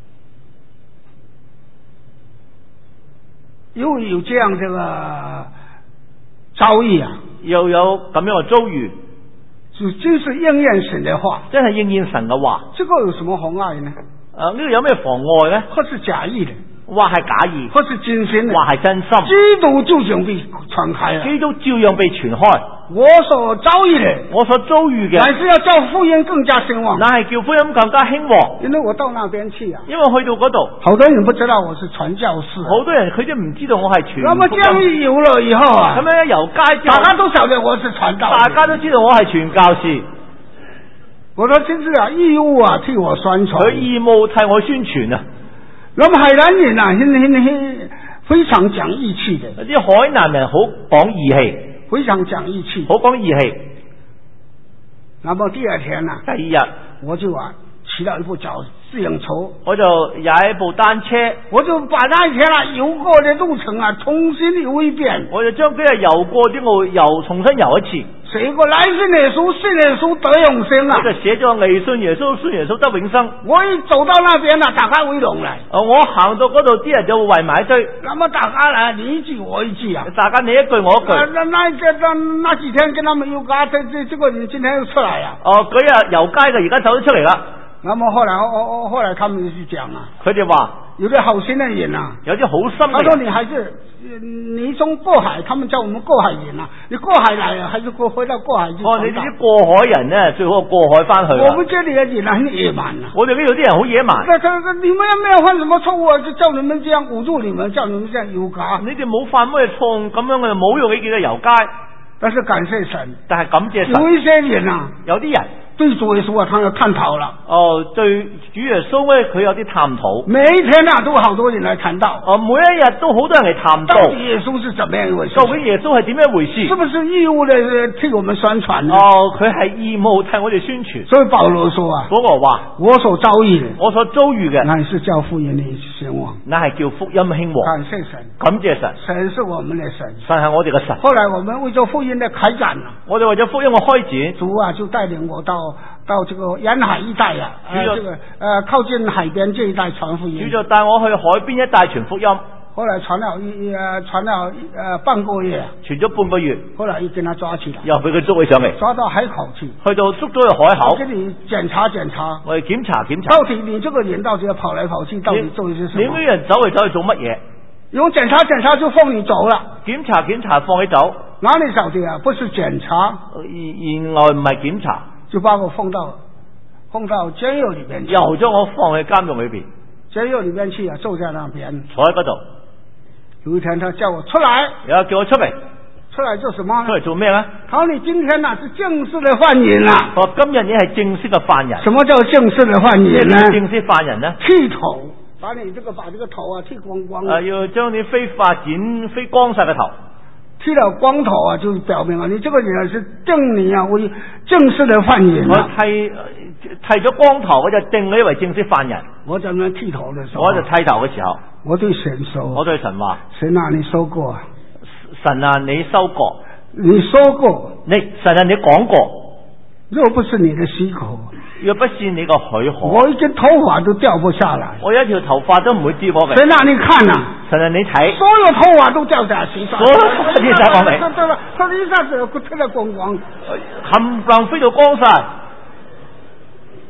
又有這樣這個遭遇啊， 又有咁樣嘅遭遇， 就是應驗神的話， 真係應驗神嘅話。 這個有什麼妨礙呢？ 呢個有咩妨礙呢？ 或是假意的， 話係假意， 或是真心的， 話係真心。 基督就像被傳開了， 基督照樣被傳開。 我所遭遇的， 我所遭遇嘅， 乃是要叫福音更加興旺， 乃係叫福音更加興旺。 因為我到那邊去啊， 因為去到嗰度， 好多人不知道我是傳教士， 好多人佢都唔知道我係傳福音。 那麼這樣一遊了以後啊， 咁樣一遊街之後， 大家都曉得我是傳道， 大家都知道我係傳教士。 我說真是啊，義務啊替我宣傳， 佢義務替我宣傳啊。 那麼海南人啊，非常講義氣的， 啲海南人好講義氣， 非常講義氣， 好講義氣。 那麼第二天啊， 第二日我就騎到一部腳自行車， 我就踩部單車， 我就把那一天遊過的路程啊重新遊一遍， 我就將嗰日遊過啲路重新遊一次。 寫過來信耶穌，信耶穌得永生啊！ 我就寫咗嚟信耶穌，信耶穌得永生。 我一走到那邊啊，大家圍攏來。 我行到嗰度，啲人就會圍埋一堆。 那麼大家來，你一句我一句啊。 大家你一句我一句。 那幾天跟他們遊街，這個人今天又出來啊。 嗰日遊街嘅，而家走咗出嚟啦。 那麼後來他們就講啊， 佢哋話有啲好心的人啊， 有啲好心嘅人。 他說你還是你從過海，他們叫我們過海人啊，你過海來啊，還是回到過海去？ 你啲過海人呢，最好過海翻去。 我們這裏的人很野蠻啊， 我哋呢度啲人好野蠻。 你們又沒有犯什麼錯誤啊，就叫你們這樣侮辱你們，叫你們這樣遊街。 你哋冇犯咩錯誤，咁樣嘅侮辱你哋遊街。 但是感謝神， 但係感謝神。 有一些人啊， 有啲人對主耶穌啊，他要探討了。 對主耶穌咧，佢有啲探討。 每一天啊，都好多人來談道。 每一日都好多人嚟談道。 到底耶穌是怎麼樣一回事？ 究竟耶穌係點樣一回事？ 是不是義務的替我們宣傳呢？ 佢係義務替我哋宣傳。 所以保羅說啊， 保羅話： 我所遭遇的， 我所遭遇嘅， 乃是叫福音的興旺， 乃係叫福音興旺。 感謝神， 感謝神， 神是我們的神， 神係我哋嘅神。 後來我們為咗福音的開展啊， 我哋為咗福音嘅開展， 主啊就帶領我到這個沿海一帶啊，靠近海邊這一帶傳福音。 主就帶我去海邊一帶傳福音。 後來傳了半個月， 傳咗半個月， 後來又給他抓起來， 又俾佢捉起上嚟， 抓到海口去， 去到捉咗去海口， 我給你檢查， 我哋檢查， 到底你這個人到底要跑來跑去，到底做一些什麼？ 你呢個人走嚟走去做乜嘢？ 用檢查就放你走了， 檢查放你走， 哪裏曉得啊？不是檢查， 原來唔係檢查， 就把我放到監獄裏邊去， 又將我放喺監獄裏邊， 監獄裏邊去啊，坐在那邊， 坐喺嗰度。 有一天他叫我出來， 又叫我出嚟， 出來做什麼呢？ 出嚟做咩呢？ 他說你今天是正式的犯人啦。 今日你係正式嘅犯人。 什麼叫正式的犯人呢？ 正式犯人呢？ 剃頭，把這個頭啊剃光光。 要將你非法剪非光晒嘅頭。 剃了光頭啊，就表明啊，你這個人是定你啊為正式的犯人。 我剃咗光頭，我就定你為正式犯人。 我在那剃頭的時候， 我就剃頭嘅時候， 我對神說， 我對神話： 神啊，你說過， 神啊，你說過， 你說過， 神啊，你講過， 若不是你的許可， 若不是你個許可， 我一根頭髮都掉不下來， 我一條頭髮都唔會跌落嚟。 神啊，你看啊， 神啊，你睇， 所有頭髮都掉下去， 所有頭髮跌晒落嚟， 他一下子剃得光光， 冚唪唥飛到光晒。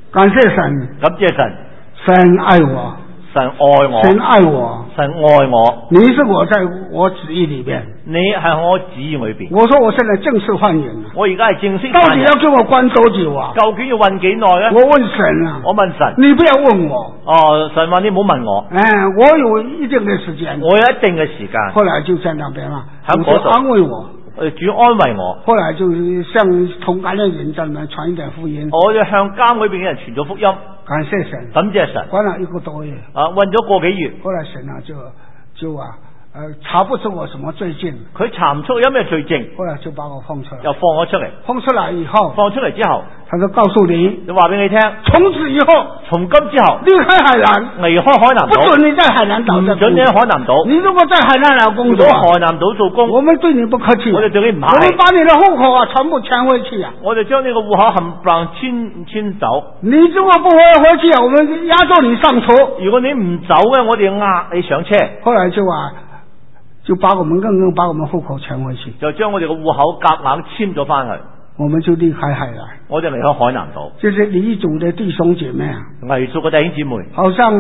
感谢神， 感謝神， 神愛我， 神愛我， 神愛我， 神愛我， 你是我在我旨意裏邊。 你係我旨意裏邊。 我說我現在正式換人了， 我而家係正式到犯人， 底要給我關多久啊？ 究竟要運幾耐咧？ 我問神啊， 我問神， 你不要問我。 哦，神話你唔好問我， 我有一定的時間。 我有一定嘅時間。 後來就在那邊啦， 喺嗰度安慰我。 主安慰我。 後來就向同感的人在那傳一點福音。 我就向監裏邊嘅人傳咗福音。 感謝神， 感謝神。 關了1個多月。 運咗個幾月。 後來神啊就查不出我什麼罪證， 佢查唔出有咩罪證， 後來就把我放出來， 又放我出嚟。 放出來以後， 放出嚟之後， 他就告訴你， 就話俾你聽， 從此以後， 從今之後， 離開海南， 離開海南島， 不准你在海南島， 唔准你喺海南島。 你如果在海南島工作， 如果海南島做工， 我們對你不客氣， 我哋對你唔客氣， 我們把你的戶口啊全部遷回去啊， 我哋將呢個戶口冚唪唥遷走。 你如果不回去啊，我們押着你上車。 如果你唔走嘅，我哋押你上車。 後來就把我們把我們戶口遷回去， 就將我哋個戶口夾硬遷咗翻去， 我們就離開海南， 我哋離開海南島。 這是黎族的弟兄姐妹啊， 黎族嘅弟兄姊妹， 好像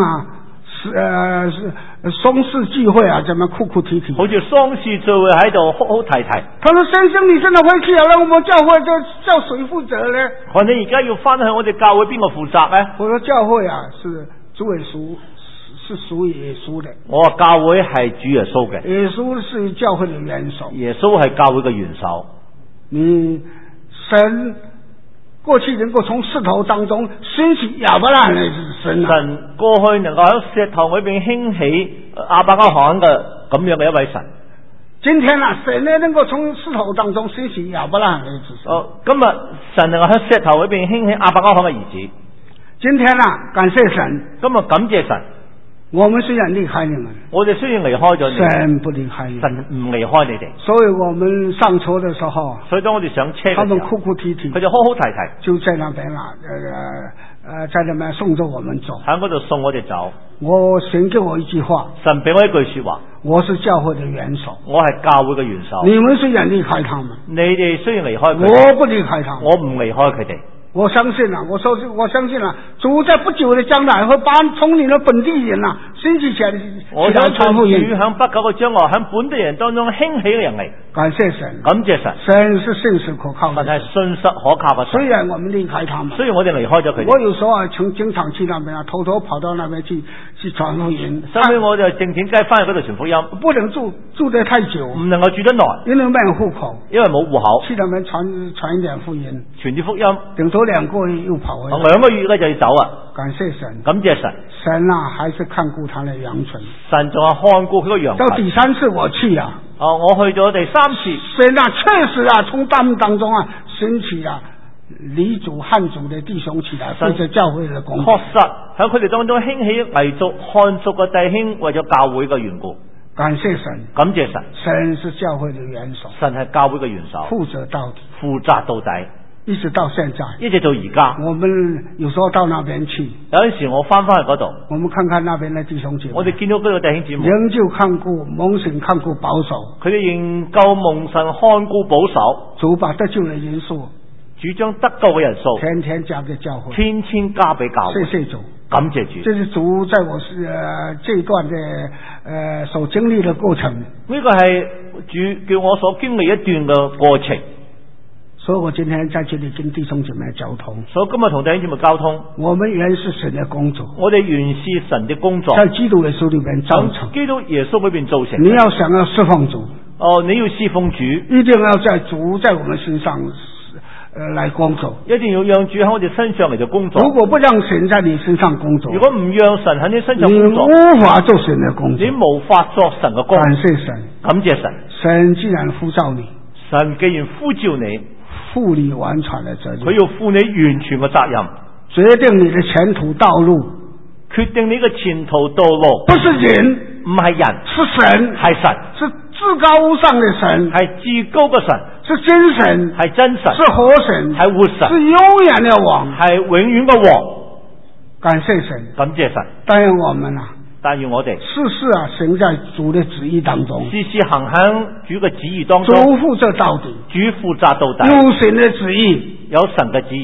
喪事聚會啊，這麼哭哭啼啼， 好似喪事聚會喺度哭哭啼啼。 他說：先生，你真的回去啊？那我們教會就叫誰負責呢？ 我哋而家要翻去我哋教會，邊個負責呢？ 我說教會啊，是主耶穌。是屬於耶穌的。 我話教會係主耶穌嘅， 耶穌是教會的元首。 耶穌係教會嘅元首。 你神過去能夠從石頭當中興起亞伯拉罕的神啊！ 神過去能夠喺石頭裏邊興起亞伯拉罕嘅咁樣嘅一位神。 今天啊，神呢能夠從石頭當中興起亞伯拉罕的子孫。 今日神能夠喺石頭裏邊興起亞伯拉罕嘅兒子。 今天啊，感謝神。 今日感謝神。 我們雖然離開你們， 我哋雖然離開咗你， 神不離開你， 神唔離開你哋。 所以我們上車的時候， 所以當我哋上車嘅時候， 他們哭哭啼啼， 佢就哭哭啼啼， 就在那邊啦，在那邊送着我們走， 喺嗰度送我哋走。 我神給我一句話， 神俾我一句說話， 我是教會的元首， 我係教會嘅元首。 你們雖然離開他們， 你哋雖然離開佢哋， 我不離開他們， 我唔離開佢哋。 我相信啊，我相信啊，主在不久的將來會把從你的本地人啊興起起來， 我相信主響不久嘅將來響本地人當中興起嘅人嚟。 感謝神， 感謝神， 神是信實可靠的， 神係信實可靠嘅神。 雖然我們離開他們， 雖然我哋離開咗佢哋， 我有時候啊，經常去那邊啊，偷偷跑到那邊去傳福音。 所以我就靜靜雞翻去嗰度傳福音， 不能住得太久， 唔能夠住得耐， 因為沒有戶口， 因為冇戶口。 去那邊傳一點福音， 傳啲福音， 頂多2個月又跑回來。 2個月咧就要走啊！ 感謝神， 感謝神， 神啊，還是看顧他的羊群。 神仲係看顧佢個羊群。 到第3次我去啊， 我去咗第3次， 神啊，確實啊，從他們當中啊，興起啊，黎族、漢族的弟兄起來，負責教會的工作。 確實喺佢哋當中興起黎族、漢族嘅弟兄，為咗教會嘅緣故。 感謝神， 感謝神， 神是教會的元首， 神係教會嘅元首， 負責到底， 負責到底， 一直到現在， 一直到而家。 我們有時候到那邊去， 有陣時我翻去嗰度， 我們看看那邊的弟兄姐妹， 我哋見到嗰個弟兄姊妹， 仍舊看顧蒙神看顧保守， 佢哋仍舊蒙神看顧保守， 主把得救的人數， 主將得救嘅人數， 天天加給教會， 天天加俾教會。 謝謝主， 感謝主。 這是主在我這一段的所經歷的過程。 呢個係主叫我所經歷一段嘅過程。 所以我今天在這裏跟弟兄姐妹交通。 所以今日同弟兄姐妹交通， 我們原是神的工作， 我哋原是神的工作， 在基督耶穌裏面造成。 基督耶穌裏邊造成。 你要想要侍奉主， 你要侍奉主， 一定要在主在我們身上來工作， 一定要讓主喺我哋身上嚟做工作。 如果不讓神在你身上工作， 如果唔讓神喺你身上工作， 你無法做神的工作， 你無法作神嘅工作。 感謝神， 感謝神， 神既然呼召你， 神既然呼召你， 負你完全的責任， 佢要負你完全嘅責任， 決定你的前途道路， 決定你嘅前途道路， 不是人， 唔係人， 是神， 係神， 是至高無上的神， 係至高嘅神， 是真神， 係真神， 是活神， 係活神， 是永遠的王， 係永遠嘅王。 感謝神， 感謝神。 但願我們啊， 但願我哋事事啊行在主的旨意當中， 事事行喺主嘅旨意當主中， 負責到底， 主負責到底， 有神的旨意， 有神嘅旨意， 你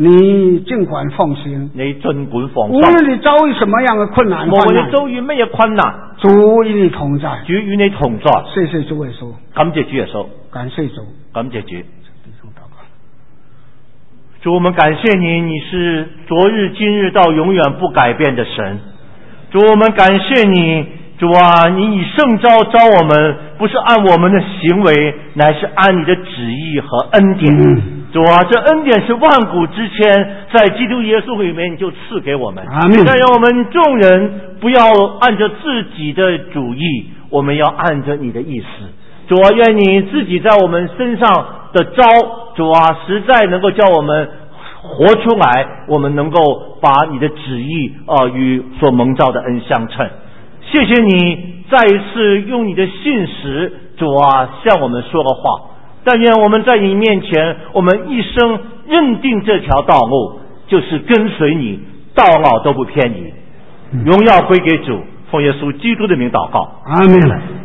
你尽管放心， 你盡管放無心。 論你遭遇什麼樣嘅困難， 無論你遭遇乜嘢困難， 主與你同在， 主與你同在。 謝謝主耶穌， 感謝主耶穌， 感謝主， 感謝主。主，我們感謝你，你是昨日、今日到永遠不改變的神。主，我們感謝你，主啊，你以聖召召我們，不是按我們的行為，乃是按你的旨意和恩典。主啊，這恩典是萬古之前在基督耶穌裏面你就賜給我們。 阿們。 但讓我們眾人不要按着自己的主意，我們要按着你的意思。主啊，願你自己在我們身上的召，主啊，實在能夠叫我們活出來，我們能夠把你的旨意與所蒙召的恩相稱。謝謝你再一次用你的信實，主啊，向我們說了話。但願我們在你面前，我們一生認定這條道路，就是跟隨你，到老都不偏移。榮耀歸給主，奉耶穌基督的名禱告， 阿們。